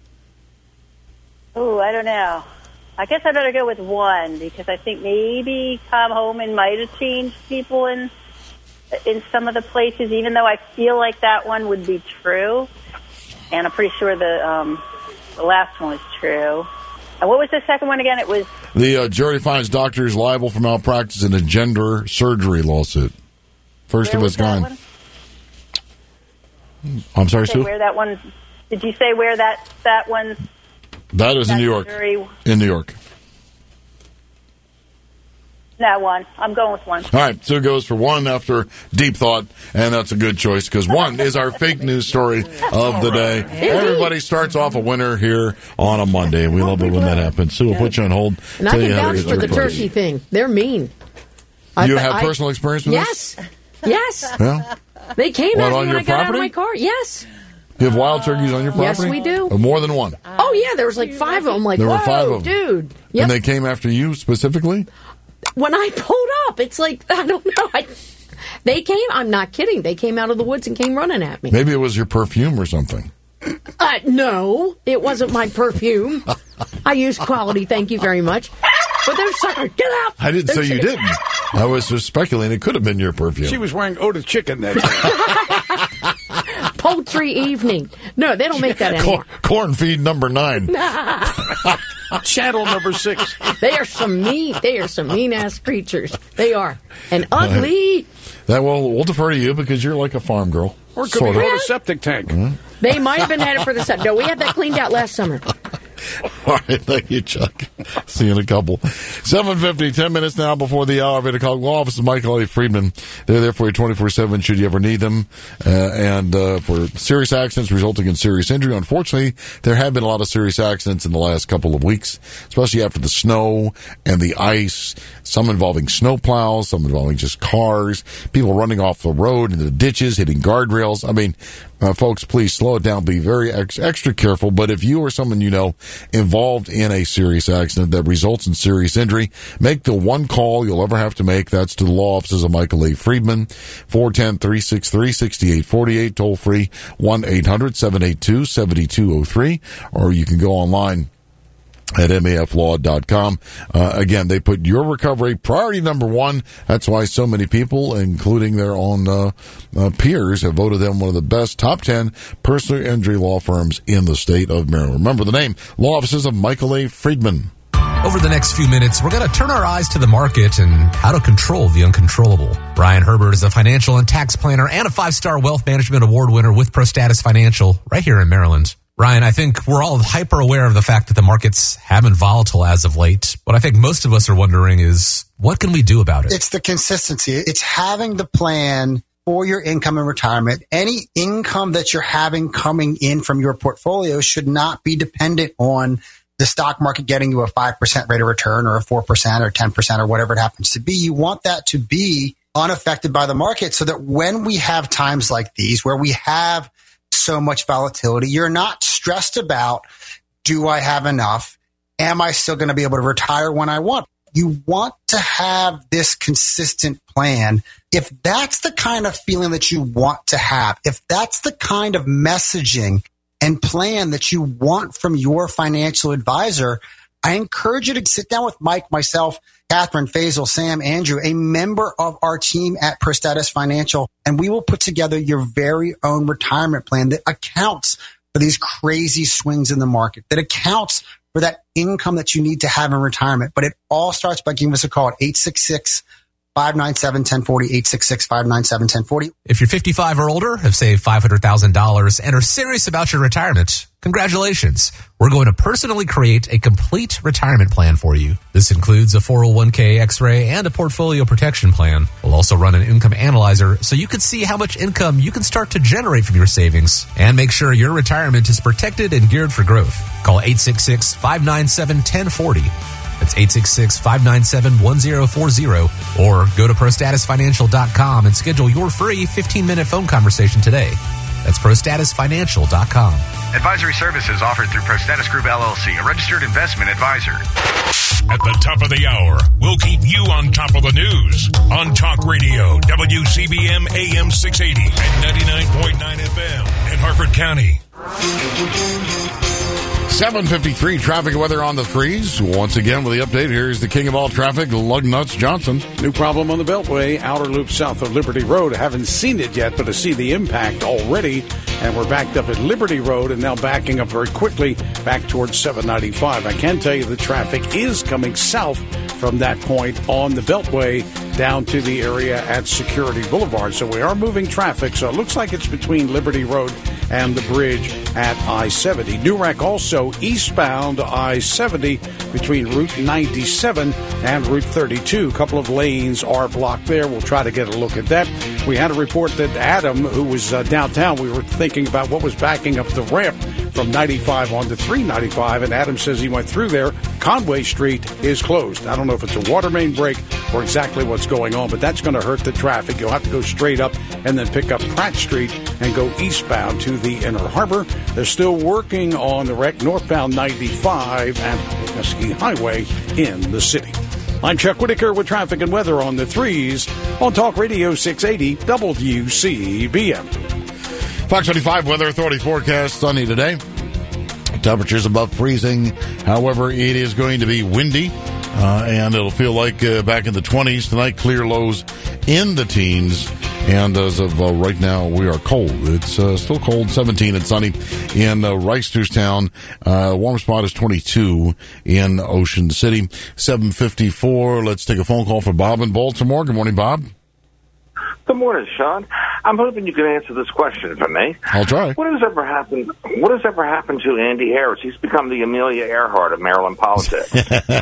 Oh, I don't know. I guess I better go with one because I think maybe Tom Homan might have changed people in in some of the places, even though I feel like that one would be true. And I'm pretty sure the um, the last one was true. And what was the second one again? It was The uh, jury finds doctors liable for malpractice in a gender surgery lawsuit. First of its kind. I'm sorry, say Sue? where that one? Did you say where that that one? That is in that New York. jury- In New York. That one. I'm going with one. All right, Sue goes for one after deep thought, and that's a good choice because one is our fake news story of the day. Everybody starts off a winner here on a Monday. We love it when that happens. Sue will put you on hold. And I tell can you how to vouch get for your the prize. turkey thing. They're mean. I You bet have I- personal experience with yes. Yes. this? Yeah. They came What, at me on when your I got out of property? my car. Yes. You have wild turkeys on your Yes, property? we do. Or more than one? Oh, yeah. There was like five of them. Like, There were whoa, five of them. dude. Yep. And they came after you specifically? When I pulled up, it's like, I don't know. I, they came, I'm not kidding. They came out of the woods and came running at me. Maybe it was your perfume or something. Uh, no, it wasn't my perfume. I use quality, thank you very much. But they're suckers. Get out! I didn't They're say you chicken- didn't. I was just speculating it could have been your perfume. She was wearing Oda chicken that day. Poultry evening. No, they don't make that anymore. Corn, corn feed number nine. Channel number six. They are some mean, they are some mean ass creatures. They are. And ugly. That will we'll defer to you because you're like a farm girl. Or it could sort be of. on a septic tank. Mhm. They might have been headed for the set. No, we had that cleaned out last summer. All right, thank you, Chuck. See you in a couple. seven fifty, ten minutes now before the hour of eight o'clock. Law office of Michael A. Friedman. They're there for you twenty-four seven should you ever need them. Uh, and uh, for serious accidents resulting in serious injury. Unfortunately, there have been a lot of serious accidents in the last couple of weeks, especially after the snow and the ice. Some involving snow plows, some involving just cars, people running off the road into the ditches, hitting guardrails. I mean, uh, folks, please slow it down. Be very ex- extra careful. But if you or someone you know involved in a serious accident that results in serious injury, make the one call you'll ever have to make. That's to the law offices of Michael A. Friedman, four one zero, three six three, six eight four eight, toll free, one eight hundred, seven eight two, seven two zero three, or you can go online at M A F law dot com. Uh, again, they put your recovery priority number one. That's why so many people, including their own uh, uh, peers, have voted them one of the best top ten personal injury law firms in the state of Maryland. Remember the name, Law Offices of Michael A. Friedman. Over the next few minutes, we're going to turn our eyes to the market and how to control the uncontrollable. Brian Herbert is a financial and tax planner and a five-star wealth management award winner with ProStatus Financial right here in Maryland. Ryan, I think we're all hyper aware of the fact that the markets have been volatile as of late. What I think most of us are wondering is, what can we do about it? It's the consistency. It's having the plan for your income and retirement. Any income that you're having coming in from your portfolio should not be dependent on the stock market getting you a five percent rate of return or a four percent or ten percent or whatever it happens to be. You want that to be unaffected by the market so that when we have times like these where we have so much volatility, you're not stressed about, do I have enough? Am I still going to be able to retire when I want? You want to have this consistent plan. If that's the kind of feeling that you want to have, if that's the kind of messaging and plan that you want from your financial advisor, I encourage you to sit down with Mike, myself, Catherine, Faisal, Sam, Andrew, a member of our team at ProStatus Financial, and we will put together your very own retirement plan that accounts for these crazy swings in the market, that accounts for that income that you need to have in retirement. But it all starts by giving us a call at eight six six, five nine seven, one zero four zero, eight six six, five nine seven, one zero four zero. If you're fifty-five or older, have saved five hundred thousand dollars, and are serious about your retirement, congratulations. We're going to personally create a complete retirement plan for you. This includes a four oh one k, X-ray, and a portfolio protection plan. We'll also run an income analyzer so you can see how much income you can start to generate from your savings and make sure your retirement is protected and geared for growth. Call eight six six, five nine seven, one zero four zero. That's eight six six, five nine seven, one zero four zero. Or go to prostatus financial dot com and schedule your free fifteen-minute phone conversation today. That's prostatus financial dot com. Advisory services offered through Prostatus Group L L C, a registered investment advisor. At the top of the hour, we'll keep you on top of the news on Talk Radio, W C B M A M six eighty and ninety-nine point nine F M in Harford County. seven fifty-three traffic and weather on the threes. Once again with the update, here's the king of all traffic, Lugnuts Johnson. New problem on the Beltway, outer loop south of Liberty Road. Haven't seen it yet, but I see the impact already. And we're backed up at Liberty Road and now backing up very quickly back towards seven ninety-five. I can tell you the traffic is coming south from that point on the Beltway down to the area at Security Boulevard. So we are moving traffic. So it looks like it's between Liberty Road and the bridge at I seventy. New wreck also eastbound I seventy between Route ninety-seven and Route thirty-two. A couple of lanes are blocked there. We'll try to get a look at that. We had a report that Adam, who was uh, downtown, we were thinking about what was backing up the ramp from ninety-five onto three ninety-five, and Adam says he went through there. Conway Street is closed. I don't know if it's a water main break or exactly what's going on, but that's going to hurt the traffic. You'll have to go straight up and then pick up Pratt Street and go eastbound to the Inner Harbor. They're still working on the wreck northbound ninety-five and Pulaski Highway in the city. I'm Chuck Whitaker with traffic and weather on the threes on Talk Radio six eighty W C B M. Fox twenty-five Weather Authority forecast sunny today. Temperatures above freezing. However, it is going to be windy, uh, and it'll feel like uh, back in the twenties tonight. Clear lows in the teens. And as of uh, right now, we are cold. It's uh, still cold, seventeen and sunny in uh, Rice-Town. Uh, warm spot is twenty-two in Ocean City. seven fifty-four. Let's take a phone call for Bob in Baltimore. Good morning, Bob. Good morning, Sean. I'm hoping you can answer this question for me. I'll try. What has ever happened? What has ever happened to Andy Harris? He's become the Amelia Earhart of Maryland politics.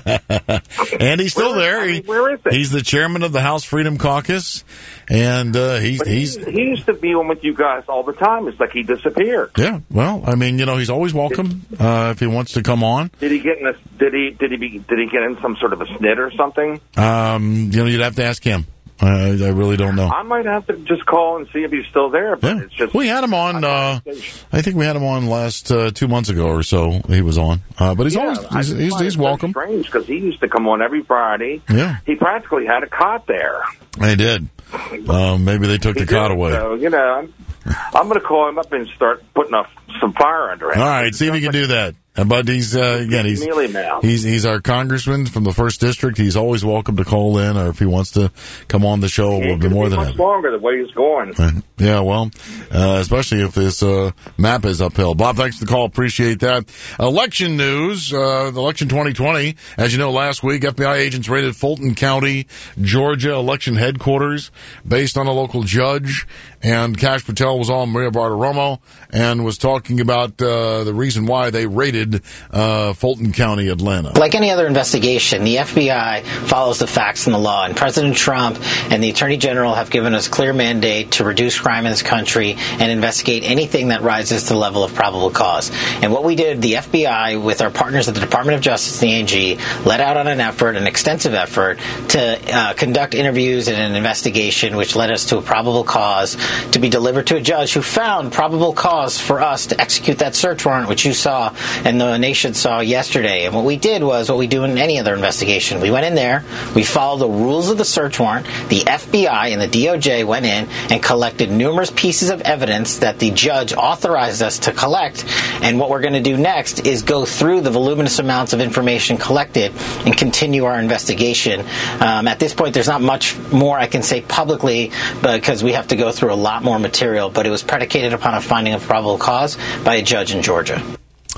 And he's still where there. Is, I mean, where is he? He's the chairman of the House Freedom Caucus, and uh, he's but he's he, he used to be on with you guys all the time. It's like he disappeared. Yeah. Well, I mean, you know, he's always welcome uh, if he wants to come on. Did he get in a? Did he? Did he? Be, did he get in some sort of a snit or something? Um, you know, you'd have to ask him. I, I really don't know. I might have to just call and see if he's still there. But Yeah. it's just We had him on, uh, I think we had him on last uh, two months ago or so. He was on. Uh, but he's Yeah, always, I he's, just he's, find he's it so welcome. Strange because he used to come on every Friday. Yeah. He practically had a cot there. They did. Um, maybe they took He the cot did, away. So, you know, I'm, I'm going to call him up and start putting a, some fire under him. All right, see if you can do that. Uh, But he's uh, again, he's Mealy mouth. he's he's our congressman from the first district. He's always welcome to call in, or if he wants to come on the show, we'll be more than much happy. longer the way he's going. Yeah, well, uh, especially if this uh, map is uphill. Bob, thanks for the call. Appreciate that. Election news, uh, the election twenty twenty. As you know, last week, F B I agents raided Fulton County, Georgia election headquarters based on a local judge. And Kash Patel was on Maria Bartiromo and was talking about uh, the reason why they raided uh, Fulton County, Atlanta. Like any other investigation, the F B I follows the facts and the law, and President Trump and the Attorney General have given us clear mandate to reduce crime in this country and investigate anything that rises to the level of probable cause. And what we did, the F B I, with our partners at the Department of Justice and the A G, led out on an effort, an extensive effort, to uh, conduct interviews and an investigation which led us to a probable cause to be delivered to a judge who found probable cause for us to execute that search warrant, which you saw and the nation saw yesterday. And what we did was what we do in any other investigation. We went in there, we followed the rules of the search warrant. The F B I and the D O J went in and collected numerous pieces of evidence that the judge authorized us to collect. And what we're going to do next is go through the voluminous amounts of information collected and continue our investigation. Um, at this point, there's not much more I can say publicly because we have to go through a lot more material, but it was predicated upon a finding of probable cause by a judge in Georgia.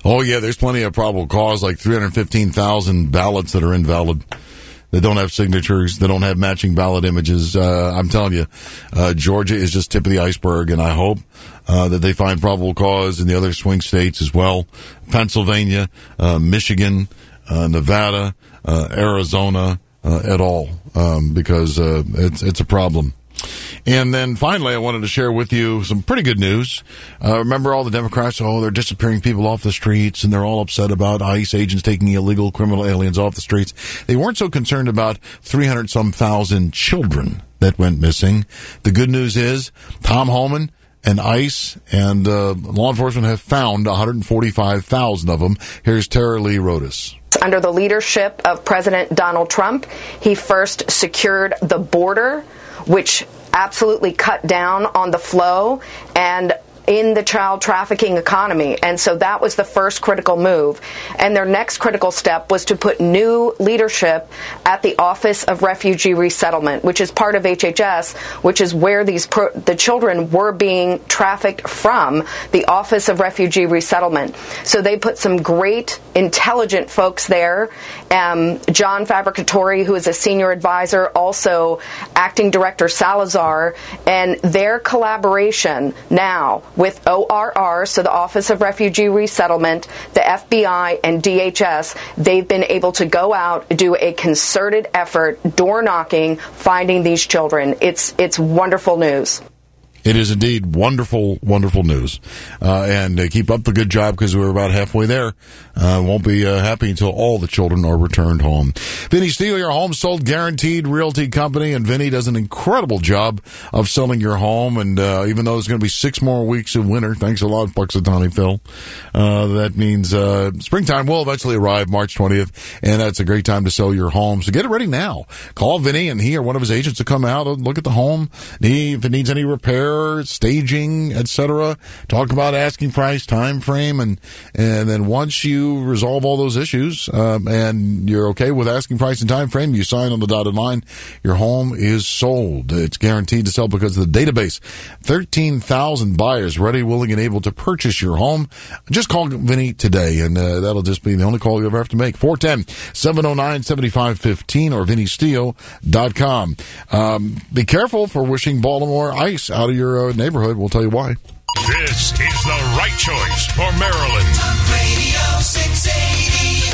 Oh, yeah, there's plenty of probable cause, like three hundred fifteen thousand ballots that are invalid. They don't have signatures. They don't have matching ballot images. Uh, I'm telling you, uh, Georgia is just tip of the iceberg, and I hope uh, that they find probable cause in the other swing states as well. Pennsylvania, uh, Michigan, uh, Nevada, uh, Arizona, uh, et al., um, because uh, it's it's a problem. And then finally, I wanted to share with you some pretty good news. Uh, remember all the Democrats, oh, they're disappearing people off the streets, and they're all upset about ICE agents taking illegal criminal aliens off the streets. They weren't so concerned about three hundred some thousand children that went missing. The good news is Tom Homan and ICE and uh, law enforcement have found one hundred forty-five thousand of them. Here's Tara Lee Rodas. Under the leadership of President Donald Trump, he first secured the border, which absolutely cut down on the flow and in the child trafficking economy. And so that was the first critical move. And their next critical step was to put new leadership at the Office of Refugee Resettlement, which is part of H H S, which is where these pro- the children were being trafficked from, the Office of Refugee Resettlement. So they put some great, intelligent folks there. Um, John Fabricatori, who is a senior advisor, also acting director Salazar, and their collaboration now with O R R, so the Office of Refugee Resettlement, the F B I, and D H S, they've been able to go out, do a concerted effort, door knocking, finding these children. It's it's wonderful news. It is indeed wonderful, wonderful news. Uh, and uh, keep up the good job because we're about halfway there. Uh, won't be uh, happy until all the children are returned home. Vinny Steele, your home sold guaranteed realty company. And Vinny does an incredible job of selling your home. And uh, even though there's going to be six more weeks of winter, thanks a lot, Puxatawny Phil. Uh, that means uh, springtime will eventually arrive March twentieth. And that's a great time to sell your home. So get it ready now. Call Vinny and he or one of his agents will come out and look at the home. He, if it needs any repair, staging, et cetera. Talk about asking price, time frame, and and then once you resolve all those issues um, and you're okay with asking price and time frame, you sign on the dotted line. Your home is sold. It's guaranteed to sell because of the database. thirteen thousand buyers ready, willing, and able to purchase your home. Just call Vinny today, and uh, that'll just be the only call you ever have to make. four one zero, seven oh nine, seven five one five or vinny steele dot com. Um, be careful for wishing Baltimore ICE out of your uh, neighborhood. We'll tell you why. This is the right choice for Maryland. Talk Radio six eighty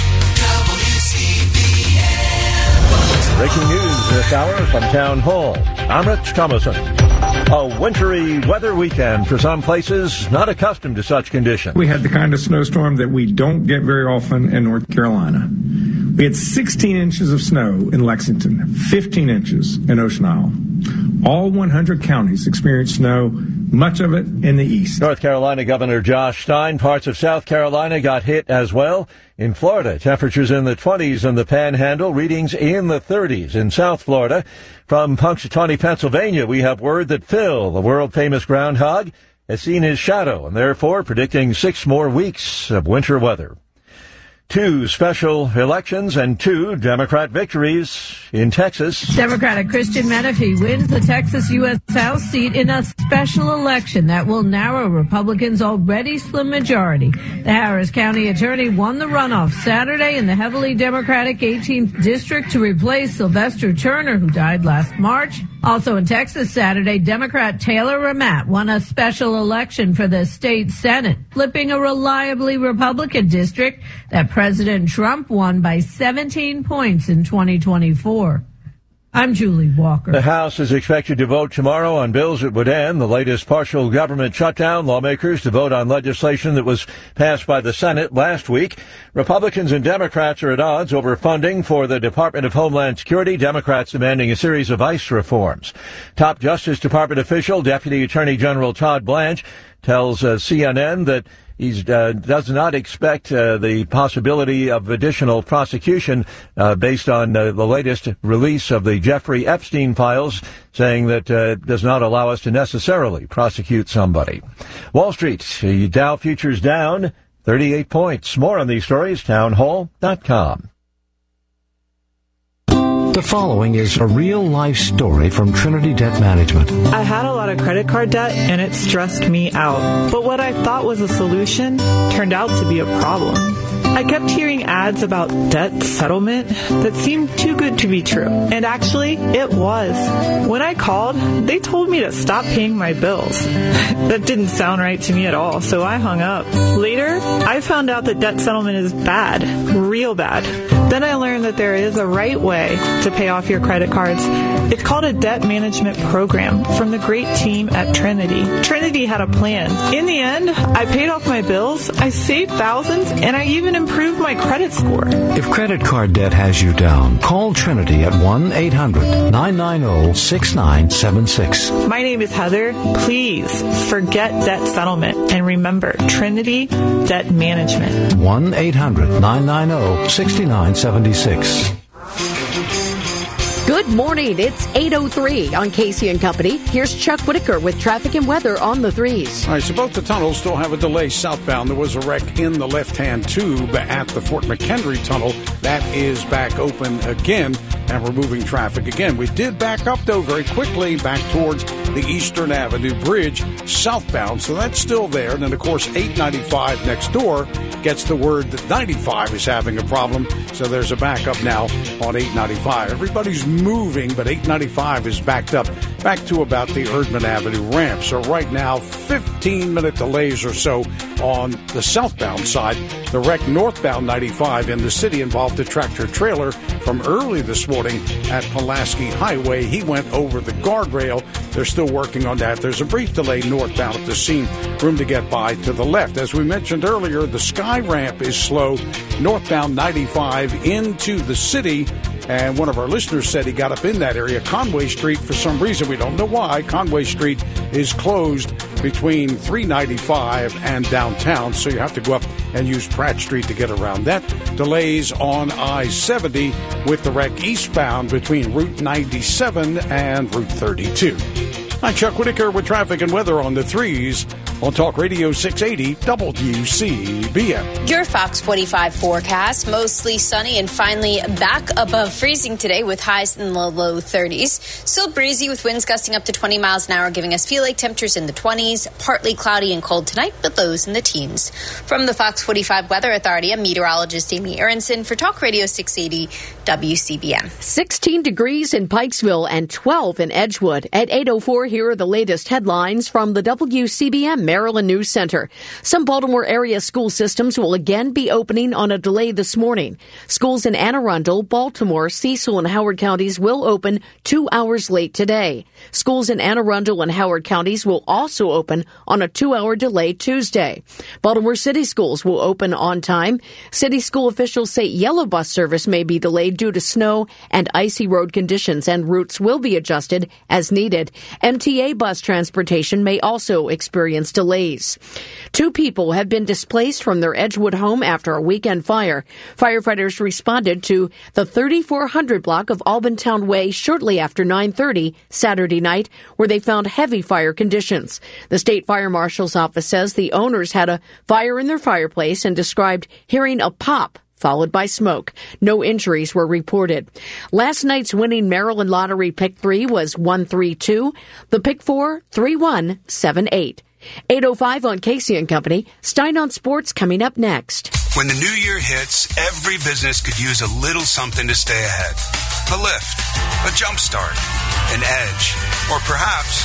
W C B M. Breaking news this hour from Town Hall. I'm Rich Thomason. A wintry weather weekend for some places not accustomed to such conditions. We had the kind of snowstorm that we don't get very often in North Carolina. We had sixteen inches of snow in Lexington, fifteen inches in Ocean Isle. All one hundred counties experienced snow, much of it in the east. North Carolina Governor Josh Stein, parts of South Carolina got hit as well. In Florida, temperatures in the twenties in the Panhandle, readings in the thirties in South Florida. From Punxsutawney, Pennsylvania, we have word that Phil, the world-famous groundhog, has seen his shadow and therefore predicting six more weeks of winter weather. Two special elections and two Democrat victories in Texas. Democratic Christian Menifee wins the Texas U S House seat in a special election that will narrow Republicans' already slim majority. The Harris County attorney won the runoff Saturday in the heavily Democratic eighteenth District to replace Sylvester Turner, who died last March. Also in Texas Saturday, Democrat Taylor Ramat won a special election for the state Senate, flipping a reliably Republican district that President Trump won by seventeen points in twenty twenty-four. I'm Julie Walker. The House is expected to vote tomorrow on bills that would end the latest partial government shutdown. Lawmakers to vote on legislation that was passed by the Senate last week. Republicans and Democrats are at odds over funding for the Department of Homeland Security. Democrats demanding a series of ICE reforms. Top Justice Department official, Deputy Attorney General Todd Blanche, tells uh, C N N that he uh, does not expect uh, the possibility of additional prosecution uh, based on uh, the latest release of the Jeffrey Epstein files, saying that uh, it does not allow us to necessarily prosecute somebody. Wall Street, the Dow futures down thirty-eight points. More on these stories, townhall dot com. The following is a real-life story from Trinity Debt Management. I had a lot of credit card debt, and it stressed me out. But what I thought was a solution turned out to be a problem. I kept hearing ads about debt settlement that seemed too good to be true. And actually, it was. When I called, they told me to stop paying my bills. That didn't sound right to me at all, so I hung up. Later, I found out that debt settlement is bad, real bad. Then I learned that there is a right way to pay off your credit cards. It's called a debt management program from the great team at Trinity. Trinity had a plan. In the end, I paid off my bills, I saved thousands, and I even improved my credit score. If credit card debt has you down, call Trinity at one eight hundred nine nine zero six nine seven six. My name is Heather. Please forget debt settlement and remember Trinity Debt Management. one eight hundred nine nine zero six nine seven six. Good morning. It's eight oh three on Casey and Company. Here's Chuck Whitaker with traffic and weather on the threes. All right, so both the tunnels still have a delay southbound. There was a wreck in the left-hand tube at the Fort McHenry tunnel. That is back open again, and we're moving traffic again. We did back up, though, very quickly back towards the Eastern Avenue Bridge southbound, so that's still there. And then, of course, eight ninety-five next door gets the word that ninety-five is having a problem, so there's a backup now on eight ninety-five. Everybody's moving, but eight ninety-five is backed up back to about the Erdman Avenue ramp. So right now, fifteen minute delays or so on the southbound side. The wreck northbound ninety-five in the city involved a tractor trailer from early this morning at Pulaski Highway. He went over the guardrail. They're still working on that. There's a brief delay northbound at the scene. Room to get by to the left. As we mentioned earlier, the Sky Ramp is slow northbound ninety-five into the city. And one of our listeners said he got up in that area. Conway Street, for some reason, we don't know why, Conway Street is closed between three ninety-five and downtown. So you have to go up and use Pratt Street to get around that. Delays on I seventy with the wreck eastbound between Route ninety-seven and Route thirty-two. I'm Chuck Whitaker with traffic and weather on the threes on Talk Radio six eighty W C B M. Your Fox forty-five forecast, mostly sunny and finally back above freezing today with highs in the low thirties. Still breezy with winds gusting up to twenty miles an hour, giving us feel like temperatures in the twenties. Partly cloudy and cold tonight, but lows in the teens. From the Fox forty-five Weather Authority, I'm meteorologist Amy Aronson for Talk Radio six eighty W C B M. sixteen degrees in Pikesville and twelve in Edgewood. At eight oh four, here are the latest headlines from the W C B M Maryland News Center. Some Baltimore area school systems will again be opening on a delay this morning. Schools in Anne Arundel, Baltimore, Cecil, and Howard counties will open two hours late today. Schools in Anne Arundel and Howard counties will also open on a two-hour delay Tuesday. Baltimore City schools will open on time. City school officials say yellow bus service may be delayed due to snow and icy road conditions, and routes will be adjusted as needed. M T A bus transportation may also experience delays. Two people have been displaced from their Edgewood home after a weekend fire. Firefighters responded to the thirty-four hundred block of Albintown Way shortly after nine thirty Saturday night, where they found heavy fire conditions. The state fire marshal's office says the owners had a fire in their fireplace and described hearing a pop followed by smoke. No injuries were reported. Last night's winning Maryland Lottery Pick three was one three two. The Pick four, three one seven eight. eight oh five on Casey and Company. Stein on Sports coming up next. When the new year hits, every business could use a little something to stay ahead. A lift, a jump start, an edge, or perhaps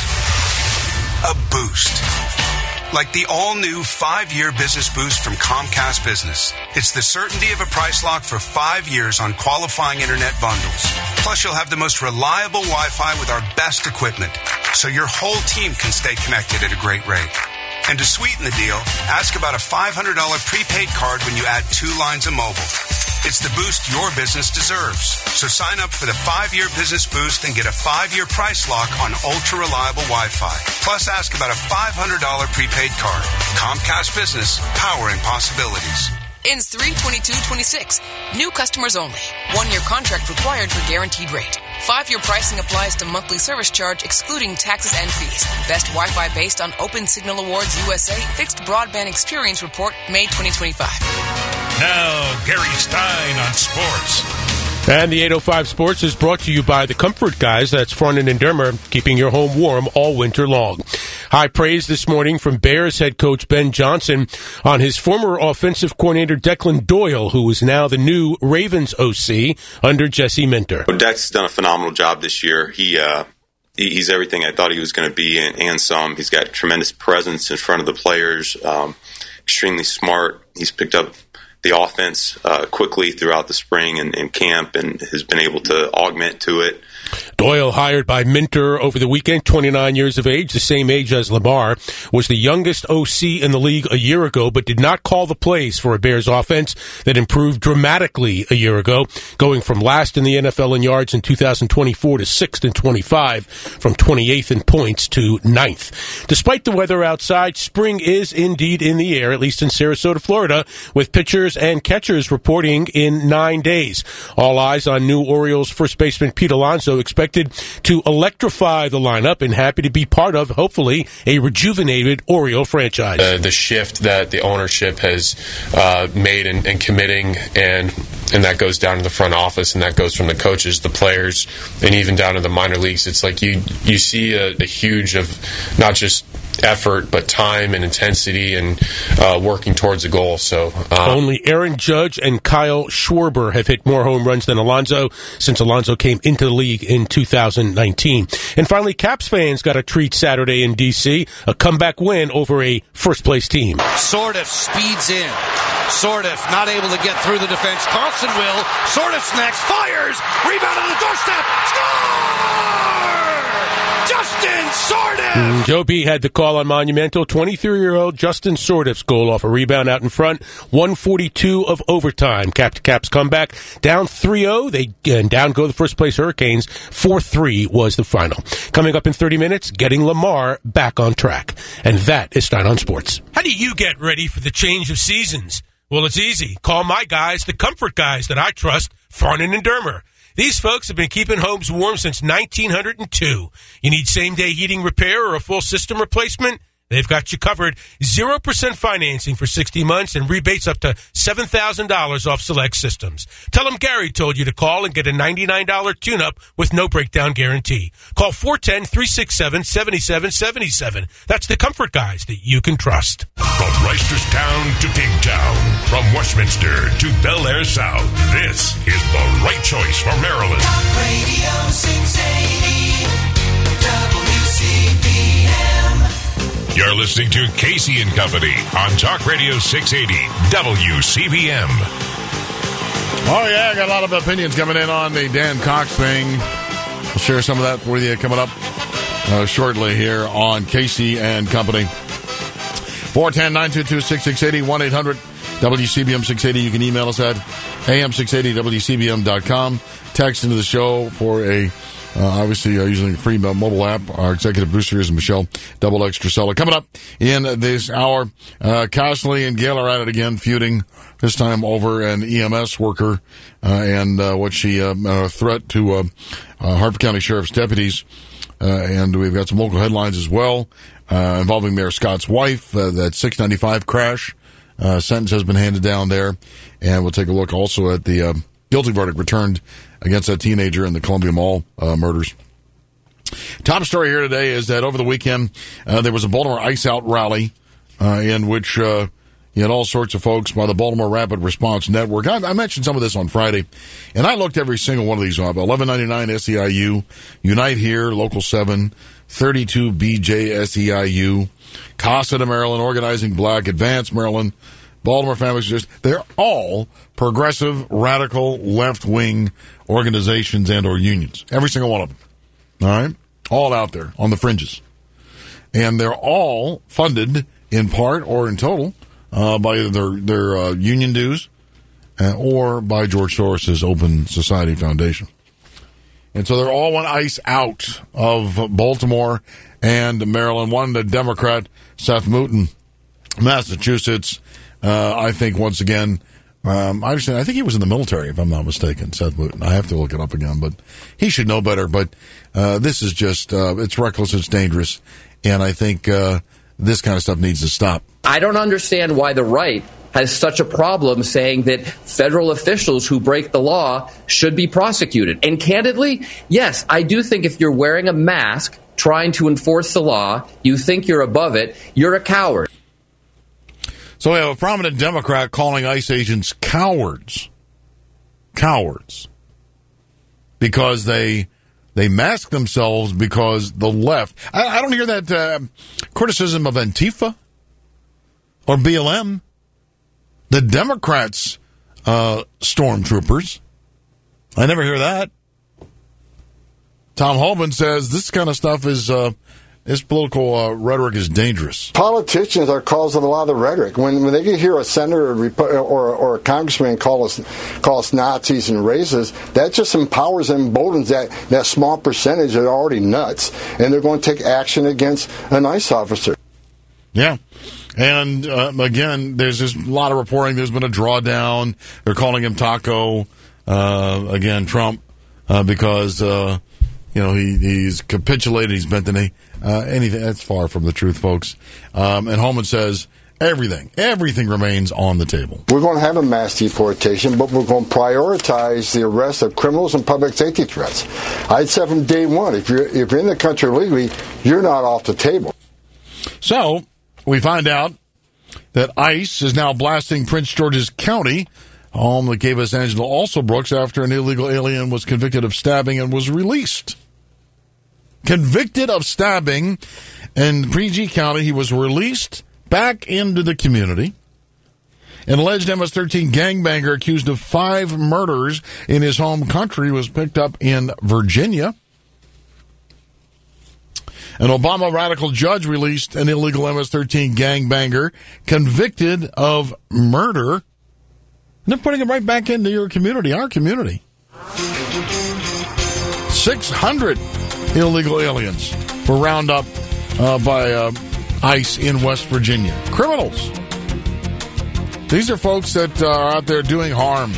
a boost. Like the all-new five-year business boost from Comcast Business. It's the certainty of a price lock for five years on qualifying internet bundles. Plus, you'll have the most reliable Wi-Fi with our best equipment, so your whole team can stay connected at a great rate. And to sweeten the deal, ask about a five hundred dollars prepaid card when you add two lines of mobile. It's the boost your business deserves. So sign up for the five-year business boost and get a five-year price lock on ultra-reliable Wi-Fi. Plus, ask about a five hundred dollars prepaid card. Comcast Business, powering possibilities. Ends three twenty-two twenty-six. New customers only. One-year contract required for guaranteed rate. Five-year pricing applies to monthly service charge, excluding taxes and fees. Best Wi-Fi based on Open Signal Awards U S A Fixed Broadband Experience Report, May twenty twenty-five. Now, Gary Stein on sports. And the eight oh five Sports is brought to you by the Comfort Guys. That's Farnan and Dermer, keeping your home warm all winter long. High praise this morning from Bears head coach Ben Johnson on his former offensive coordinator Declan Doyle, who is now the new Ravens O C under Jesse Minter. Well, Dex has done a phenomenal job this year. He uh, he, he's everything I thought he was going to be, and, and some. He's got tremendous presence in front of the players, um, extremely smart. He's picked up the offense uh, quickly throughout the spring and, and camp, and has been able to augment to it. Doyle, hired by Minter over the weekend, twenty-nine years of age, the same age as Lamar, was the youngest O C in the league a year ago, but did not call the plays for a Bears offense that improved dramatically a year ago, going from last in the N F L in yards in two thousand twenty-four to sixth in twenty-five, from twenty-eighth in points to ninth. Despite the weather outside, spring is indeed in the air, at least in Sarasota, Florida, with pitchers and catchers reporting in nine days. All eyes on new Orioles first baseman Pete Alonso, expected to electrify the lineup and happy to be part of, hopefully, a rejuvenated Oriole franchise. Uh, the shift that the ownership has uh, made in, in committing, and and that goes down to the front office, and that goes from the coaches, the players, and even down to the minor leagues. It's like you you see a, a huge of not just effort, but time and intensity and uh, working towards a goal. So um, only Aaron Judge and Kyle Schwarber have hit more home runs than Alonso since Alonso came into the league in two thousand nineteen. And finally, Caps fans got a treat Saturday in D C, a comeback win over a first-place team. Sordiff speeds in. Sordiff not able to get through the defense. Carlson will. Sordiff's next. Fires. Rebound on the doorstep. Score! Justin Sordiff! Joe B had the call on Monumental. twenty-three-year-old Justin Sordiff's goal off a rebound out in front. one forty-two of overtime. Cap to Caps comeback. Down three oh. They and down go the first-place Hurricanes. four three was the final. Coming up in thirty minutes, getting Lamar back on track. And that is Stein on Sports. How do you get ready for the change of seasons? Well, it's easy. Call my guys, the Comfort Guys that I trust, Farnan and Dermer. These folks have been keeping homes warm since nineteen oh two. You need same-day heating repair or a full system replacement? They've got you covered. zero percent financing for sixty months and rebates up to seven thousand dollars off select systems. Tell them Gary told you to call and get a ninety-nine dollars tune-up with no breakdown guarantee. Call four one zero, three six seven, seven seven seven seven. That's the Comfort Guys that you can trust. From Reisterstown to Pigtown, from Westminster to Bel Air South, this is the right choice for Maryland. Talk Radio six eighty W C B M. You're listening to Casey and Company on Talk Radio six eighty W C B M. Oh, yeah, I got a lot of opinions coming in on the Dan Cox thing. We'll share some of that with you coming up uh, shortly here on Casey and Company. four one zero, nine two two, six six eight zero, one eight hundred W C B M six eighty. You can email us at A M six eighty W C B M dot com. Text into the show for a Uh, obviously, uh, using the free mobile app. Our executive producer is Michelle Double Extra Seller. Coming up in this hour, uh, Casley and Gail are at it again, feuding, this time over an E M S worker uh, and uh, what she, uh, uh, threat to uh, uh, Harford County Sheriff's deputies. Uh, and we've got some local headlines as well uh, involving Mayor Scott's wife. Uh, that six ninety-five crash uh, sentence has been handed down there. And we'll take a look also at the uh, guilty verdict returned against that teenager in the Columbia Mall uh, murders. Top story here today is that over the weekend, uh, there was a Baltimore Ice Out rally uh, in which uh, you had all sorts of folks by the Baltimore Rapid Response Network. I, I mentioned some of this on Friday, and I looked every single one of these up. eleven ninety-nine S E I U, Unite Here, Local seven, thirty-two B J S E I U, Casa de Maryland, Organizing Black, Advance Maryland, Baltimore Family Justice. They're all progressive, radical, left-wing organizations and or unions. Every single one of them. All right? All out there on the fringes. And they're all funded in part or in total uh, by either their, their uh, union dues uh, or by George Soros's Open Society Foundation. And so they're all one ice out of Baltimore and Maryland. One, the Democrat, Seth Mouton, Massachusetts. Uh, I think, once again, um, I understand. I think he was in the military, if I'm not mistaken, Seth Mouton. I have to look it up again, but he should know better. But uh, this is just, uh, it's reckless, it's dangerous, and I think uh, this kind of stuff needs to stop. I don't understand why the right has such a problem saying that federal officials who break the law should be prosecuted. And candidly, yes, I do think if you're wearing a mask trying to enforce the law, you think you're above it, you're a coward. So we have a prominent Democrat calling ICE agents cowards. Cowards. Because they they mask themselves because the left... I, I don't hear that uh, criticism of Antifa or B L M. The Democrats, uh, stormtroopers. I never hear that. Tom Holman says this kind of stuff is... Uh, This political uh, rhetoric is dangerous. Politicians are cause of a lot of the rhetoric. When when they hear a senator or, or, or a congressman call us call us Nazis and racists, that just empowers and emboldens that, that small percentage that are already nuts, and they're going to take action against an ICE officer. Yeah. And, uh, again, there's just a lot of reporting. There's been a drawdown. They're calling him Taco, uh, again, Trump, uh, because, uh, you know, he, he's capitulated. He's bent the knee. Uh, anything that's far from the truth, folks. Um, and Holman says everything, everything remains on the table. We're going to have a mass deportation, but we're going to prioritize the arrest of criminals and public safety threats. I'd say from day one, if you're if you're in the country illegally, you're not off the table. So we find out that ICE is now blasting Prince George's County, home that gave us Angela Alsobrooks after an illegal alien was convicted of stabbing and was released. Convicted of stabbing in P G County, he was released back into the community. An alleged M S thirteen gangbanger accused of five murders in his home country was picked up in Virginia. An Obama radical judge released an illegal M S thirteen gangbanger convicted of murder. And they're putting him right back into your community, our community. six hundred illegal aliens were rounded up uh, by uh, ICE in West Virginia. Criminals. These are folks that uh, are out there doing harm.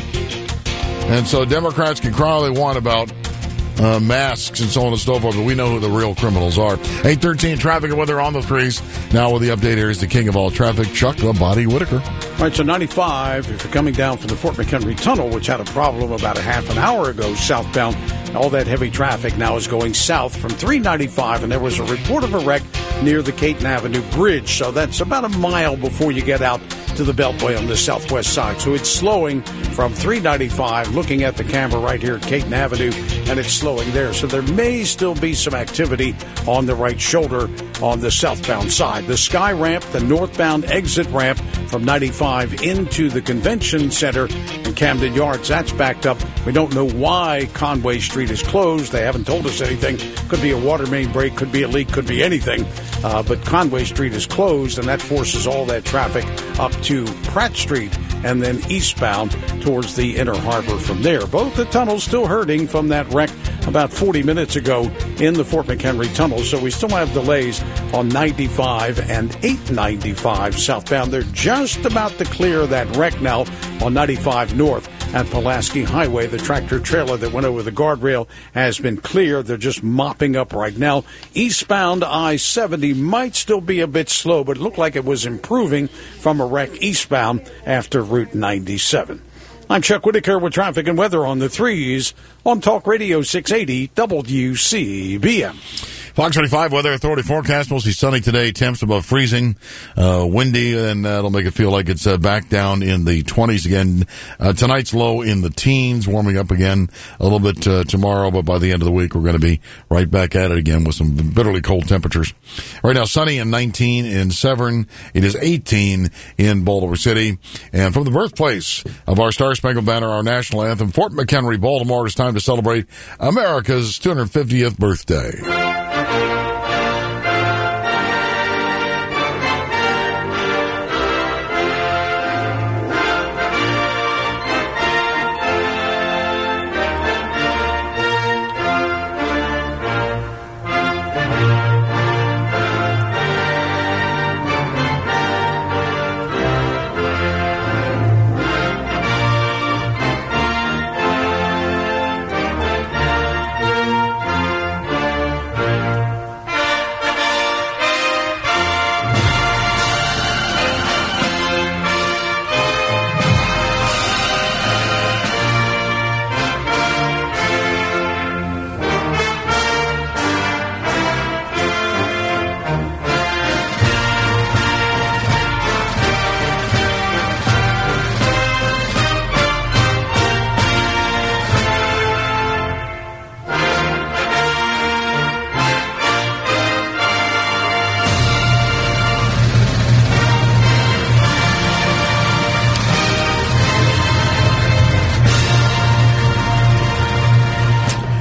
And so Democrats can cry all they want about uh, masks and so on and so forth, but we know who the real criminals are. eight thirteen traffic and weather on the threes. Now with the update, here is the king of all traffic, Chuck the Body Whitaker. All right, so ninety-five, if you're coming down from the Fort McHenry Tunnel, which had a problem about a half an hour ago southbound, all that heavy traffic now is going south from three ninety-five, and there was a report of a wreck near the Caton Avenue Bridge, so that's about a mile before you get out to the Beltway on the southwest side. So it's slowing from three ninety-five, looking at the camera right here at Caton Avenue, and it's slowing there. So there may still be some activity on the right shoulder on the southbound side. The Sky Ramp, the northbound exit ramp from ninety-five into the Convention Center in Camden Yards, that's backed up. We don't know why Conway Street is closed. They haven't told us anything. Could be a water main break, could be a leak, could be anything. Uh, but Conway Street is closed, and that forces all that traffic up to Pratt Street and then eastbound towards the Inner Harbor from there. Both the tunnels still hurting from that wreck about forty minutes ago in the Fort McHenry Tunnel, so we still have delays on ninety-five and eight ninety-five southbound. They're just about to clear that wreck now on ninety-five north at Pulaski Highway. The tractor trailer that went over the guardrail has been cleared. They're just mopping up right now. Eastbound I seventy might still be a bit slow, but it looked like it was improving from a wreck eastbound after Route ninety-seven. I'm Chuck Whitaker with traffic and weather on the threes on Talk Radio six eighty W C B M. Fox twenty-five Weather Authority forecast, mostly sunny today, temps above freezing, uh, windy, and that'll make it feel like it's uh, back down in the twenties again. Uh, tonight's low in the teens, warming up again a little bit uh, tomorrow, but by the end of the week, we're going to be right back at it again with some bitterly cold temperatures. Right now, sunny and nineteen in Severn. It is eighteen in Boulder City. And from the birthplace of our Star Spangled Banner, our national anthem, Fort McHenry, Baltimore, it's time to celebrate America's two hundred fiftieth birthday.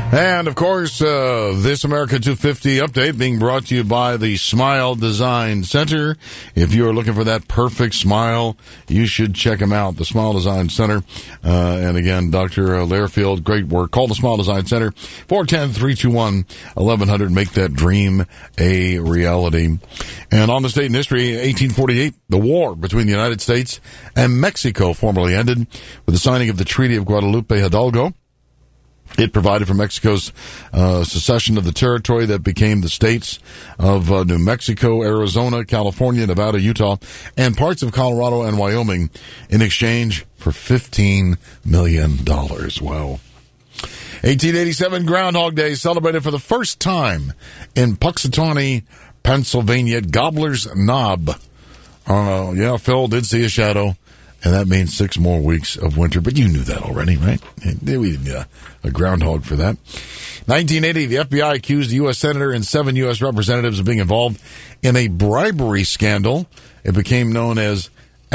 And, of course, uh, this America two fifty update being brought to you by the Smile Design Center. If you're looking for that perfect smile, you should check them out, the Smile Design Center. Uh, and, again, Doctor Lairfield, great work. Call the Smile Design Center, four one zero, three two one, eleven hundred. Make that dream a reality. And on the state in history, eighteen forty-eight, the war between the United States and Mexico formally ended with the signing of the Treaty of Guadalupe Hidalgo. It provided for Mexico's uh, secession of the territory that became the states of uh, New Mexico, Arizona, California, Nevada, Utah, and parts of Colorado and Wyoming in exchange for fifteen million dollars. Wow. eighteen eighty-seven Groundhog Day celebrated for the first time in Puxatawney, Pennsylvania, Gobbler's Knob. Uh, yeah, Phil did see a shadow. And that means six more weeks of winter. But you knew that already, right? We didn't uh, a groundhog for that. nineteen eighty, the F B I accused a U S senator and seven U S representatives of being involved in a bribery scandal. It became known as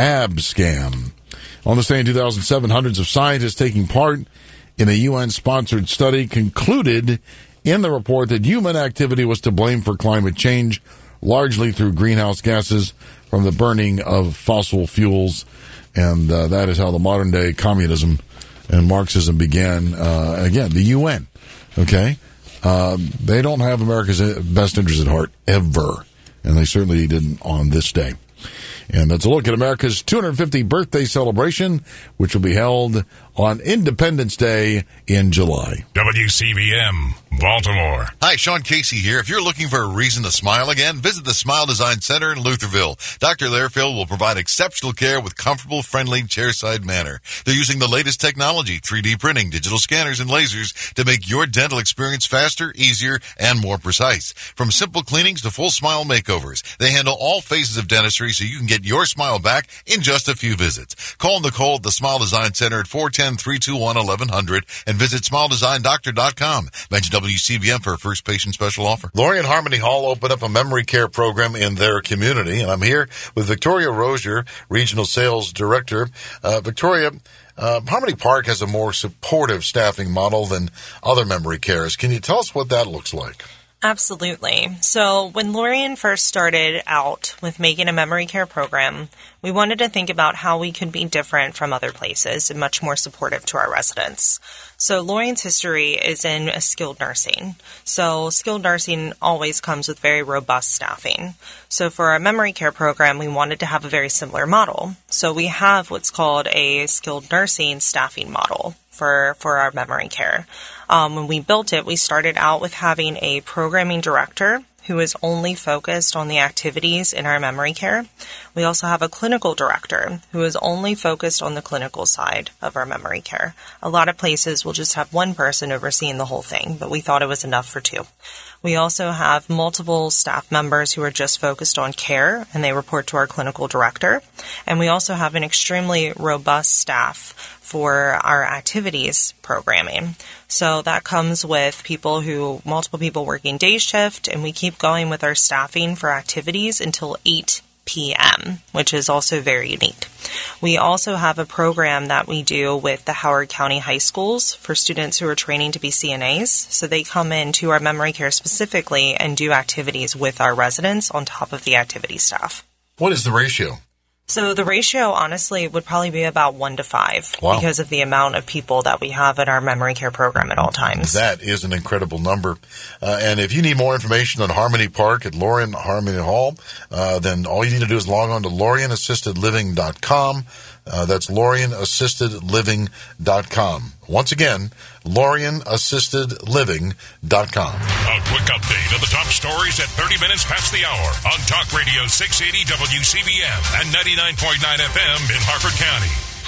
Abscam. On this day in two thousand seven, hundreds of scientists taking part in a U N-sponsored study concluded in the report that human activity was to blame for climate change, largely through greenhouse gases from the burning of fossil fuels. And uh, that is how the modern-day communism and Marxism began. Uh, again, the U N, okay? Uh, they don't have America's best interest at heart, ever. And they certainly didn't on this day. And that's a look at America's two hundred fiftieth birthday celebration, which will be held on Independence Day in July. W C B M, Baltimore. Hi, Sean Casey here. If you're looking for a reason to smile again, visit the Smile Design Center in Lutherville. Doctor Lairfield will provide exceptional care with comfortable, friendly, chairside manner. They're using the latest technology, three D printing, digital scanners, and lasers to make your dental experience faster, easier, and more precise. From simple cleanings to full smile makeovers, they handle all phases of dentistry so you can get your smile back in just a few visits. Call Nicole at the Smile Design Center at four one zero, three two one, eleven hundred and visit smile design doctor dot com. Mention W C B M for a first patient special offer. Lorien Harmony Hall opened up a memory care program in their community, and I'm here with Victoria Rozier, Regional Sales Director. Uh, Victoria, uh, Harmony Park has a more supportive staffing model than other memory cares. Can you tell us what that looks like? Absolutely. So when Lorien first started out with making a memory care program, we wanted to think about how we could be different from other places and much more supportive to our residents. So Lorien's history is in skilled nursing. So skilled nursing always comes with very robust staffing. So for our memory care program, we wanted to have a very similar model. So we have what's called a skilled nursing staffing model for, for our memory care. Um, when we built it, we started out with having a programming director who is only focused on the activities in our memory care. We also have a clinical director who is only focused on the clinical side of our memory care. A lot of places will just have one person overseeing the whole thing, but we thought it was enough for two. We also have multiple staff members who are just focused on care, and they report to our clinical director. And we also have an extremely robust staff for our activities programming. So that comes with people who, multiple people working day shift, and we keep going with our staffing for activities until eight p.m., which is also very unique. We also have a program that we do with the Howard County High Schools for students who are training to be C N As. So they come into our memory care specifically and do activities with our residents on top of the activity staff. What is the ratio? So the ratio, honestly, would probably be about one to five Wow. because of the amount of people that we have in our memory care program at all times. That is an incredible number. Uh, and if you need more information on Harmony Park at Lorien Harmony Hall, uh, then all you need to do is log on to lorien assisted living dot com. Uh, that's lorien assisted living dot com. Once again, lorien assisted living dot com. A quick update of the top stories at thirty minutes past the hour on Talk Radio six eighty W C B M and ninety-nine point nine F M in Harford County.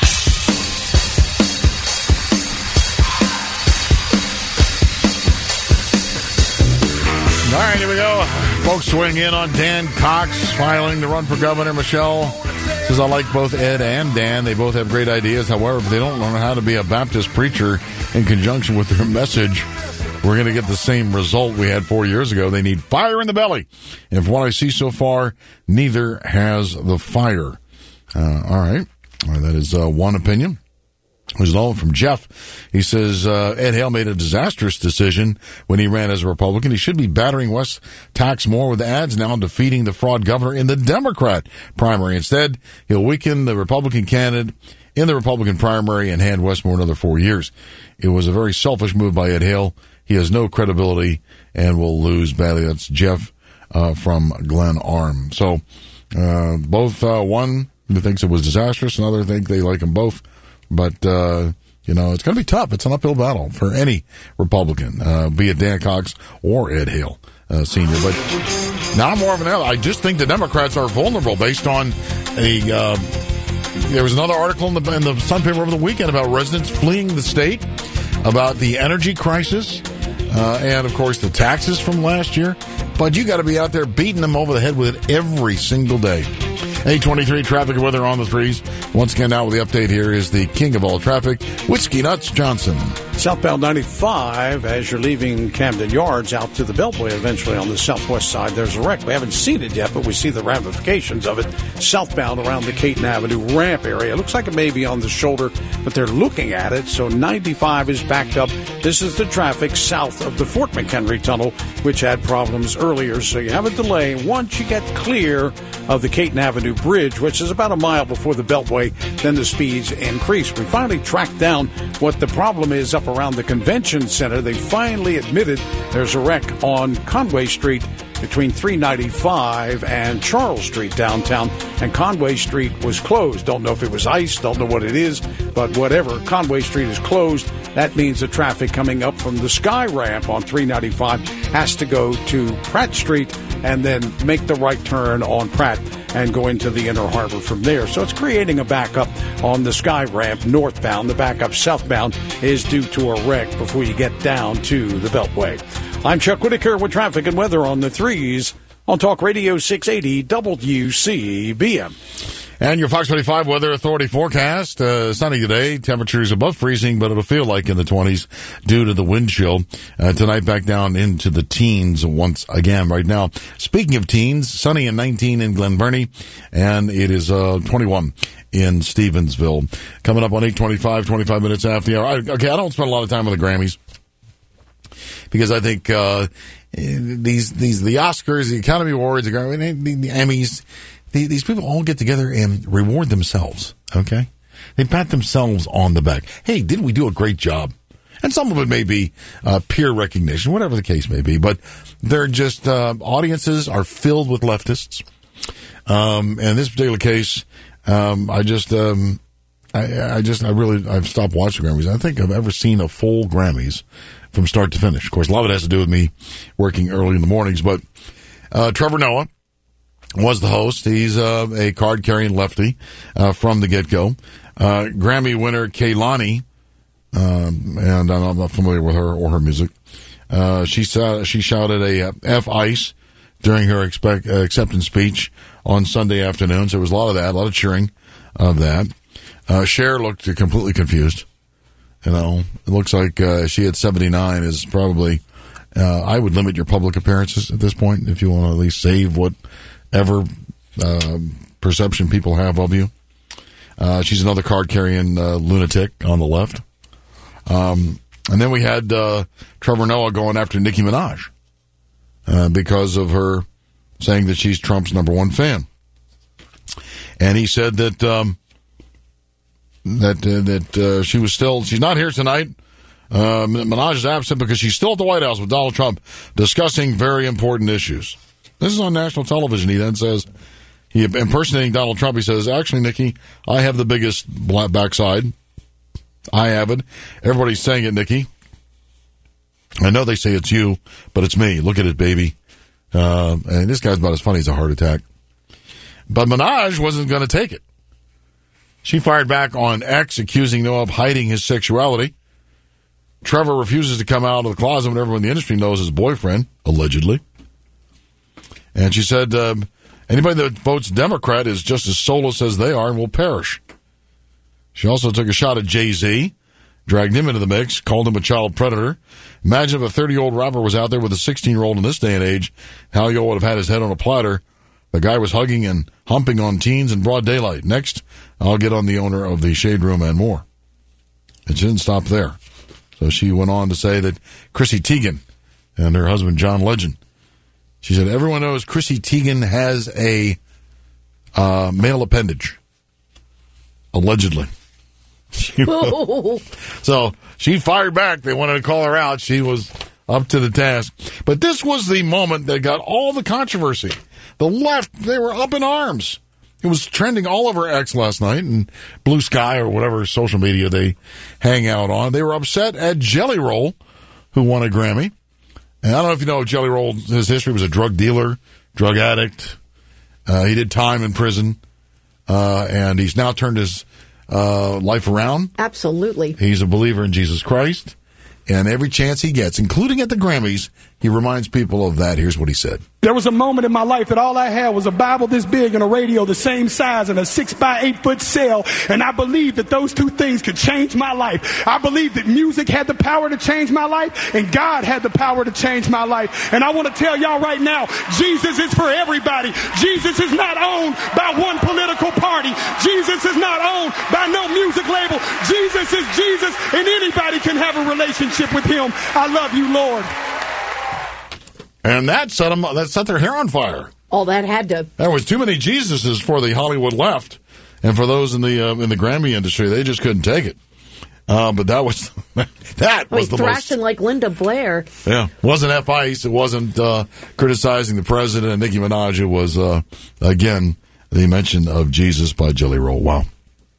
All right, here we go. Folks weighing in on Dan Cox filing to run for governor. Michelle says, I like both Ed and Dan. They both have great ideas. However, if they don't learn how to be a Baptist preacher in conjunction with their message, we're going to get the same result we had four years ago. They need fire in the belly. And from what I see so far, neither has the fire. Uh, all right. Well, that is uh, one opinion. There's another one from Jeff. He says, uh, Ed Hale made a disastrous decision when he ran as a Republican. He should be battering West Tax more with ads, now defeating the fraud governor in the Democrat primary. Instead, he'll weaken the Republican candidate in the Republican primary and hand Westmore another four years. It was a very selfish move by Ed Hale. He has no credibility and will lose badly. That's Jeff uh, from Glen Arm. So uh, both, uh, one who thinks it was disastrous, another think they like them both. But, uh, you know, it's going to be tough. It's an uphill battle for any Republican, uh, be it Dan Cox or Ed Hale, uh, Senior. But now more of an L. I just think the Democrats are vulnerable based on a, uh, there was another article in the, in the Sun paper over the weekend about residents fleeing the state, about the energy crisis, uh, and, of course, the taxes from last year. But you got to be out there beating them over the head with it every single day. eight twenty-three traffic and weather on the threes. Once again, now with the update here is the king of all traffic, Whiskey Nuts Johnson. Southbound ninety-five, as you're leaving Camden Yards out to the Beltway eventually on the southwest side, there's a wreck. We haven't seen it yet, but we see the ramifications of it southbound around the Caton Avenue ramp area. It looks like it may be on the shoulder, but they're looking at it. So ninety-five is backed up. This is the traffic south of the Fort McHenry Tunnel, which had problems earlier. So you have a delay. Once you get clear of the Caton Avenue Bridge, which is about a mile before the Beltway, then the speeds increase. We finally tracked down what the problem is up around the convention center. They finally admitted there's a wreck on Conway Street between three ninety-five and Charles Street downtown, and Conway Street was closed. Don't know if it was ice, don't know what it is, but whatever. Conway Street is closed. That means the traffic coming up from the Sky Ramp on three ninety-five has to go to Pratt Street and then make the right turn on Pratt and go into the Inner Harbor from there. So it's creating a backup on the Sky Ramp northbound. The backup southbound is due to a wreck before you get down to the Beltway. I'm Chuck Whitaker with traffic and weather on the threes on Talk Radio six eighty W C B M. And your Fox twenty-five Weather Authority forecast, uh, sunny today, temperatures above freezing, but it'll feel like in the twenties due to the wind chill. Uh, tonight back down into the teens once again right now. Speaking of teens, sunny and nineteen in Glen Burnie, and it is uh, twenty-one in Stevensville. Coming up on eight twenty-five, twenty-five minutes after the hour. I, okay, I don't spend a lot of time on the Grammys because I think uh, these, these, the Oscars, the Academy Awards, the, the, the Emmys, these people all get together and reward themselves, okay? They pat themselves on the back. Hey, didn't we do a great job? And some of it may be uh, peer recognition, whatever the case may be. But they're just, uh, audiences are filled with leftists. Um, and in this particular case, um, I just, um, I, I just, I really, I've stopped watching Grammys. I don't think I've ever seen a full Grammys from start to finish. Of course, a lot of it has to do with me working early in the mornings. But uh, Trevor Noah was the host. He's uh, a card-carrying lefty uh, from the get-go. Uh, Grammy winner Kehlani, um, and I'm not familiar with her or her music. Uh, she uh, she shouted a uh, F ICE during her expect, uh, acceptance speech on Sunday afternoon. So there was a lot of that, a lot of cheering of that. Uh, Cher looked completely confused. You know, it looks like uh, she at seventy-nine is probably. Uh, I would limit your public appearances at this point if you want to at least save whatever uh, perception people have of you. Uh, she's another card-carrying uh, lunatic on the left. Um, and then we had uh, Trevor Noah going after Nicki Minaj uh, because of her saying that she's Trump's number one fan. And he said that um, that uh, that uh, she was still, she's not here tonight. Uh, Minaj is absent because she's still at the White House with Donald Trump discussing very important issues. This is on national television. He then says, he impersonating Donald Trump, he says, actually, Nikki, I have the biggest black backside. I have it. Everybody's saying it, Nikki. I know they say it's you, but it's me. Look at it, baby. Uh, and this guy's about as funny as a heart attack. But Minaj wasn't going to take it. She fired back on X, accusing Noah of hiding his sexuality. Trevor refuses to come out of the closet when everyone in the industry knows his boyfriend, allegedly. And she said, uh, anybody that votes Democrat is just as soulless as they are and will perish. She also took a shot at Jay-Z, dragged him into the mix, called him a child predator. Imagine if a thirty-year-old rapper was out there with a sixteen-year-old in this day and age, how you would have had his head on a platter. The guy was hugging and humping on teens in broad daylight. Next, I'll get on the owner of the Shade Room and more. And she didn't stop there. So she went on to say that Chrissy Teigen and her husband, John Legend, she said, everyone knows Chrissy Teigen has a uh, male appendage. Allegedly. She so she fired back. They wanted to call her out. She was up to the task. But this was the moment that got all the controversy. The left, they were up in arms. It was trending all over X last night and Blue Sky or whatever social media they hang out on. They were upset at Jelly Roll, who won a Grammy. And I don't know if you know Jelly Roll, his history was a drug dealer, drug addict. Uh, he did time in prison, uh, and he's now turned his uh, life around. Absolutely. He's a believer in Jesus Christ, and every chance he gets, including at the Grammys, he reminds people of that. Here's what he said. There was a moment in my life that all I had was a Bible this big and a radio the same size and a six by eight foot cell. And I believed that those two things could change my life. I believed that music had the power to change my life and God had the power to change my life. And I want to tell y'all right now, Jesus is for everybody. Jesus is not owned by one political party. Jesus is not owned by no music label. Jesus is Jesus, and anybody can have a relationship with him. I love you, Lord. And that set them, that set their hair on fire. All that had to. There was too many Jesuses for the Hollywood left, and for those in the uh, in the Grammy industry, they just couldn't take it. Uh, but that was that I was mean, the thrashing most. like Linda Blair. Yeah, it wasn't F Ice. It wasn't uh, criticizing the president. And Nicki Minaj. It was uh, again the mention of Jesus by Jelly Roll. Wow.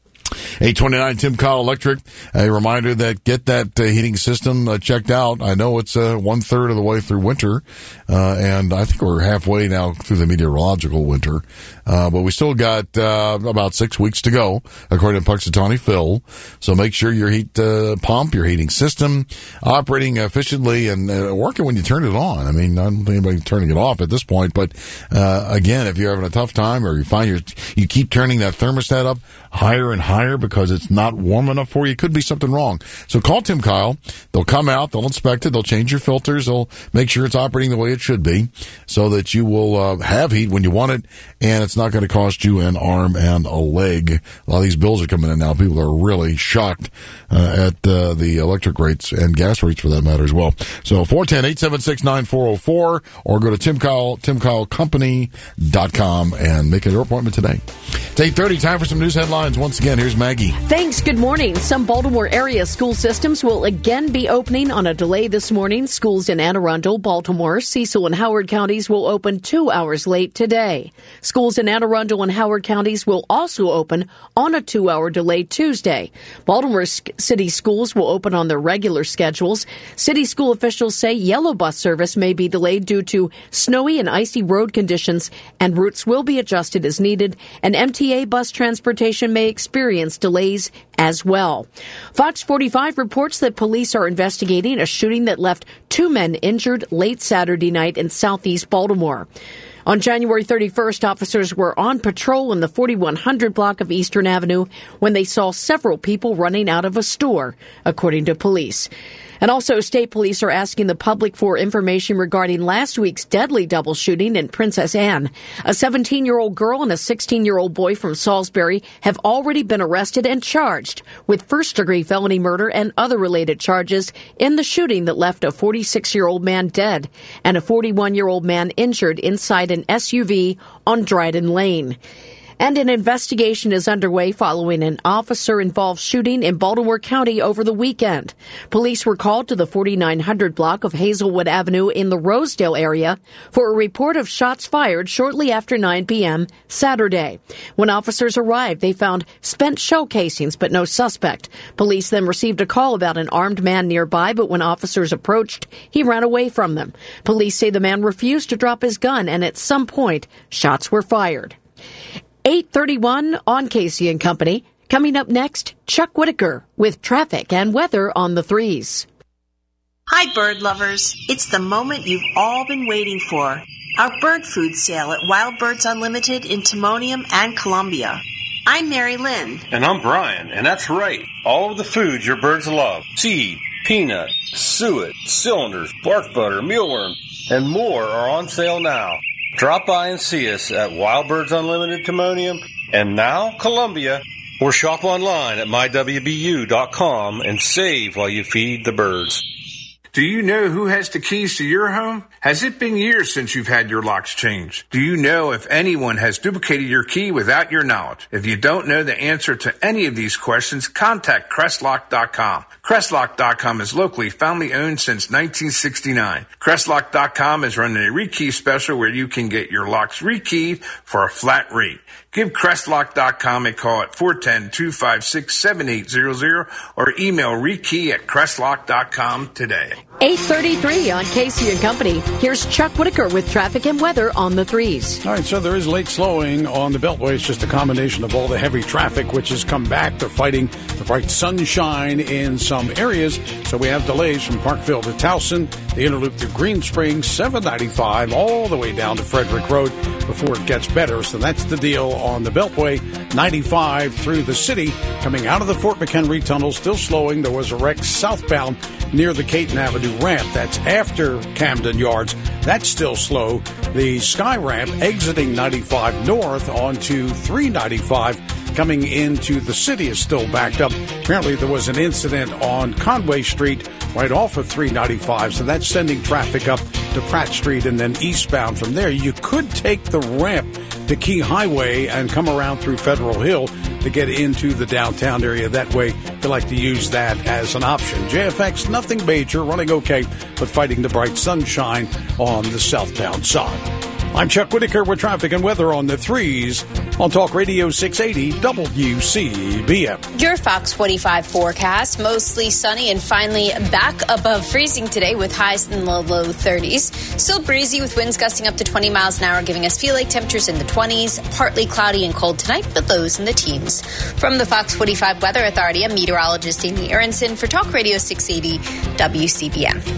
eight twenty-nine Tim Kyle Electric. A reminder that get that uh, heating system uh, checked out. I know it's uh, one third of the way through winter, uh, and I think we're halfway now through the meteorological winter. Uh, but we still got uh, about six weeks to go, according to Punxsutawney Phil. So make sure your heat uh, pump, your heating system, operating efficiently and uh, working when you turn it on. I mean, I don't think anybody's turning it off at this point. But uh, again, if you're having a tough time or you find your you keep turning that thermostat up higher and higher because it's not warm enough for you, it could be something wrong. So call Tim Kyle. They'll come out, they'll inspect it, they'll change your filters, they'll make sure it's operating the way it should be so that you will uh, have heat when you want it, and it's not going to cost you an arm and a leg. A lot of these bills are coming in now. People are really shocked uh, at uh, the electric rates and gas rates for that matter as well. So four one zero, eight seven six, nine four zero four or go to Tim Kyle, tim kyle company dot com and make your appointment today. It's eight thirty, time for some news headlines. Once again, here's Maggie. Thanks. Good morning. Some Baltimore area school systems will again be opening on a delay this morning. Schools in Anne Arundel, Baltimore, Cecil, and Howard counties will open two hours late today. Schools in Anne Arundel and Howard counties will also open on a two-hour delay Tuesday. Baltimore City schools will open on their regular schedules. City school officials say yellow bus service may be delayed due to snowy and icy road conditions, and routes will be adjusted as needed, and M T A bus transportation may experience delays as well. Fox forty-five reports that police are investigating a shooting that left two men injured late Saturday night in southeast Baltimore. On January thirty-first, officers were on patrol in the forty-one hundred block of Eastern Avenue when they saw several people running out of a store, according to police. And also, state police are asking the public for information regarding last week's deadly double shooting in Princess Anne. A seventeen-year-old girl and a sixteen-year-old boy from Salisbury have already been arrested and charged with first-degree felony murder and other related charges in the shooting that left a forty-six-year-old man dead and a forty-one-year-old man injured inside an S U V on Dryden Lane. And an investigation is underway following an officer-involved shooting in Baltimore County over the weekend. Police were called to the forty-nine hundred block of Hazelwood Avenue in the Rosedale area for a report of shots fired shortly after nine p.m. Saturday. When officers arrived, they found spent shell casings but no suspect. Police then received a call about an armed man nearby, but when officers approached, he ran away from them. Police say the man refused to drop his gun, and at some point, shots were fired. eight thirty-one on Casey and Company. Coming up next, Chuck Whitaker with traffic and weather on the threes. Hi, bird lovers. It's the moment you've all been waiting for. Our bird food sale at Wild Birds Unlimited in Timonium and Columbia. I'm Mary Lynn. And I'm Brian, and that's right. All of the foods your birds love. Seed, peanut, suet, cylinders, bark butter, mealworm, and more are on sale now. Drop by and see us at Wild Birds Unlimited Timonium and now Columbia Or shop online at my w b u dot com and save while you feed the birds. Do you know who has the keys to your home? Has it been years since you've had your locks changed? Do you know if anyone has duplicated your key without your knowledge? If you don't know the answer to any of these questions, contact Crestlock dot com. Crestlock dot com is locally family owned since nineteen sixty-nine. Crestlock dot com is running a rekey special where you can get your locks rekeyed for a flat rate. Give Crestlock dot com a call at four one zero, two five six, seven eight zero zero or email rekey at Crestlock dot com today. eight thirty-three on Casey and Company. Here's Chuck Whitaker with traffic and weather on the threes. All right, so there is late slowing on the Beltway. It's just a combination of all the heavy traffic, which has come back. They're fighting the bright sunshine in some areas. So we have delays from Parkville to Towson, the Interloop through Green Springs, seven ninety-five, all the way down to Frederick Road before it gets better. So that's the deal on the Beltway. ninety-five through the city, coming out of the Fort McHenry Tunnel, still slowing. There was a wreck southbound near the Caton Avenue ramp. That's after Camden Yards. That's still slow. The Sky Ramp exiting ninety-five north onto three ninety-five coming into the city is still backed up. Apparently there was an incident on Conway Street right off of three ninety-five, so that's sending traffic up to Pratt Street and then eastbound from there. You could take the ramp to Key Highway and come around through Federal Hill to get into the downtown area that way. If you like to use that as an option. J F X, nothing major, running okay, but fighting the bright sunshine on the southbound side. I'm Chuck Whitaker with traffic and weather on the threes on Talk Radio six eighty W C B M. Your Fox forty-five forecast, mostly sunny and finally back above freezing today with highs in the low thirties. Still breezy with winds gusting up to twenty miles an hour, giving us feel like temperatures in the twenties. Partly cloudy and cold tonight, but lows in the teens. From the Fox forty-five Weather Authority, I'm meteorologist Amy Aronson for Talk Radio six eighty W C B M.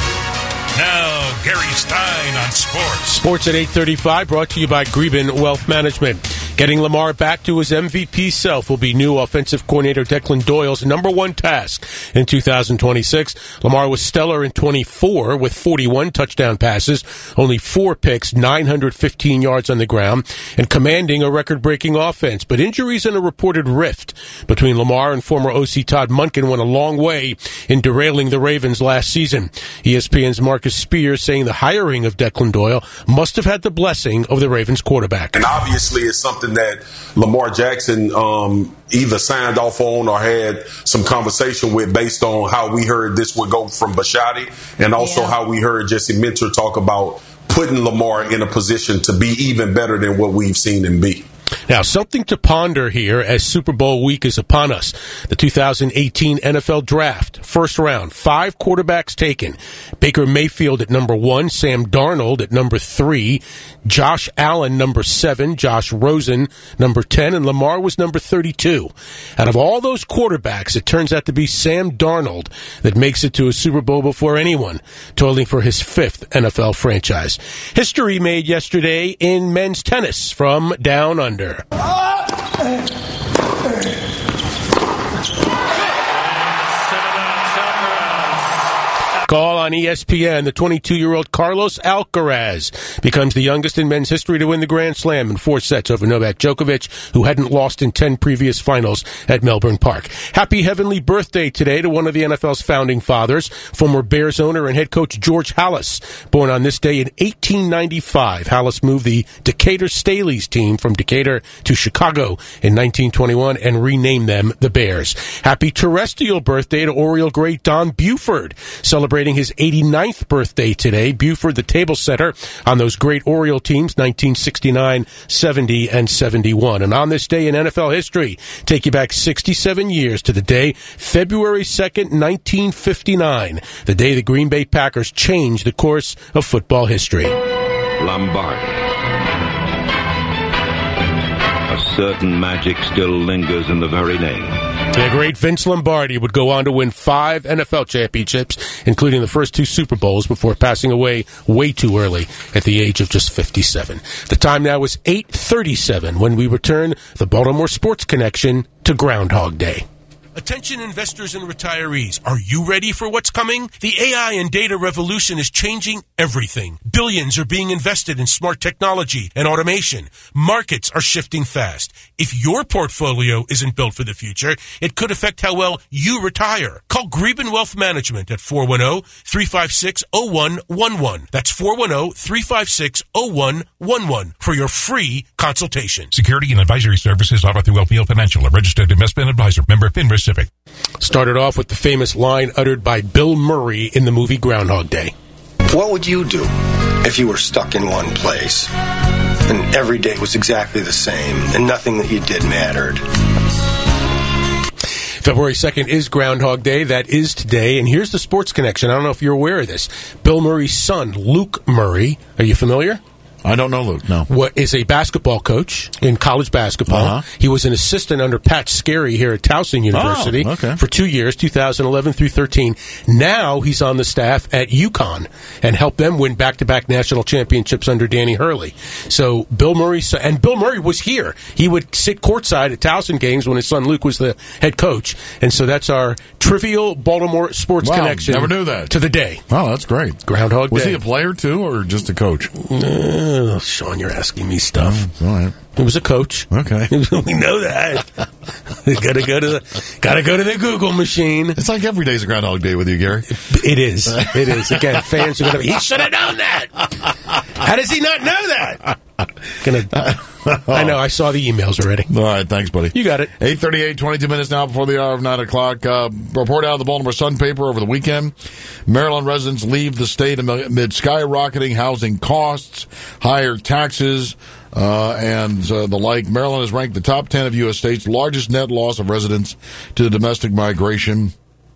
Now, Gary Stein on sports. Sports at eight thirty-five, brought to you by Greben Wealth Management. Getting Lamar back to his M V P self will be new offensive coordinator Declan Doyle's number one task in two thousand twenty-six. Lamar was stellar in twenty-four with forty-one touchdown passes, only four picks, nine hundred fifteen yards on the ground, and commanding a record-breaking offense. But injuries and a reported rift between Lamar and former O C Todd Monken went a long way in derailing the Ravens last season. E S P N's Marcus Spears saying the hiring of Declan Doyle must have had the blessing of the Ravens quarterback. And obviously it's something that Lamar Jackson um, either signed off on or had some conversation with based on how we heard this would go from Bisciotti and also yeah. how we heard Jesse Minter talk about putting Lamar in a position to be even better than what we've seen him be. Now, something to ponder here as Super Bowl week is upon us. The two thousand eighteen N F L Draft, first round, five quarterbacks taken. Baker Mayfield at number one, Sam Darnold at number three, Josh Allen number seven, Josh Rosen number ten, and Lamar was number thirty-two. Out of all those quarterbacks, it turns out to be Sam Darnold that makes it to a Super Bowl before anyone, toiling for his fifth N F L franchise. History made yesterday in men's tennis from Down Under. Call on E S P N. The twenty-two-year-old Carlos Alcaraz becomes the youngest in men's history to win the Grand Slam in four sets over Novak Djokovic, who hadn't lost in ten previous finals at Melbourne Park. Happy heavenly birthday today to one of the N F L's founding fathers, former Bears owner and head coach George Halas. Born on this day in eighteen ninety-five, Halas moved the Decatur Staleys team from Decatur to Chicago in nineteen twenty-one and renamed them the Bears. Happy terrestrial birthday to Oriole great Don Buford, celebrating his eighty-ninth birthday today. Buford, the table setter on those great Oriole teams, nineteen sixty-nine, seventy, and seventy-one. And on this day in N F L history, take you back sixty-seven years to the day, February second, nineteen fifty-nine, the day the Green Bay Packers changed the course of football history. Lombardi. A certain magic still lingers in the very name. The great Vince Lombardi would go on to win five N F L championships, including the first two Super Bowls, before passing away way too early at the age of just fifty-seven. The time now is eight thirty-seven when we return the Baltimore Sports Connection to Groundhog Day. Attention investors and retirees, are you ready for what's coming? The A I and data revolution is changing everything. Billions are being invested in smart technology and automation. Markets are shifting fast. If your portfolio isn't built for the future, it could affect how well you retire. Call Greben Wealth Management at four one zero, three five six, zero one one one. That's four one zero, three five six, zero one one one for your free consultation. Security and advisory services offered through L P L Financial, a registered investment advisor. Member FINRA SIPC. Started off with the famous line uttered by Bill Murray in the movie Groundhog Day. What would you do if you were stuck in one place and every day was exactly the same and nothing that you did mattered? February second is Groundhog Day. That is today. And here's the sports connection. I don't know if you're aware of this. Bill Murray's son, Luke Murray. Are you familiar? I don't know Luke, no. What is a basketball coach in college basketball. Uh-huh. He was an assistant under Pat Scarry here at Towson University oh, okay. for two years, two thousand eleven through thirteen. Now he's on the staff at UConn and helped them win back-to-back national championships under Danny Hurley. So Bill Murray, and Bill Murray was here. He would sit courtside at Towson games when his son Luke was the head coach. And so that's our trivial Baltimore sports wow, connection. Never knew that. To the day. Wow, that's great. Groundhog was Day. Was he a player too or just a coach? Uh, Sean, you're asking me stuff. Oh, all right. He was a coach. Okay. We know that. gotta go to the gotta go to the Google machine. It's like every day's a Groundhog Day with you, Gary. It is. It is. Again, fans are gonna be, he should have known that. How does he not know that? Gonna I know, I saw the emails already. All right, thanks, buddy. You got it. eight thirty-eight, twenty-two minutes now before the hour of nine o'clock. Uh, report out of the Baltimore Sun paper over the weekend. Maryland residents leave the state amid skyrocketing housing costs, higher taxes, uh, and uh, the like. Maryland is ranked the top ten of U S states' largest net loss of residents to domestic migration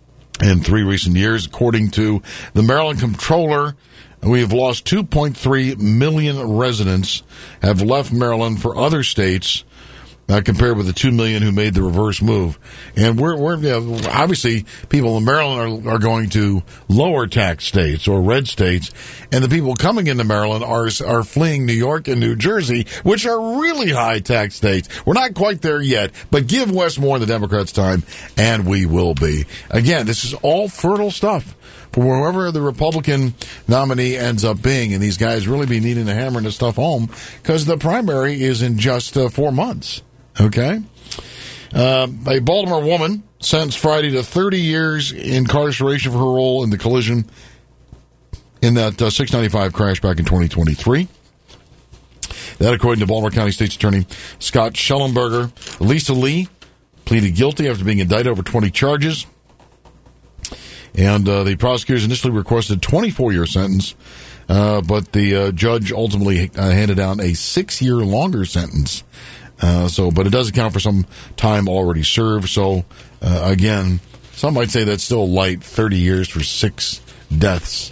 in three recent years, according to the Maryland Comptroller. We have lost two point three million residents have left Maryland for other states, uh, compared with the two million who made the reverse move. And we're, we're you know, obviously, people in Maryland are, are going to lower tax states or red states, and the people coming into Maryland are are fleeing New York and New Jersey, which are really high tax states. We're not quite there yet, but give Westmore and the Democrats time, and we will be. Again, this is all fertile stuff for whoever the Republican nominee ends up being, and these guys really be needing to hammer this stuff home because the primary is in just uh, four months. Okay? Uh, a Baltimore woman sentenced Friday to thirty years incarceration for her role in the collision in that uh, six ninety-five crash back in twenty twenty-three. That, according to Baltimore County State's Attorney Scott Schellenberger. Lisa Lee pleaded guilty after being indicted over twenty charges. And uh, the prosecutors initially requested a twenty-four year sentence, uh, but the uh, judge ultimately uh, handed down a six-year longer sentence. Uh, so, but it does account for some time already served. So, uh, again, some might say that's still light. thirty years for six deaths.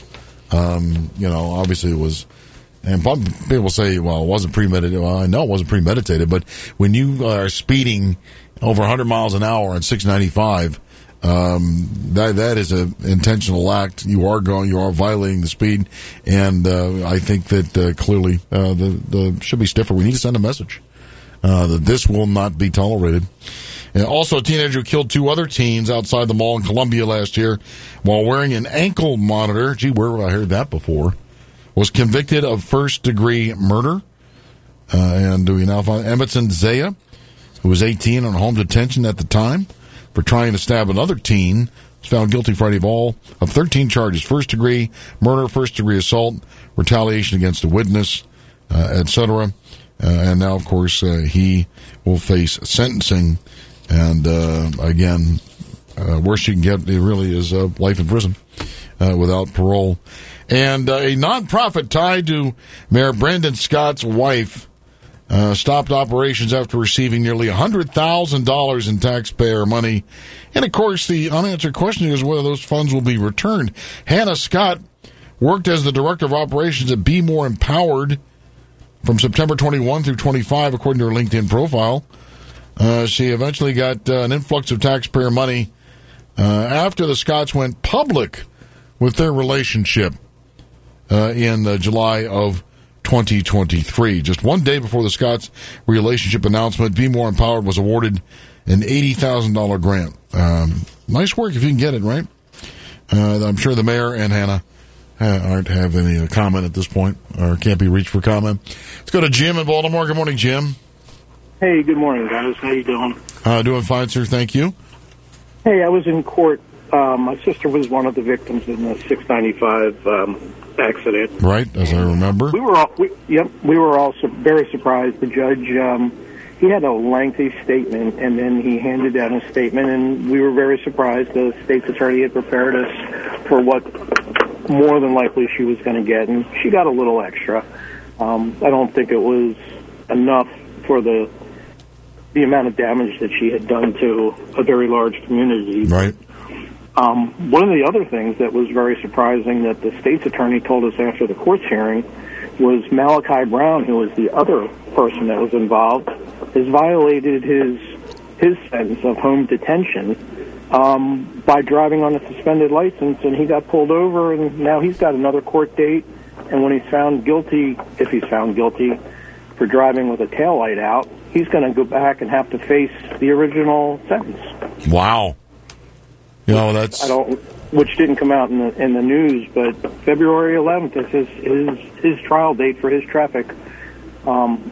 Um, you know, obviously it was. And people say, well, it wasn't premeditated. Well, I know it wasn't premeditated, but when you are speeding over one hundred miles an hour on six ninety-five. Um, that that is an intentional act. You are going, you are violating the speed, and uh, I think that uh, clearly uh, the the should be stiffer. We need to send a message uh, that this will not be tolerated. And also, a teenager who killed two other teens outside the mall in Columbia last year while wearing an ankle monitor. Gee, where have I heard that before? Was convicted of first degree murder. Uh, and do we now find Emerson Zaya, who was eighteen on home detention at the time, for trying to stab another teen, was found guilty Friday of all of thirteen charges: first degree murder, first degree assault, retaliation against a witness, uh, et cetera. Uh, and now, of course, uh, he will face sentencing. And uh, again, uh, worst you can get, it really is uh, life in prison uh, without parole. And uh, a nonprofit tied to Mayor Brandon Scott's wife Uh, stopped operations after receiving nearly one hundred thousand dollars in taxpayer money. And, of course, the unanswered question is whether those funds will be returned. Hannah Scott worked as the director of operations at Be More Empowered from September twenty-first through twenty-five, according to her LinkedIn profile. Uh, she eventually got uh, an influx of taxpayer money uh, after the Scotts went public with their relationship uh, in uh, July of twenty twenty-three. Just one day before the Scotts relationship announcement, Be More Empowered was awarded an eighty thousand dollars grant. Um, nice work if you can get it, right? Uh, I'm sure the mayor and Hannah uh, aren't have any uh, comment at this point, or can't be reached for comment. Let's go to Jim in Baltimore. Good morning, Jim. Hey, good morning, guys. How you doing? Uh, doing fine, sir. Thank you. Hey, I was in court. Um, my sister was one of the victims in the six ninety-five um, accident. Right, as I remember. We were all, we, yep, we were all su- very surprised. The judge, um, he had a lengthy statement, and then he handed down a statement, and we were very surprised. The state's attorney had prepared us for what more than likely she was going to get, and she got a little extra. Um, I don't think it was enough for the the amount of damage that she had done to a very large community. Right. Um, one of the other things that was very surprising that the state's attorney told us after the court's hearing was Malachi Brown, who was the other person that was involved, has violated his his sentence of home detention um, by driving on a suspended license, and he got pulled over, and now he's got another court date, and when he's found guilty, if he's found guilty, for driving with a taillight out, he's going to go back and have to face the original sentence. Wow. You know, that's... I don't, which didn't come out in the in the news, but February eleventh is his his, his trial date for his traffic. Um,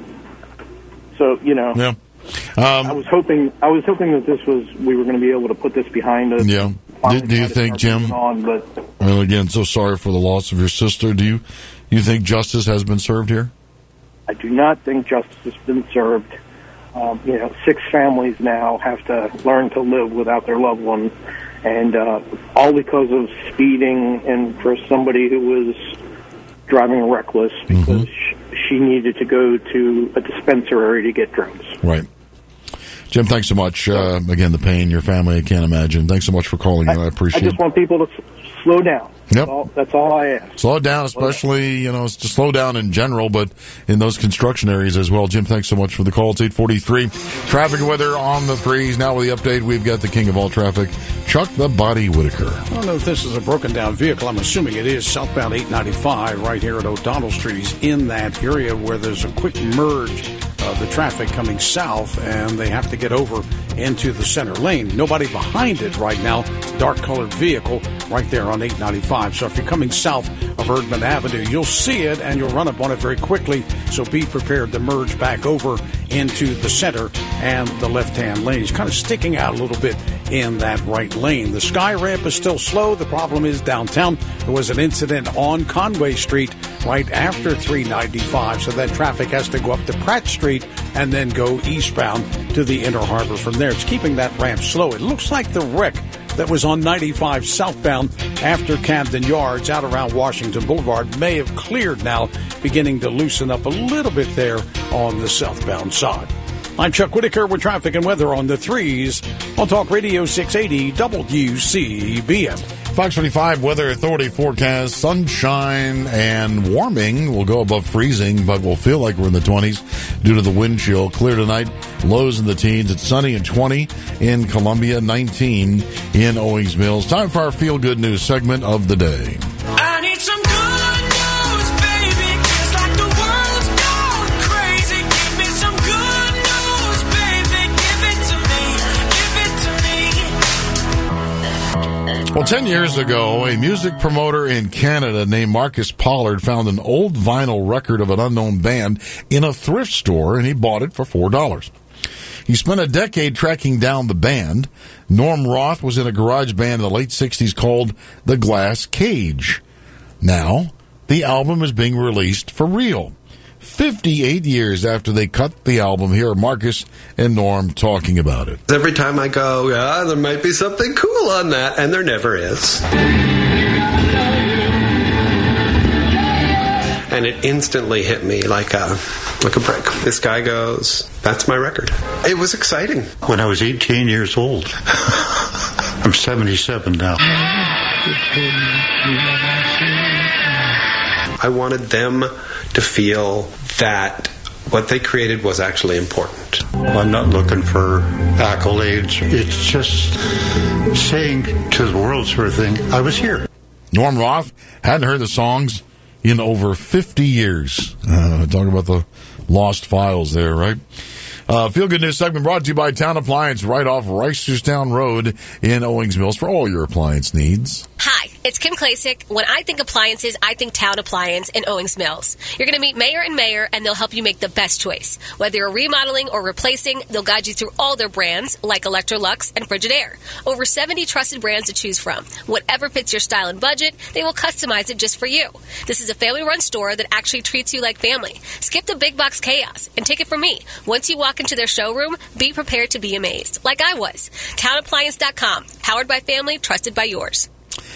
so you know, yeah. Um, I was hoping I was hoping that this was we were going to be able to put this behind us. Yeah. Do, do you think, Jim? On, but well, again, so sorry for the loss of your sister. Do you you think justice has been served here? I do not think justice has been served. Um, you know, six families now have to learn to live without their loved one, and uh, all because of speeding and for somebody who was driving reckless because mm-hmm. sh- she needed to go to a dispensary to get drugs. Right. Jim, thanks so much. Uh, again, the pain, your family, I can't imagine. Thanks so much for calling in. I appreciate it. I just want people to s- slow down. That's, yep. all, that's all I ask. Slow down, especially, you know, to slow down in general, but in those construction areas as well. Jim, thanks so much for the call. It's eight forty-three. Traffic and weather on the threes. Now with the update, we've got the king of all traffic, Chuck the Body Whitaker. I don't know if this is a broken down vehicle. I'm assuming it is southbound eight ninety-five right here at O'Donnell Street. He's in that area where there's a quick merge of the traffic coming south, and they have to get over into the center lane. Nobody behind it right now. Dark-colored vehicle right there on eight ninety-five. So if you're coming south of Erdman Avenue, you'll see it, and you'll run up on it very quickly. So be prepared to merge back over into the center and the left-hand lane. He's kind of sticking out a little bit in that right lane. The sky ramp is still slow. The problem is downtown. There was an incident on Conway Street right after three ninety-five, so that traffic has to go up to Pratt Street and then go eastbound to the Inner Harbor from there. It's keeping that ramp slow. It looks like the wreck that was on ninety-five southbound after Camden Yards out around Washington Boulevard may have cleared now, beginning to loosen up a little bit there on the southbound side. I'm Chuck Whitaker with traffic and weather on the threes on Talk Radio six eighty W C B M. Fox twenty-five Weather Authority forecast sunshine and warming. Will go above freezing, but we'll feel like we're in the twenties due to the wind chill. Clear tonight, lows in the teens. It's sunny and twenty in Columbia, nineteen in Owings Mills. Time for our Feel Good News segment of the day. I need some good news, baby. It's like the world's gone crazy. Give me some good news, baby. Give it to me. Give it to me. Well, ten years ago, a music promoter in Canada named Marcus Pollard found an old vinyl record of an unknown band in a thrift store, and he bought it for four dollars. He spent a decade tracking down the band. Norm Roth was in a garage band in the late sixties called The Glass Cage. Now, the album is being released for real. fifty-eight years after they cut the album, here are Marcus and Norm talking about it. Every time I go, yeah, there might be something cool on that, and there never is. And it instantly hit me like a like a brick. This guy goes, that's my record. It was exciting. When I was eighteen years old. I'm seventy-seven now. I wanted them to feel that what they created was actually important. I'm not looking for accolades. It's just saying to the world sort of thing, I was here. Norm Roth hadn't heard the songs in over fifty years. Uh, talking about the lost files there, right? Uh, Feel Good News segment brought to you by Town Appliance right off Reisterstown Road in Owings Mills for all your appliance needs. Hi, it's Kim Klasick. When I think appliances, I think Town Appliance in Owings Mills. You're going to meet Mayor and Mayor, and they'll help you make the best choice. Whether you're remodeling or replacing, they'll guide you through all their brands, like Electrolux and Frigidaire. Over seventy trusted brands to choose from. Whatever fits your style and budget, they will customize it just for you. This is a family-run store that actually treats you like family. Skip the big box chaos and take it from me. Once you walk into their showroom, be prepared to be amazed, like I was. town appliance dot com. Powered by family, trusted by yours.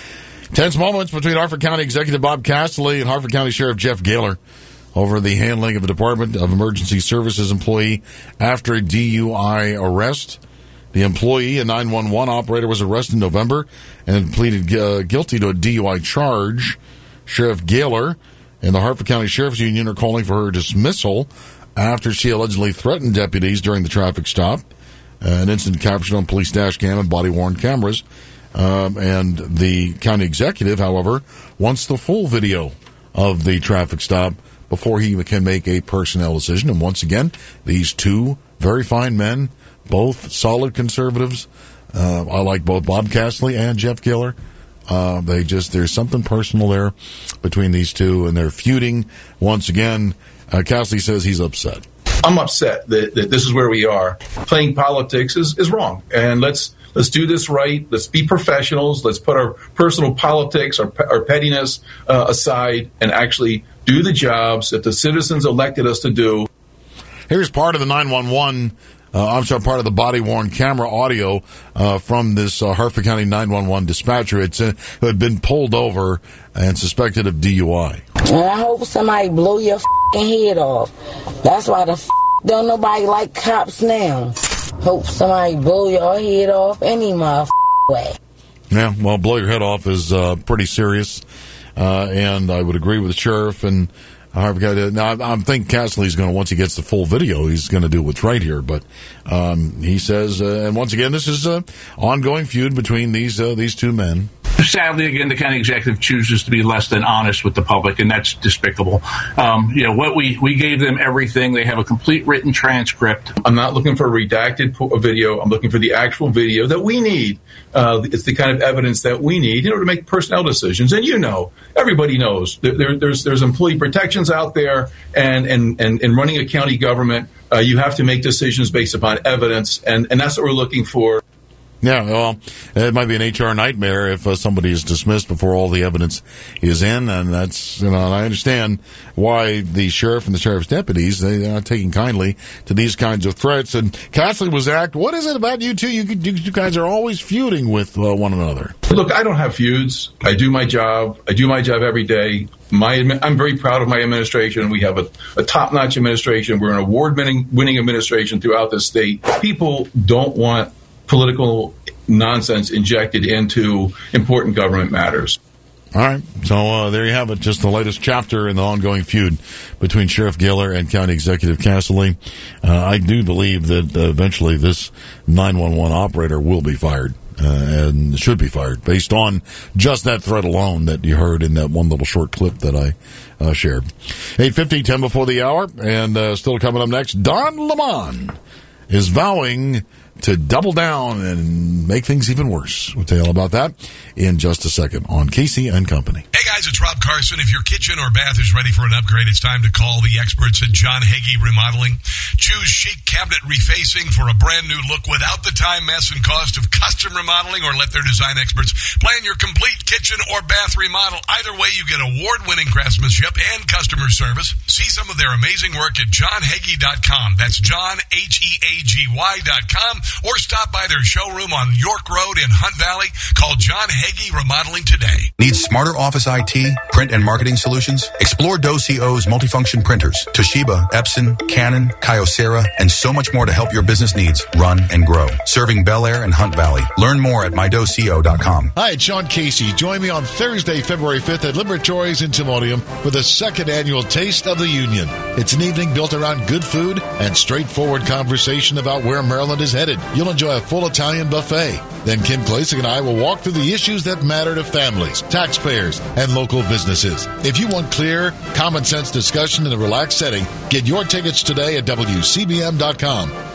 Tense moments between Harford County Executive Bob Castley and Harford County Sheriff Jeff Gaylor over the handling of a Department of Emergency Services employee after a D U I arrest. The employee, a nine one one operator, was arrested in November and pleaded uh, guilty to a D U I charge. Sheriff Gaylor and the Harford County Sheriff's Union are calling for her dismissal after she allegedly threatened deputies during the traffic stop. Uh, an incident captured on police dash cam and body-worn cameras. Um, and the county executive, however, wants the full video of the traffic stop before he can make a personnel decision. And once again, these two very fine men, both solid conservatives. Uh, I like both Bob Castley and Jeff Gaylor. Uh, they just, there's something personal there between these two, and they're feuding once again. Uh, Castley says he's upset. I'm upset that, that this is where we are. Playing politics is, is wrong. And let's let's do this right. Let's be professionals. Let's put our personal politics, our, our pettiness uh, aside, and actually do the jobs that the citizens elected us to do. Here's part of the nine one one, uh, I'm sorry, part of the body-worn camera audio uh, from this uh, Harford County nine one one dispatcher it's, uh, who had been pulled over and suspected of D U I. And I hope somebody blow your f***ing head off. That's why the f*** don't nobody like cops now. Hope somebody blow your head off any motherfucking way. Yeah, well, blow your head off is uh, pretty serious. Uh, and I would agree with the sheriff and Harvard County. Now, I, I think Castley's going to, once he gets the full video, he's going to do what's right here. But um, he says, uh, and once again, this is an ongoing feud between these uh, these two men. Sadly, again, the county executive chooses to be less than honest with the public, and that's despicable. Um, you know, what we, we gave them everything. They have a complete written transcript. I'm not looking for a redacted video. I'm looking for the actual video that we need. Uh, it's the kind of evidence that we need in order to make personnel decisions. And you know, everybody knows there, there, there's there's employee protections out there, and and and, and running a county government, uh, you have to make decisions based upon evidence, and, and that's what we're looking for. Yeah, well, it might be an H R nightmare if uh, somebody is dismissed before all the evidence is in, and that's, you know, and I understand why the sheriff and the sheriff's deputies, they, they're not taking kindly to these kinds of threats. And Castley was asked, what is it about you two? You, you, you guys are always feuding with uh, one another. Look, I don't have feuds. I do my job. I do my job every day. My, I'm very proud of my administration. We have a, a top-notch administration. We're an award-winning winning administration throughout the state. People don't want political nonsense injected into important government matters. All right. So uh, there you have it. Just the latest chapter in the ongoing feud between Sheriff Gaylor and County Executive Castley. Uh, I do believe that uh, eventually this nine one one operator will be fired. Uh, and should be fired based on just that threat alone that you heard in that one little short clip that I uh, shared. eight fifty, ten before the hour, and uh, still coming up next, Don Lemon is vowing to double down and make things even worse. We'll tell you all about that in just a second on Casey and Company. Hey guys, it's Rob Carson. If your kitchen or bath is ready for an upgrade, it's time to call the experts at John Hagee Remodeling. Choose chic cabinet refacing for a brand new look without the time, mess, and cost of custom remodeling, or let their design experts plan your complete kitchen or bath remodel. Either way, you get award-winning craftsmanship and customer service. See some of their amazing work at john hagee dot com. That's John, H E A G Y dot com. Or stop by their showroom on York Road in Hunt Valley. Call John Hagee Remodeling today. Need smarter office I T, print and marketing solutions? Explore DoCo's multifunction printers. Toshiba, Epson, Canon, Kyocera, and so much more to help your business needs run and grow. Serving Bel Air and Hunt Valley. Learn more at my doco dot com. Hi, it's Sean Casey. Join me on Thursday, February fifth at Liberatories in Timonium for the second annual Taste of the Union. It's an evening built around good food and straightforward conversation about where Maryland is headed. You'll enjoy a full Italian buffet. Then Kim Klasick and I will walk through the issues that matter to families, taxpayers, and local businesses. If you want clear, common sense discussion in a relaxed setting, get your tickets today at W C B M dot com.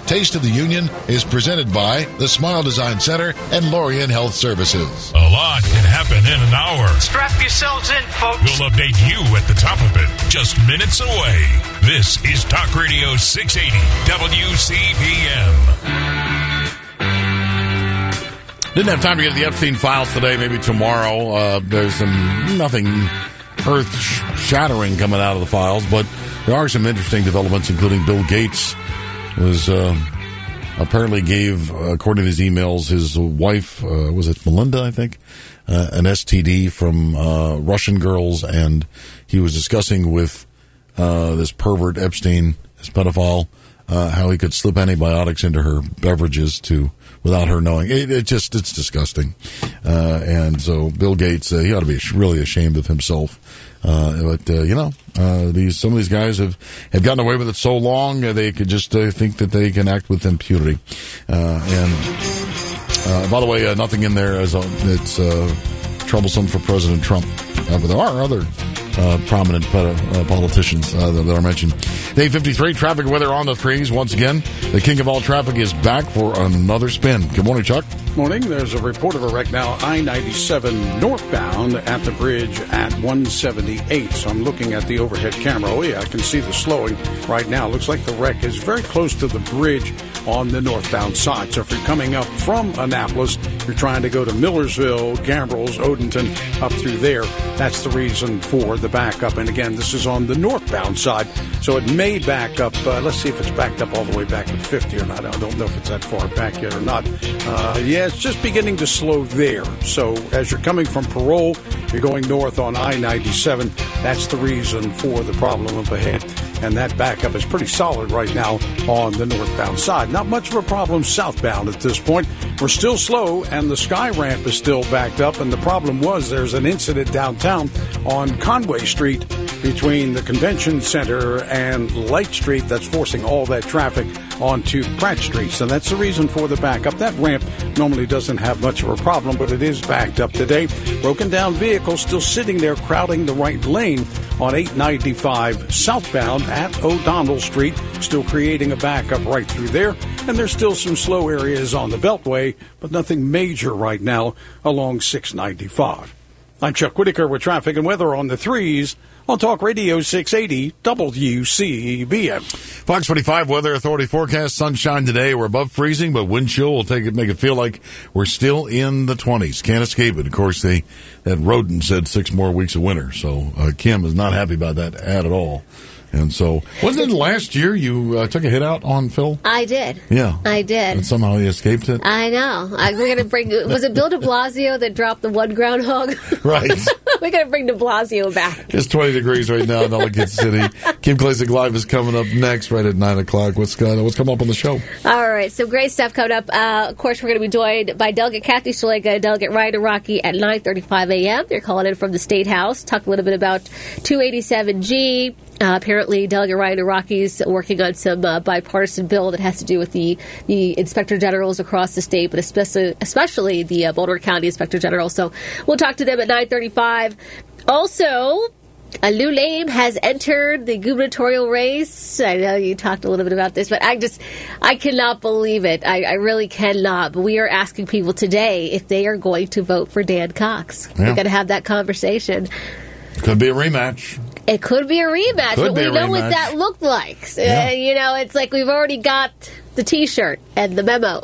Taste of the Union is presented by the Smile Design Center and Lorien Health Services. A lot can happen in an hour. Strap yourselves in, folks. We'll update you at the top of it, just minutes away. This is Talk Radio six eighty W C B M. Didn't have time to get to the Epstein files today. Maybe tomorrow. Uh, there's some nothing earth-shattering coming out of the files, but there are some interesting developments, including Bill Gates was uh, apparently gave, uh, according to his emails, his wife, uh, was it Melinda, I think, uh, an S T D from uh, Russian girls, and he was discussing with uh, this pervert Epstein, this pedophile, uh, how he could slip antibiotics into her beverages to without her knowing. It, it just, it's disgusting. Uh, and so Bill Gates, uh, he ought to be really ashamed of himself. Uh, but, uh, you know, uh, these, some of these guys have, have gotten away with it so long, uh, they could just uh, think that they can act with impunity. Uh, and, uh, by the way, uh, nothing in there as a, it's, uh, troublesome for President Trump. Uh, but there are other, uh, prominent uh, politicians, uh, that, that are mentioned. Day fifty-three, traffic weather on the threes. Once again, the king of all traffic is back for another spin. Good morning, Chuck. Morning. There's a report of a wreck now, I ninety-seven northbound at the bridge at one seventy-eight. So I'm looking at the overhead camera. Oh, yeah, I can see the slowing right now. Looks like the wreck is very close to the bridge on the northbound side. So if you're coming up from Annapolis, you're trying to go to Millersville, Gambrills, Odenton, up through there, that's the reason for the backup. And again, this is on the northbound side, so it may back up. Uh, let's see if it's backed up all the way back to fifty or not. I don't know if it's that far back yet or not. Uh, yeah, it's just beginning to slow there. So as you're coming from Parole, you're going north on I ninety-seven. That's the reason for the problem up ahead. And that backup is pretty solid right now on the northbound side. Not much of a problem southbound at this point. We're still slow, and the Sky Ramp is still backed up. And the problem was there's an incident downtown on Conway Street between the Convention Center and Light Street that's forcing all that traffic onto Pratt Street. So that's the reason for the backup. That ramp normally doesn't have much of a problem, but it is backed up today. Broken down vehicles still sitting there crowding the right lane on eight ninety-five southbound at O'Donnell Street, still creating a backup right through there. And there's still some slow areas on the Beltway, but nothing major right now along six ninety-five. I'm Chuck Whitaker with traffic and weather on the threes on Talk Radio six eighty W C B M. Fox forty-five Weather Authority forecast: sunshine today. We're above freezing, but wind chill will take it, make it feel like we're still in the twenties. Can't escape it. Of course, they that rodent said six more weeks of winter, so uh, Kim is not happy about that at all. And so, wasn't it last year you uh, took a hit out on Phil? I did. Yeah. I did. And somehow he escaped it? I know. I, we're going to bring, was it Bill de Blasio that dropped the one groundhog? Right. We're going to bring de Blasio back. It's twenty degrees right now in Ellicott City. Kim Klasick Live is coming up next right at nine o'clock. What's, uh, what's coming up on the show? All right. So great stuff coming up. Uh, of course, we're going to be joined by Delegate Kathy Szeliga, Delegate Ryan Iraqi at nine thirty-five a.m. They're calling in from the State House. Talk a little bit about two eighty-seven G. Uh, apparently, Delegate Ryan Iraqi is working on some uh, bipartisan bill that has to do with the, the inspector generals across the state, but especially especially the uh, Boulder County Inspector General. So we'll talk to them at nine thirty-five. Also, a new name has entered the gubernatorial race. I know you talked a little bit about this, but I just, I cannot believe it. I, I really cannot. But we are asking people today if they are going to vote for Dan Cox. Yeah. We're going to have that conversation. Could be a rematch. It could be a rematch, Could but be we a know rematch. what that looked like. Yeah. Uh, you know, it's like we've already got the T-shirt and the memo.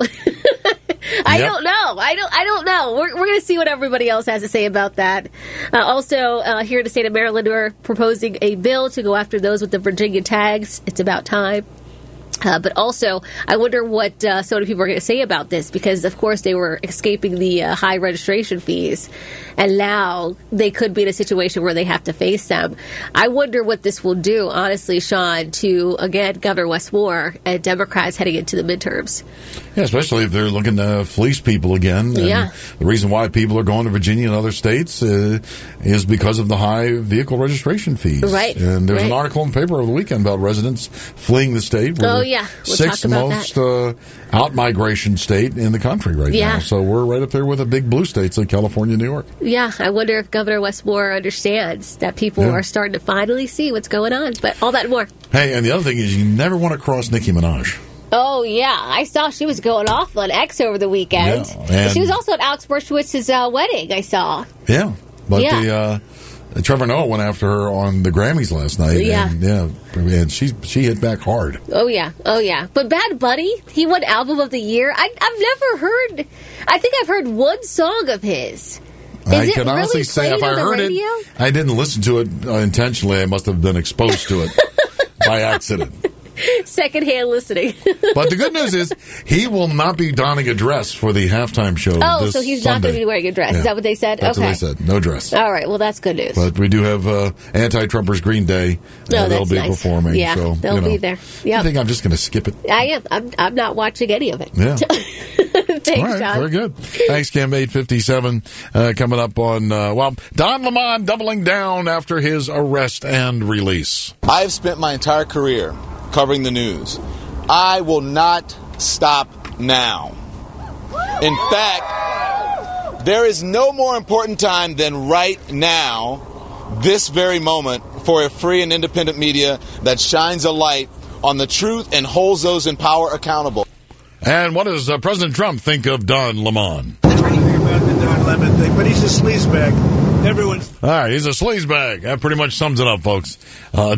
I Yep. don't know. I don't. I don't know. We're we're going to see what everybody else has to say about that. Uh, also, uh, here in the state of Maryland, we're proposing a bill to go after those with the Virginia tags. It's about time. Uh, but also, I wonder what uh, so many people are going to say about this, because, of course, they were escaping the uh, high registration fees, and now they could be in a situation where they have to face them. I wonder what this will do, honestly, Sean, to, again, Governor Wes Moore and Democrats heading into the midterms. Yeah, especially if they're looking to fleece people again. And Yeah. the reason why people are going to Virginia and other states uh, is because of the high vehicle registration fees. Right, And there's an right. article in the paper over the weekend about residents fleeing the state. We're Oh, the yeah. We'll sixth talk about most uh, out-migration state in the country right Yeah. now. So we're right up there with the big blue states like California, New York. Yeah, I wonder if Governor Wes Moore understands that people Yeah. are starting to finally see what's going on. But all that and more. Hey, and the other thing is you never want to cross Nicki Minaj. Oh, yeah. I saw she was going off on X over the weekend. Yeah, and- She was also at Alex Bershwitz's uh, wedding, I saw. Yeah, but Yeah. the uh, Trevor Noah went after her on the Grammys last night. Yeah. and, yeah, and she she hit back hard. Oh, yeah. Oh, yeah. But Bad Bunny, he won Album of the Year. I, I've never heard, I think I've heard one song of his. Is I it can honestly really say, played if I on the heard radio? it, I didn't listen to it uh, intentionally. I must have been exposed to it by accident. Secondhand listening. But the good news is he will not be donning a dress for the halftime show. Oh, this so he's not going Sunday. to be wearing a dress. Yeah. Is that what they said? That's okay. what they said. No dress. All right. Well, that's good news. But we do have uh, anti-Trumpers Green Day. No, uh, they'll that's be nice. performing. Yeah, so, they'll you know, be there. Yep. I think I'm just going to skip it. I am. I'm, I'm not watching any of it. Yeah. Thanks, All right, John. very good. Thanks, Kim. eight fifty-seven uh, coming up on, uh, well, Don Lemon doubling down after his arrest and release. I've spent my entire career covering the news. I will not stop now. In fact, there is no more important time than right now, this very moment, for a free and independent media that shines a light on the truth and holds those in power accountable. And what does uh, President Trump think of Don Lemon? About the Don Lemon thing, but he's a sleazebag. Everyone. All right, he's a sleazebag. That pretty much sums it up, folks. Uh,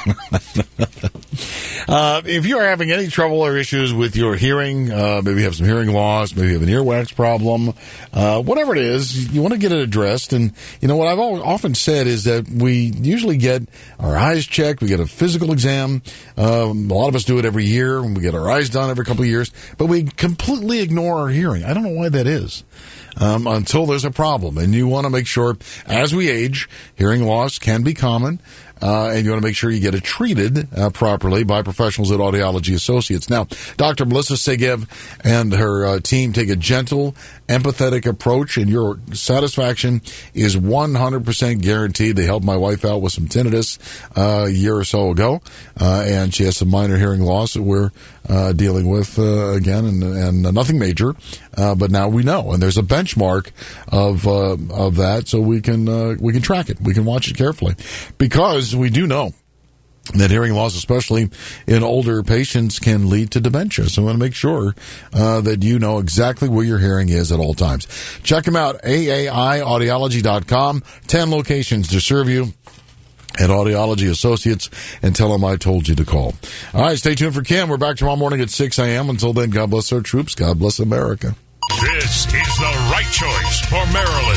uh, if you are having any trouble or issues with your hearing, uh, maybe you have some hearing loss, maybe you have an earwax problem, uh, whatever it is, you want to get it addressed. And, you know, what I've al- often said is that we usually get our eyes checked, we get a physical exam. Um, a lot of us do it every year, and we get our eyes done every couple of years, but we completely ignore our hearing. I don't know why that is. Um, until there's a problem. And you want to make sure, as we age, hearing loss can be common, uh, and you want to make sure you get it treated uh, properly by professionals at Audiology Associates. Now, Doctor Melissa Segev and her uh, team take a gentle, empathetic approach, and your satisfaction is one hundred percent guaranteed. They helped my wife out with some tinnitus uh, a year or so ago, uh, and she has some minor hearing loss that we're uh, dealing with uh, again, and, and nothing major, uh, but now we know, and there's a benchmark of uh, of that, so we can uh, we can track it, we can watch it carefully, because we do know that hearing loss, especially in older patients, can lead to dementia. So I want to make sure uh, that you know exactly where your hearing is at all times. Check them out, A A I audiology dot com. Ten locations to serve you at Audiology Associates, and tell them I told you to call. All right, stay tuned for Kim. We're back tomorrow morning at six a.m. Until then, God bless our troops. God bless America. This is the right choice for Maryland.